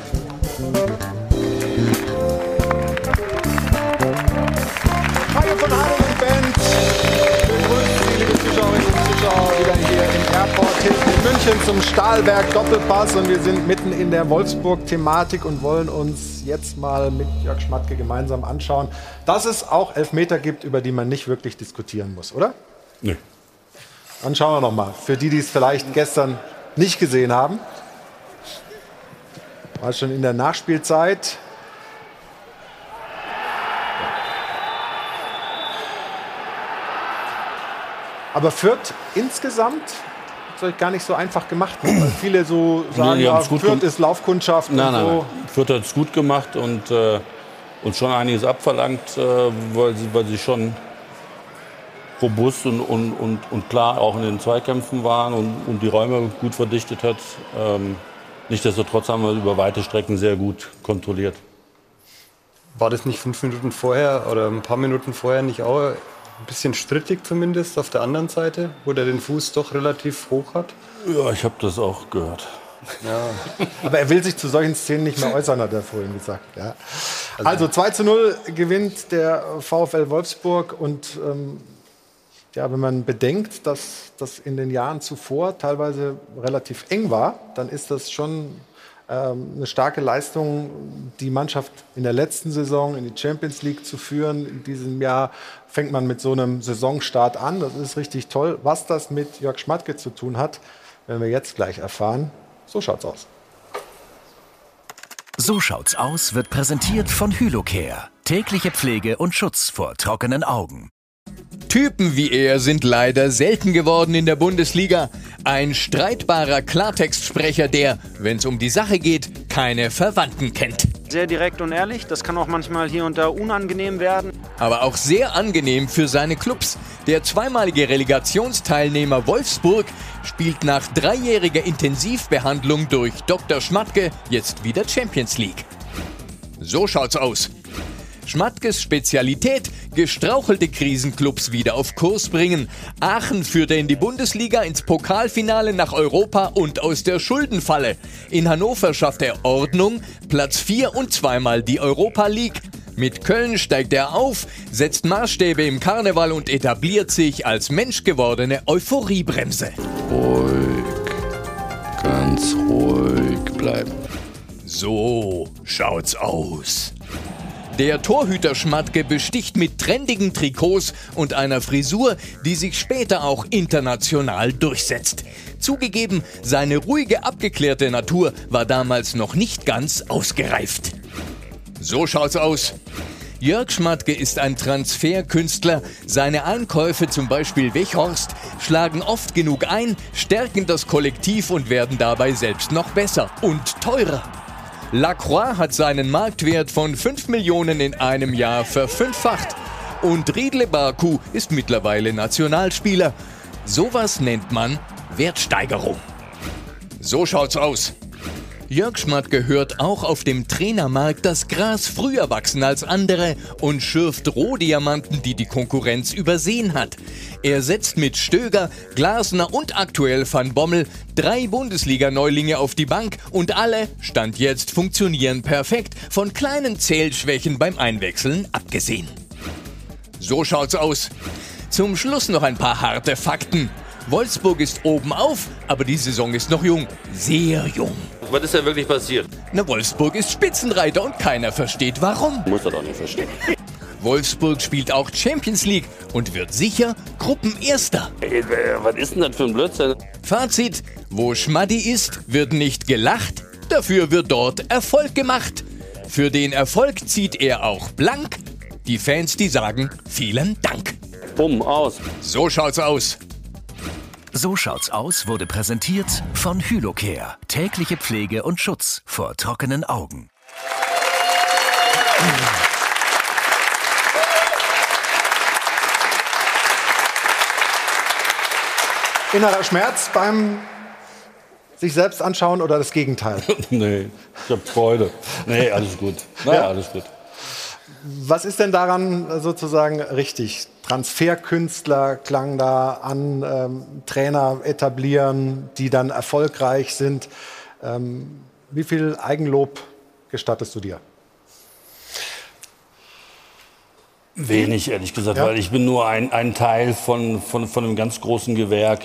Hajo von Hadel und Band. Begrüßen Sie, liebe Zuschauerinnen und Zuschauer, wieder hier im Airport Hilton in München zum Stahlwerk Doppelpass. Und wir sind mitten in der Wolfsburg-Thematik und wollen uns jetzt mal mit Jörg Schmatke gemeinsam anschauen, dass es auch Elfmeter gibt, über die man nicht wirklich diskutieren muss, oder? Nee. Dann schauen wir noch mal. Für die, die es vielleicht gestern nicht gesehen haben. War schon in der Nachspielzeit. Aber Fürth insgesamt hat es euch gar nicht so einfach gemacht, weil viele so sagen, ja, Fürth ist Laufkundschaft und so. Nein. Fürth hat es gut gemacht und uns schon einiges abverlangt, weil sie schon robust und klar auch in den Zweikämpfen waren und die Räume gut verdichtet hat. Nichtsdestotrotz haben wir über weite Strecken sehr gut kontrolliert. War das nicht 5 Minuten vorher oder ein paar Minuten vorher nicht auch ein bisschen strittig zumindest auf der anderen Seite, wo der den Fuß doch relativ hoch hat? Ja, ich habe das auch gehört. Ja. Aber er will sich zu solchen Szenen nicht mehr äußern, hat er vorhin gesagt. Ja. Also 2:0 gewinnt der VfL Wolfsburg und ja, wenn man bedenkt, dass das in den Jahren zuvor teilweise relativ eng war, dann ist das schon eine starke Leistung, die Mannschaft in der letzten Saison in die Champions League zu führen. In diesem Jahr fängt man mit so einem Saisonstart an. Das ist richtig toll. Was das mit Jörg Schmatke zu tun hat, werden wir jetzt gleich erfahren. So schaut's aus. So schaut's aus wird präsentiert von Hylocare. Tägliche Pflege und Schutz vor trockenen Augen. Typen wie er sind leider selten geworden in der Bundesliga. Ein streitbarer Klartextsprecher, der, wenn es um die Sache geht, keine Verwandten kennt. Sehr direkt und ehrlich, das kann auch manchmal hier und da unangenehm werden. Aber auch sehr angenehm für seine Clubs. Der zweimalige Relegationsteilnehmer Wolfsburg spielt nach 3-jähriger Intensivbehandlung durch Dr. Schmatke jetzt wieder Champions League. So schaut's aus. Schmatkes Spezialität, gestrauchelte Krisenclubs wieder auf Kurs bringen. Aachen führt er in die Bundesliga, ins Pokalfinale, nach Europa und aus der Schuldenfalle. In Hannover schafft er Ordnung, Platz 4 und zweimal die Europa League. Mit Köln steigt er auf, setzt Maßstäbe im Karneval und etabliert sich als menschgewordene Euphoriebremse. Ruhig, ganz ruhig bleiben. So schaut's aus. Der Torhüter Schmatke besticht mit trendigen Trikots und einer Frisur, die sich später auch international durchsetzt. Zugegeben, seine ruhige, abgeklärte Natur war damals noch nicht ganz ausgereift. So schaut's aus. Jörg Schmatke ist ein Transferkünstler. Seine Einkäufe, zum Beispiel Weghorst, schlagen oft genug ein, stärken das Kollektiv und werden dabei selbst noch besser und teurer. Lacroix hat seinen Marktwert von 5 Millionen in einem Jahr verfünffacht. Und Riedle Baku ist mittlerweile Nationalspieler. Sowas nennt man Wertsteigerung. So schaut's aus. Jörg Schmatke hört auch auf dem Trainermarkt das Gras früher wachsen als andere und schürft Rohdiamanten, die die Konkurrenz übersehen hat. Er setzt mit Stöger, Glasner und aktuell Van Bommel 3 Bundesliga-Neulinge auf die Bank und alle, Stand jetzt, funktionieren perfekt, von kleinen Zählschwächen beim Einwechseln abgesehen. So schaut's aus. Zum Schluss noch ein paar harte Fakten. Wolfsburg ist oben auf, aber die Saison ist noch jung. Sehr jung. Was ist denn wirklich passiert? Na, Wolfsburg ist Spitzenreiter und keiner versteht warum. Muss er doch nicht verstehen. Wolfsburg spielt auch Champions League und wird sicher Gruppenerster. Was ist denn das für ein Blödsinn? Fazit: Wo Schmaddi ist, wird nicht gelacht, dafür wird dort Erfolg gemacht. Für den Erfolg zieht er auch blank. Die Fans, die sagen, vielen Dank. Bumm, aus. So schaut's aus. So schaut's aus wurde präsentiert von Hylocare. Tägliche Pflege und Schutz vor trockenen Augen. Innerer Schmerz beim sich selbst anschauen oder das Gegenteil? Nee, ich habe Freude. Nee, alles gut. Naja, ja, alles gut. Was ist denn daran sozusagen richtig? Transferkünstler klang da an, Trainer etablieren, die dann erfolgreich sind. Wie viel Eigenlob gestattest du dir? Wenig, ehrlich gesagt, weil ich bin nur ein Teil von einem ganz großen Gewerk.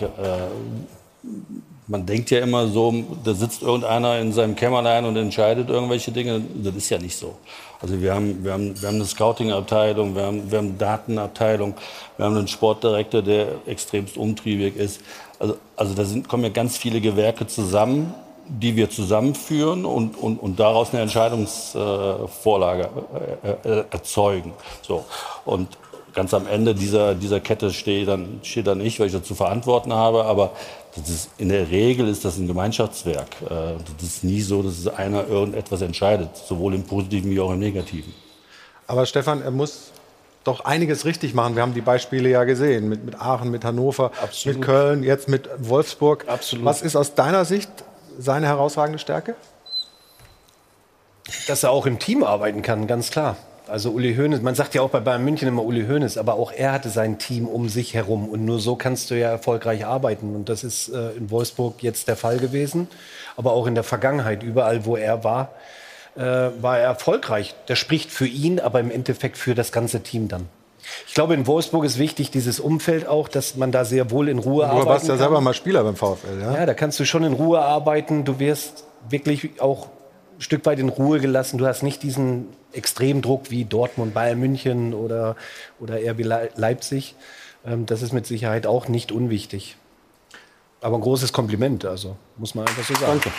Man denkt ja immer so, da sitzt irgendeiner in seinem Kämmerlein und entscheidet irgendwelche Dinge. Das ist ja nicht so. Also wir haben eine Scouting-Abteilung, wir haben eine Datenabteilung, wir haben einen Sportdirektor, der extremst umtriebig ist. Also da kommen ja ganz viele Gewerke zusammen, die wir zusammenführen und daraus eine Entscheidungsvorlage erzeugen. So. Und ganz am Ende dieser Kette steht dann ich, weil ich dazu verantworten habe, aber in der Regel ist das ein Gemeinschaftswerk. Das ist nie so, dass einer irgendetwas entscheidet, sowohl im Positiven wie auch im Negativen. Aber Stefan, er muss doch einiges richtig machen. Wir haben die Beispiele ja gesehen, mit Aachen, mit Hannover, Absolut. Mit Köln, jetzt mit Wolfsburg. Absolut. Was ist aus deiner Sicht seine herausragende Stärke? Dass er auch im Team arbeiten kann, ganz klar. Also Uli Hoeneß, man sagt ja auch bei Bayern München immer Uli Hoeneß, aber auch er hatte sein Team um sich herum und nur so kannst du ja erfolgreich arbeiten und das ist in Wolfsburg jetzt der Fall gewesen, aber auch in der Vergangenheit, überall wo er war er erfolgreich. Das spricht für ihn, aber im Endeffekt für das ganze Team dann. Ich glaube, in Wolfsburg ist wichtig, dieses Umfeld auch, dass man da sehr wohl in Ruhe arbeiten kann. Du warst ja selber mal Spieler beim VfL, ja? Ja, da kannst du schon in Ruhe arbeiten, du wirst wirklich auch ein Stück weit in Ruhe gelassen, du hast nicht diesen Extremdruck wie Dortmund, Bayern München oder RB Leipzig. Das ist mit Sicherheit auch nicht unwichtig. Aber ein großes Kompliment, also muss man einfach so sagen. Danke.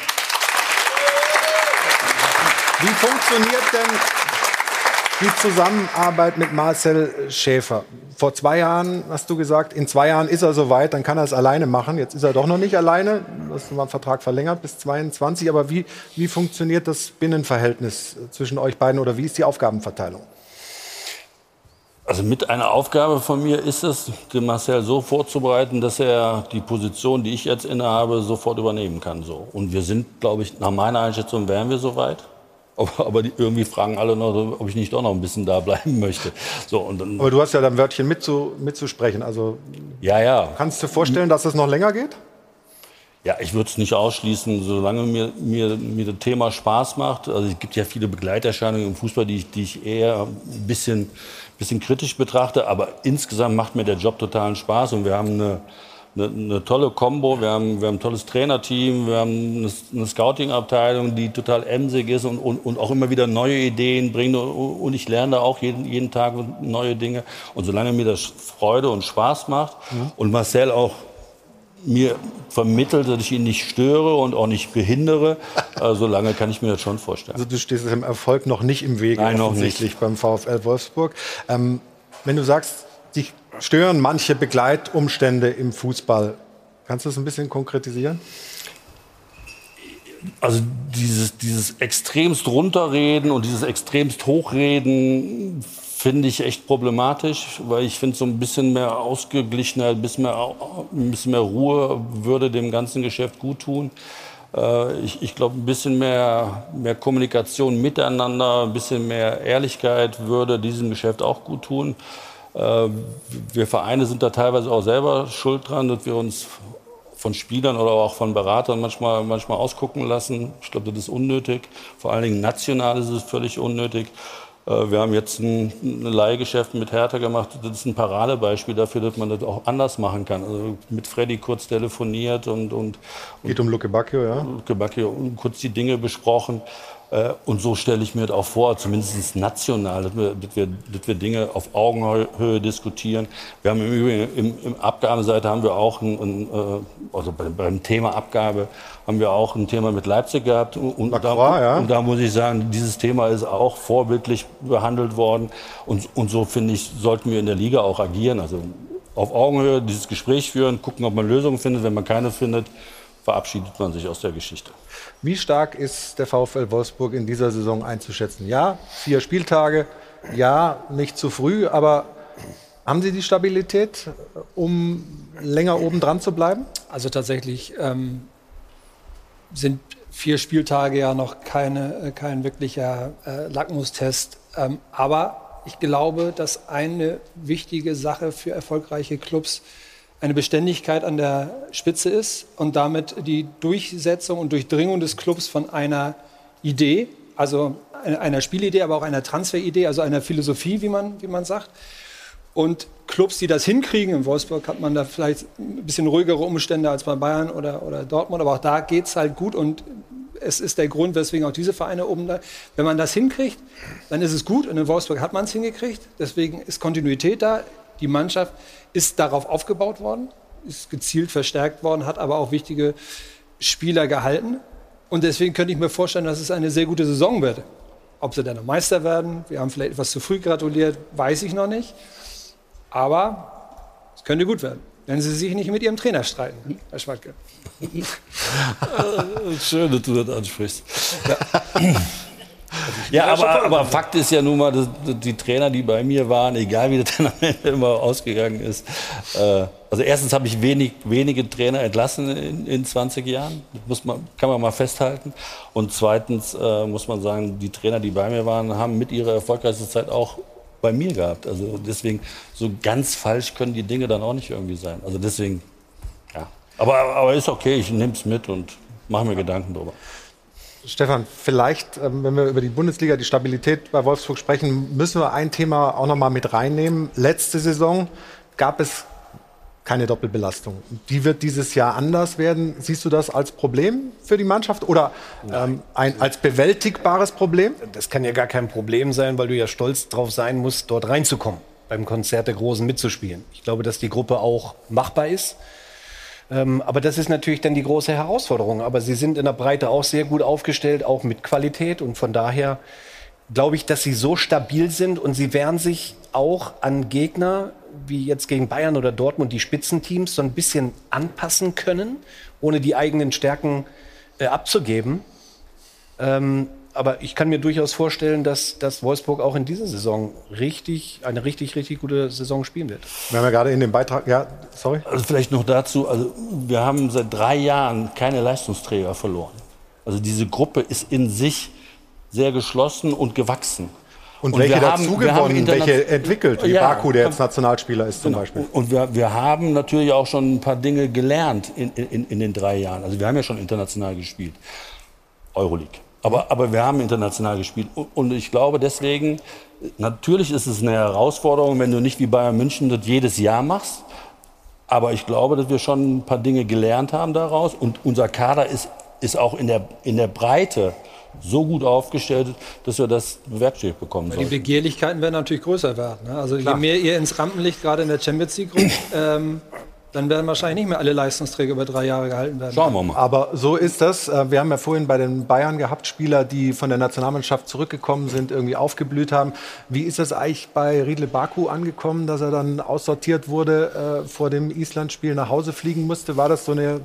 Wie funktioniert denn die Zusammenarbeit mit Marcel Schäfer? Vor 2 Jahren hast du gesagt, in 2 Jahren ist er soweit, dann kann er es alleine machen. Jetzt ist er doch noch nicht alleine. Du hast den Vertrag verlängert bis 2022. Aber wie funktioniert das Binnenverhältnis zwischen euch beiden oder wie ist die Aufgabenverteilung? Also mit einer Aufgabe von mir ist es, den Marcel so vorzubereiten, dass er die Position, die ich jetzt innehabe, sofort übernehmen kann. So. Und wir sind, glaube ich, nach meiner Einschätzung wären wir soweit. Aber irgendwie fragen alle noch, ob ich nicht doch noch ein bisschen da bleiben möchte. So, und dann, aber du hast ja da ein Wörtchen mitzusprechen. Also ja. Kannst du dir vorstellen, dass es noch länger geht? Ja, ich würde es nicht ausschließen, solange mir das Thema Spaß macht. Also es gibt ja viele Begleiterscheinungen im Fußball, die ich eher ein bisschen kritisch betrachte. Aber insgesamt macht mir der Job totalen Spaß. Und wir haben eine tolle Kombo. Wir haben ein tolles Trainerteam, wir haben eine Scouting-Abteilung, die total emsig ist und auch immer wieder neue Ideen bringt. Und ich lerne da auch jeden Tag neue Dinge. Und solange mir das Freude und Spaß macht und Marcel auch mir vermittelt, dass ich ihn nicht störe und auch nicht behindere, solange kann ich mir das schon vorstellen. Also du stehst dem Erfolg noch nicht im Wege, Nein, offensichtlich beim VfL Wolfsburg. Wenn du sagst, dich stören manche Begleitumstände im Fußball, kannst du das ein bisschen konkretisieren? Also dieses extremst runterreden und dieses extremst hochreden finde ich echt problematisch, weil ich finde, so ein bisschen mehr Ausgeglichenheit, ein bisschen mehr Ruhe würde dem ganzen Geschäft gut tun. Ich glaube, ein bisschen mehr Kommunikation miteinander, ein bisschen mehr Ehrlichkeit würde diesem Geschäft auch gut tun. Wir Vereine sind da teilweise auch selber schuld dran, dass wir uns von Spielern oder auch von Beratern manchmal ausgucken lassen. Ich glaube, das ist unnötig. Vor allen Dingen national ist es völlig unnötig. Wir haben jetzt ein Leihgeschäft mit Hertha gemacht. Das ist ein Paradebeispiel dafür, dass man das auch anders machen kann. Also mit Freddy kurz telefoniert und geht um Luke Bacchio, ja? Luke Bacchio, kurz die Dinge besprochen. Und so stelle ich mir das auch vor, zumindest national, dass wir Dinge auf Augenhöhe diskutieren. Wir haben im Übrigen im Abgabenseite haben wir auch also beim Thema Abgabe haben wir auch ein Thema mit Leipzig gehabt. Und da muss ich sagen, dieses Thema ist auch vorbildlich behandelt worden. Und so, finde ich, sollten wir in der Liga auch agieren. Also auf Augenhöhe dieses Gespräch führen, gucken, ob man Lösungen findet. Wenn man keine findet, verabschiedet man sich aus der Geschichte. Wie stark ist der VfL Wolfsburg in dieser Saison einzuschätzen? Ja, 4 Spieltage, ja, nicht zu früh, aber haben Sie die Stabilität, um länger oben dran zu bleiben? Also tatsächlich sind 4 Spieltage ja noch kein wirklicher Lackmustest. Aber ich glaube, dass eine wichtige Sache für erfolgreiche Clubs eine Beständigkeit an der Spitze ist und damit die Durchsetzung und Durchdringung des Clubs von einer Idee, also einer Spielidee, aber auch einer Transferidee, also einer Philosophie, wie man sagt. Und Clubs, die das hinkriegen, in Wolfsburg hat man da vielleicht ein bisschen ruhigere Umstände als bei Bayern oder Dortmund, aber auch da geht es halt gut und es ist der Grund, weswegen auch diese Vereine oben da. Wenn man das hinkriegt, dann ist es gut und in Wolfsburg hat man es hingekriegt, deswegen ist Kontinuität da. Die Mannschaft ist darauf aufgebaut worden, ist gezielt verstärkt worden, hat aber auch wichtige Spieler gehalten. Und deswegen könnte ich mir vorstellen, dass es eine sehr gute Saison wird. Ob sie dann noch Meister werden, wir haben vielleicht etwas zu früh gratuliert, weiß ich noch nicht. Aber es könnte gut werden, wenn sie sich nicht mit ihrem Trainer streiten, Herr Schwadke. Schön, dass du das ansprichst. Ja, aber Fakt ist ja nun mal, dass die Trainer, die bei mir waren, egal wie das dann am Ende immer ausgegangen ist. Also erstens habe ich wenige Trainer entlassen in 20 Jahren. Das kann man mal festhalten. Und zweitens muss man sagen, die Trainer, die bei mir waren, haben mit ihrer erfolgreichsten Zeit auch bei mir gehabt. Also deswegen, so ganz falsch können die Dinge dann auch nicht irgendwie sein. Also deswegen, ja. Aber ist okay, ich nehme es mit und mache mir Gedanken drüber. Stefan, vielleicht, wenn wir über die Bundesliga, die Stabilität bei Wolfsburg sprechen, müssen wir ein Thema auch noch mal mit reinnehmen. Letzte Saison gab es keine Doppelbelastung. Die wird dieses Jahr anders werden. Siehst du das als Problem für die Mannschaft oder als bewältigbares Problem? Das kann ja gar kein Problem sein, weil du ja stolz drauf sein musst, dort reinzukommen, beim Konzert der Großen mitzuspielen. Ich glaube, dass die Gruppe auch machbar ist. Aber das ist natürlich dann die große Herausforderung. Aber sie sind in der Breite auch sehr gut aufgestellt, auch mit Qualität. Und von daher glaube ich, dass sie so stabil sind und sie werden sich auch an Gegner, wie jetzt gegen Bayern oder Dortmund, die Spitzenteams, so ein bisschen anpassen können, ohne die eigenen Stärken abzugeben. Aber ich kann mir durchaus vorstellen, dass Wolfsburg auch in dieser Saison eine richtig gute Saison spielen wird. Wir haben ja gerade in dem Beitrag, Also vielleicht noch dazu, also wir haben seit 3 Jahren keine Leistungsträger verloren. Also diese Gruppe ist in sich sehr geschlossen und gewachsen. Und welche dazugewonnen, welche entwickelt, wie Baku, der jetzt Nationalspieler ist zum Beispiel. Und wir haben natürlich auch schon ein paar Dinge gelernt in den 3 Jahren. Also wir haben ja schon international gespielt, Euroleague. Aber wir haben international gespielt. Und ich glaube deswegen, natürlich ist es eine Herausforderung, wenn du nicht wie Bayern München das jedes Jahr machst. Aber ich glaube, dass wir schon ein paar Dinge gelernt haben daraus. Und unser Kader ist auch in der Breite so gut aufgestellt, dass wir das bewerkstelligt bekommen sollen. Die Begehrlichkeiten werden natürlich größer werden. Ne? Also je mehr ihr ins Rampenlicht gerade in der Champions League rückt, dann werden wahrscheinlich nicht mehr alle Leistungsträger über 3 Jahre gehalten werden. Schauen wir mal. Aber so ist das. Wir haben ja vorhin bei den Bayern gehabt, Spieler, die von der Nationalmannschaft zurückgekommen sind, irgendwie aufgeblüht haben. Wie ist das eigentlich bei Riedle Baku angekommen, dass er dann aussortiert wurde, vor dem Island-Spiel nach Hause fliegen musste? War das so eine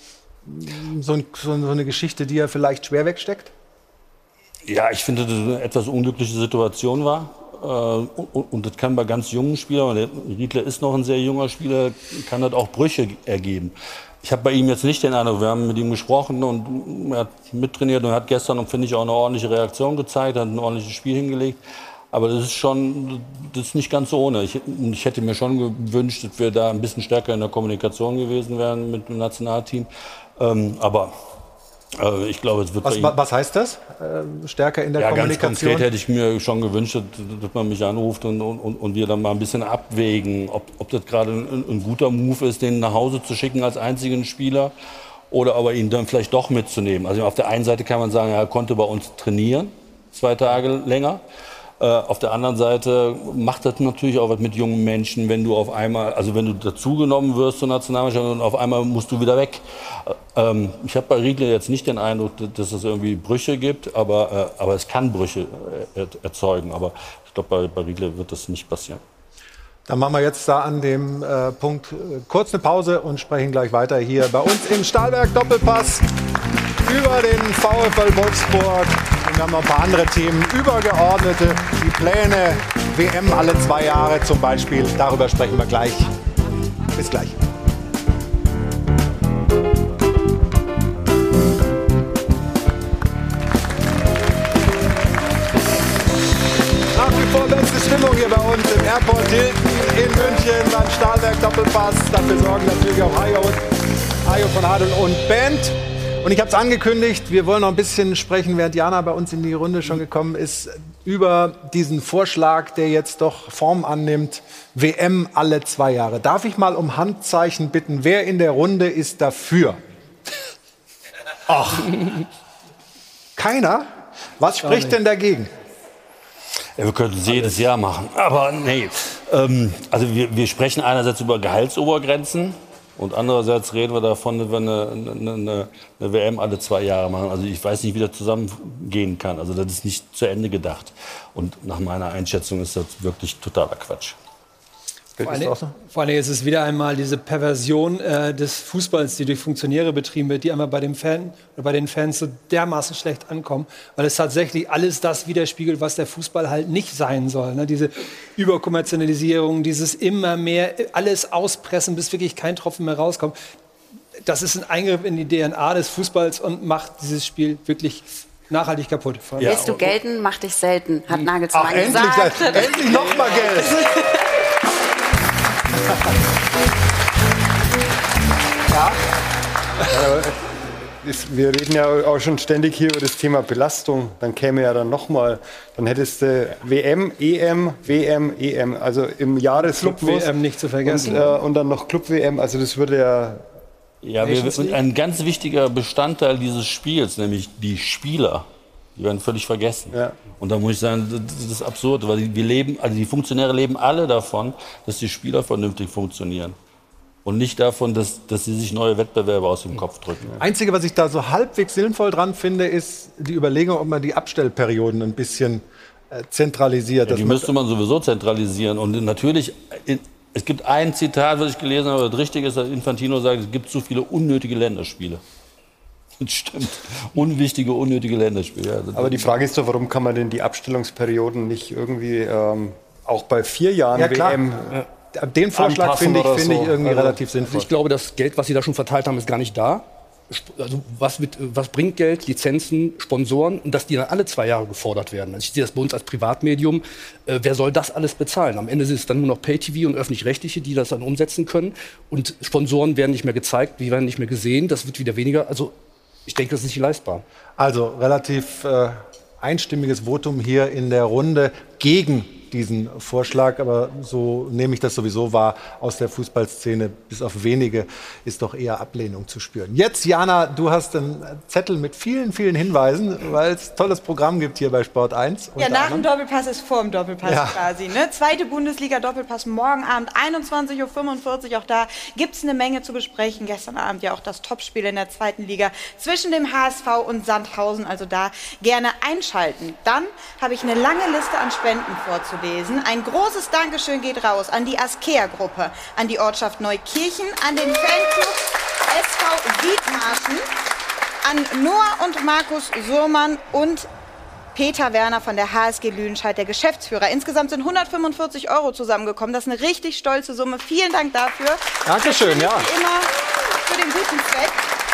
Geschichte, die er vielleicht schwer wegsteckt? Ja, ich finde, dass es eine etwas unglückliche Situation war. Und das kann bei ganz jungen Spielern, der Riedle ist noch ein sehr junger Spieler, kann das auch Brüche ergeben. Ich habe bei ihm jetzt nicht den Eindruck, wir haben mit ihm gesprochen und er hat mittrainiert und hat gestern, finde ich, auch eine ordentliche Reaktion gezeigt, hat ein ordentliches Spiel hingelegt. Aber das ist nicht ganz so ohne. Ich hätte mir schon gewünscht, dass wir da ein bisschen stärker in der Kommunikation gewesen wären mit dem Nationalteam. Aber ich glaube, es wird was heißt das? Stärker in der Kommunikation? Ganz konkret hätte ich mir schon gewünscht, dass man mich anruft und wir dann mal ein bisschen abwägen, ob das gerade ein guter Move ist, den nach Hause zu schicken als einzigen Spieler oder aber ihn dann vielleicht doch mitzunehmen. Also auf der einen Seite kann man sagen, er konnte bei uns trainieren, 2 Tage länger. Auf der anderen Seite macht das natürlich auch was mit jungen Menschen, wenn du auf einmal, also wenn du dazugenommen wirst zur Nationalmannschaft und auf einmal musst du wieder weg. Ich habe bei Riedle jetzt nicht den Eindruck, dass es irgendwie Brüche gibt, aber es kann Brüche erzeugen. Aber ich glaube, bei Riedle wird das nicht passieren. Dann machen wir jetzt da an dem Punkt kurz eine Pause und sprechen gleich weiter hier bei uns im Stahlwerk Doppelpass über den VfL Wolfsburg. Und wir haben noch ein paar andere Themen, übergeordnete, die Pläne, WM alle 2 Jahre zum Beispiel. Darüber sprechen wir gleich. Bis gleich. Nach wie vor beste Stimmung hier bei uns im Airport Hilton in München beim Stahlwerk Doppelpass. Dafür sorgen natürlich auch Hajo von Adel und Band. Und ich habe es angekündigt, wir wollen noch ein bisschen sprechen, während Jana bei uns in die Runde schon gekommen ist, über diesen Vorschlag, der jetzt doch Form annimmt, WM alle 2 Jahre. Darf ich mal um Handzeichen bitten, wer in der Runde ist dafür? Ach, keiner? Was spricht denn dagegen? Ja, wir könnten es jedes Jahr machen, aber nee. Also wir sprechen einerseits über Gehaltsobergrenzen. Und andererseits reden wir davon, dass wir eine WM alle 2 Jahre machen. Also ich weiß nicht, wie das zusammengehen kann. Also das ist nicht zu Ende gedacht. Und nach meiner Einschätzung ist das wirklich totaler Quatsch. Vor allem ist es wieder einmal diese Perversion des Fußballs, die durch Funktionäre betrieben wird, die einmal bei den Fans so dermaßen schlecht ankommen, weil es tatsächlich alles das widerspiegelt, was der Fußball halt nicht sein soll. Ne? Diese Überkommerzialisierung, dieses immer mehr alles auspressen, bis wirklich kein Tropfen mehr rauskommt. Das ist ein Eingriff in die DNA des Fußballs und macht dieses Spiel wirklich nachhaltig kaputt. Willst du gelten, mach dich selten, hat Nagelsmann gesagt. Endlich noch mal Geld. Ja. Wir reden ja auch schon ständig hier über das Thema Belastung. Dann käme ja dann nochmal, dann hättest du WM, EM, WM, EM, also im Jahresrhythmus. Club-WM nicht zu vergessen. Und dann noch Club-WM, also das würde ja... Ja, ein ganz wichtiger Bestandteil dieses Spiels, nämlich die Spieler, die werden völlig vergessen. Ja. Und da muss ich sagen, das ist absurd, weil die Funktionäre leben alle davon, dass die Spieler vernünftig funktionieren. Und nicht davon, dass sie sich neue Wettbewerbe aus dem Kopf drücken. Einzige, was ich da so halbwegs sinnvoll dran finde, ist die Überlegung, ob man die Abstellperioden ein bisschen zentralisiert. Ja, die müsste man sowieso zentralisieren. Und natürlich, es gibt ein Zitat, was ich gelesen habe, das richtig ist, dass Infantino sagt, es gibt zu viele unnötige Länderspiele. Das stimmt. Unwichtige, unnötige Länderspiele. Ja, aber die Frage ist doch, warum kann man denn die Abstellungsperioden nicht irgendwie auch bei 4 Jahren WM... Den Vorschlag finde ich irgendwie relativ sinnvoll. Ich glaube, das Geld, was Sie da schon verteilt haben, ist gar nicht da. Also was bringt Geld? Lizenzen, Sponsoren, und dass die dann alle 2 Jahre gefordert werden. Also ich sehe das bei uns als Privatmedium. Wer soll das alles bezahlen? Am Ende sind es dann nur noch Pay-TV und Öffentlich-Rechtliche, die das dann umsetzen können. Und Sponsoren werden nicht mehr gezeigt, die werden nicht mehr gesehen. Das wird wieder weniger. Also ich denke, das ist nicht leistbar. Also relativ einstimmiges Votum hier in der Runde gegen diesen Vorschlag, aber so nehme ich das sowieso wahr. Aus der Fußballszene, bis auf wenige, ist doch eher Ablehnung zu spüren. Jetzt, Jana, du hast einen Zettel mit vielen, vielen Hinweisen, weil es ein tolles Programm gibt hier bei Sport 1. Ja, nach dem Doppelpass ist vor dem Doppelpass quasi. Ne? Zweite Bundesliga-Doppelpass morgen Abend, 21:45 Uhr. Auch da gibt es eine Menge zu besprechen. Gestern Abend ja auch das Topspiel in der zweiten Liga zwischen dem HSV und Sandhausen. Also da gerne einschalten. Dann habe ich eine lange Liste an Spenden vorzulesen. Ein großes Dankeschön geht raus an die Askea-Gruppe, an die Ortschaft Neukirchen, an den Fanclub SV Wiedmarschen, an Noah und Markus Surmann und Peter Werner von der HSG Lüdenscheid, der Geschäftsführer. Insgesamt sind 145 € zusammengekommen. Das ist eine richtig stolze Summe. Vielen Dank dafür. Dankeschön, ja. Immer für den guten Zweck.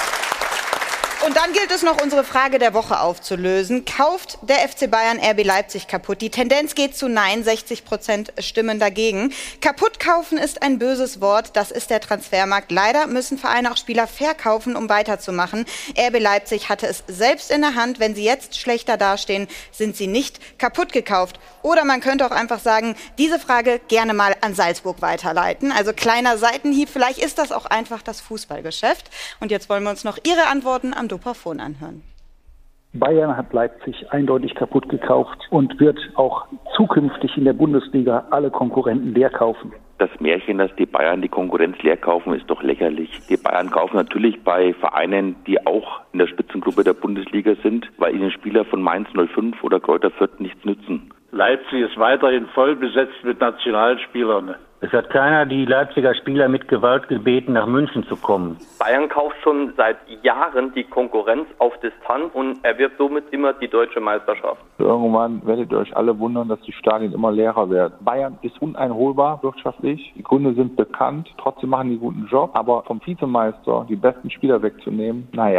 Und dann gilt es noch, unsere Frage der Woche aufzulösen. Kauft der FC Bayern RB Leipzig kaputt? Die Tendenz geht zu Nein, 60% stimmen dagegen. Kaputt kaufen ist ein böses Wort, das ist der Transfermarkt. Leider müssen Vereine auch Spieler verkaufen, um weiterzumachen. RB Leipzig hatte es selbst in der Hand. Wenn sie jetzt schlechter dastehen, sind sie nicht kaputt gekauft. Oder man könnte auch einfach sagen, diese Frage gerne mal an Salzburg weiterleiten. Also kleiner Seitenhieb, vielleicht ist das auch einfach das Fußballgeschäft. Und jetzt wollen wir uns noch Ihre Antworten am Dopafon anhören. Bayern hat Leipzig eindeutig kaputt gekauft und wird auch zukünftig in der Bundesliga alle Konkurrenten leer kaufen. Das Märchen, dass die Bayern die Konkurrenz leer kaufen, ist doch lächerlich. Die Bayern kaufen natürlich bei Vereinen, die auch in der Spitzengruppe der Bundesliga sind, weil ihnen Spieler von Mainz 05 oder Kräuter Fürth nichts nützen. Leipzig ist weiterhin voll besetzt mit Nationalspielern. Es hat keiner die Leipziger Spieler mit Gewalt gebeten, nach München zu kommen. Bayern kauft schon seit Jahren die Konkurrenz auf Distanz und erwirbt somit immer die deutsche Meisterschaft. Irgendwann werdet ihr euch alle wundern, dass die Stadien immer leerer werden. Bayern ist uneinholbar wirtschaftlich, die Gründe sind bekannt, trotzdem machen die einen guten Job. Aber vom Vizemeister die besten Spieler wegzunehmen, naja.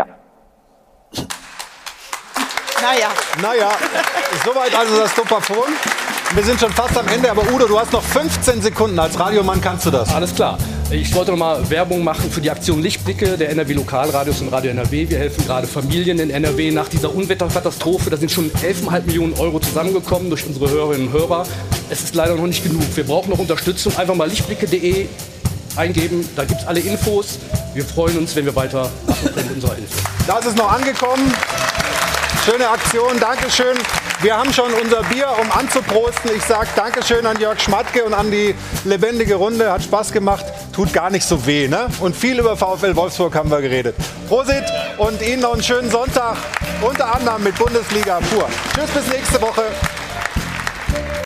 Naja, soweit also das Dopafon. Wir sind schon fast am Ende, aber Udo, du hast noch 15 Sekunden. Als Radiomann kannst du das. Alles klar. Ich wollte noch mal Werbung machen für die Aktion Lichtblicke der NRW Lokalradios und Radio NRW. Wir helfen gerade Familien in NRW nach dieser Unwetterkatastrophe. Da sind schon 11,5 Millionen € zusammengekommen durch unsere Hörerinnen und Hörer. Es ist leider noch nicht genug. Wir brauchen noch Unterstützung. Einfach mal lichtblicke.de eingeben. Da gibt es alle Infos. Wir freuen uns, wenn wir weiter machen können mit unserer Hilfe. Das ist noch angekommen. Schöne Aktion, Dankeschön. Wir haben schon unser Bier, um anzuprosten. Ich sage Dankeschön an Jörg Schmatke und an die lebendige Runde. Hat Spaß gemacht, tut gar nicht so weh. Ne? Und viel über VfL Wolfsburg haben wir geredet. Prosit und Ihnen noch einen schönen Sonntag, unter anderem mit Bundesliga pur. Tschüss, bis nächste Woche.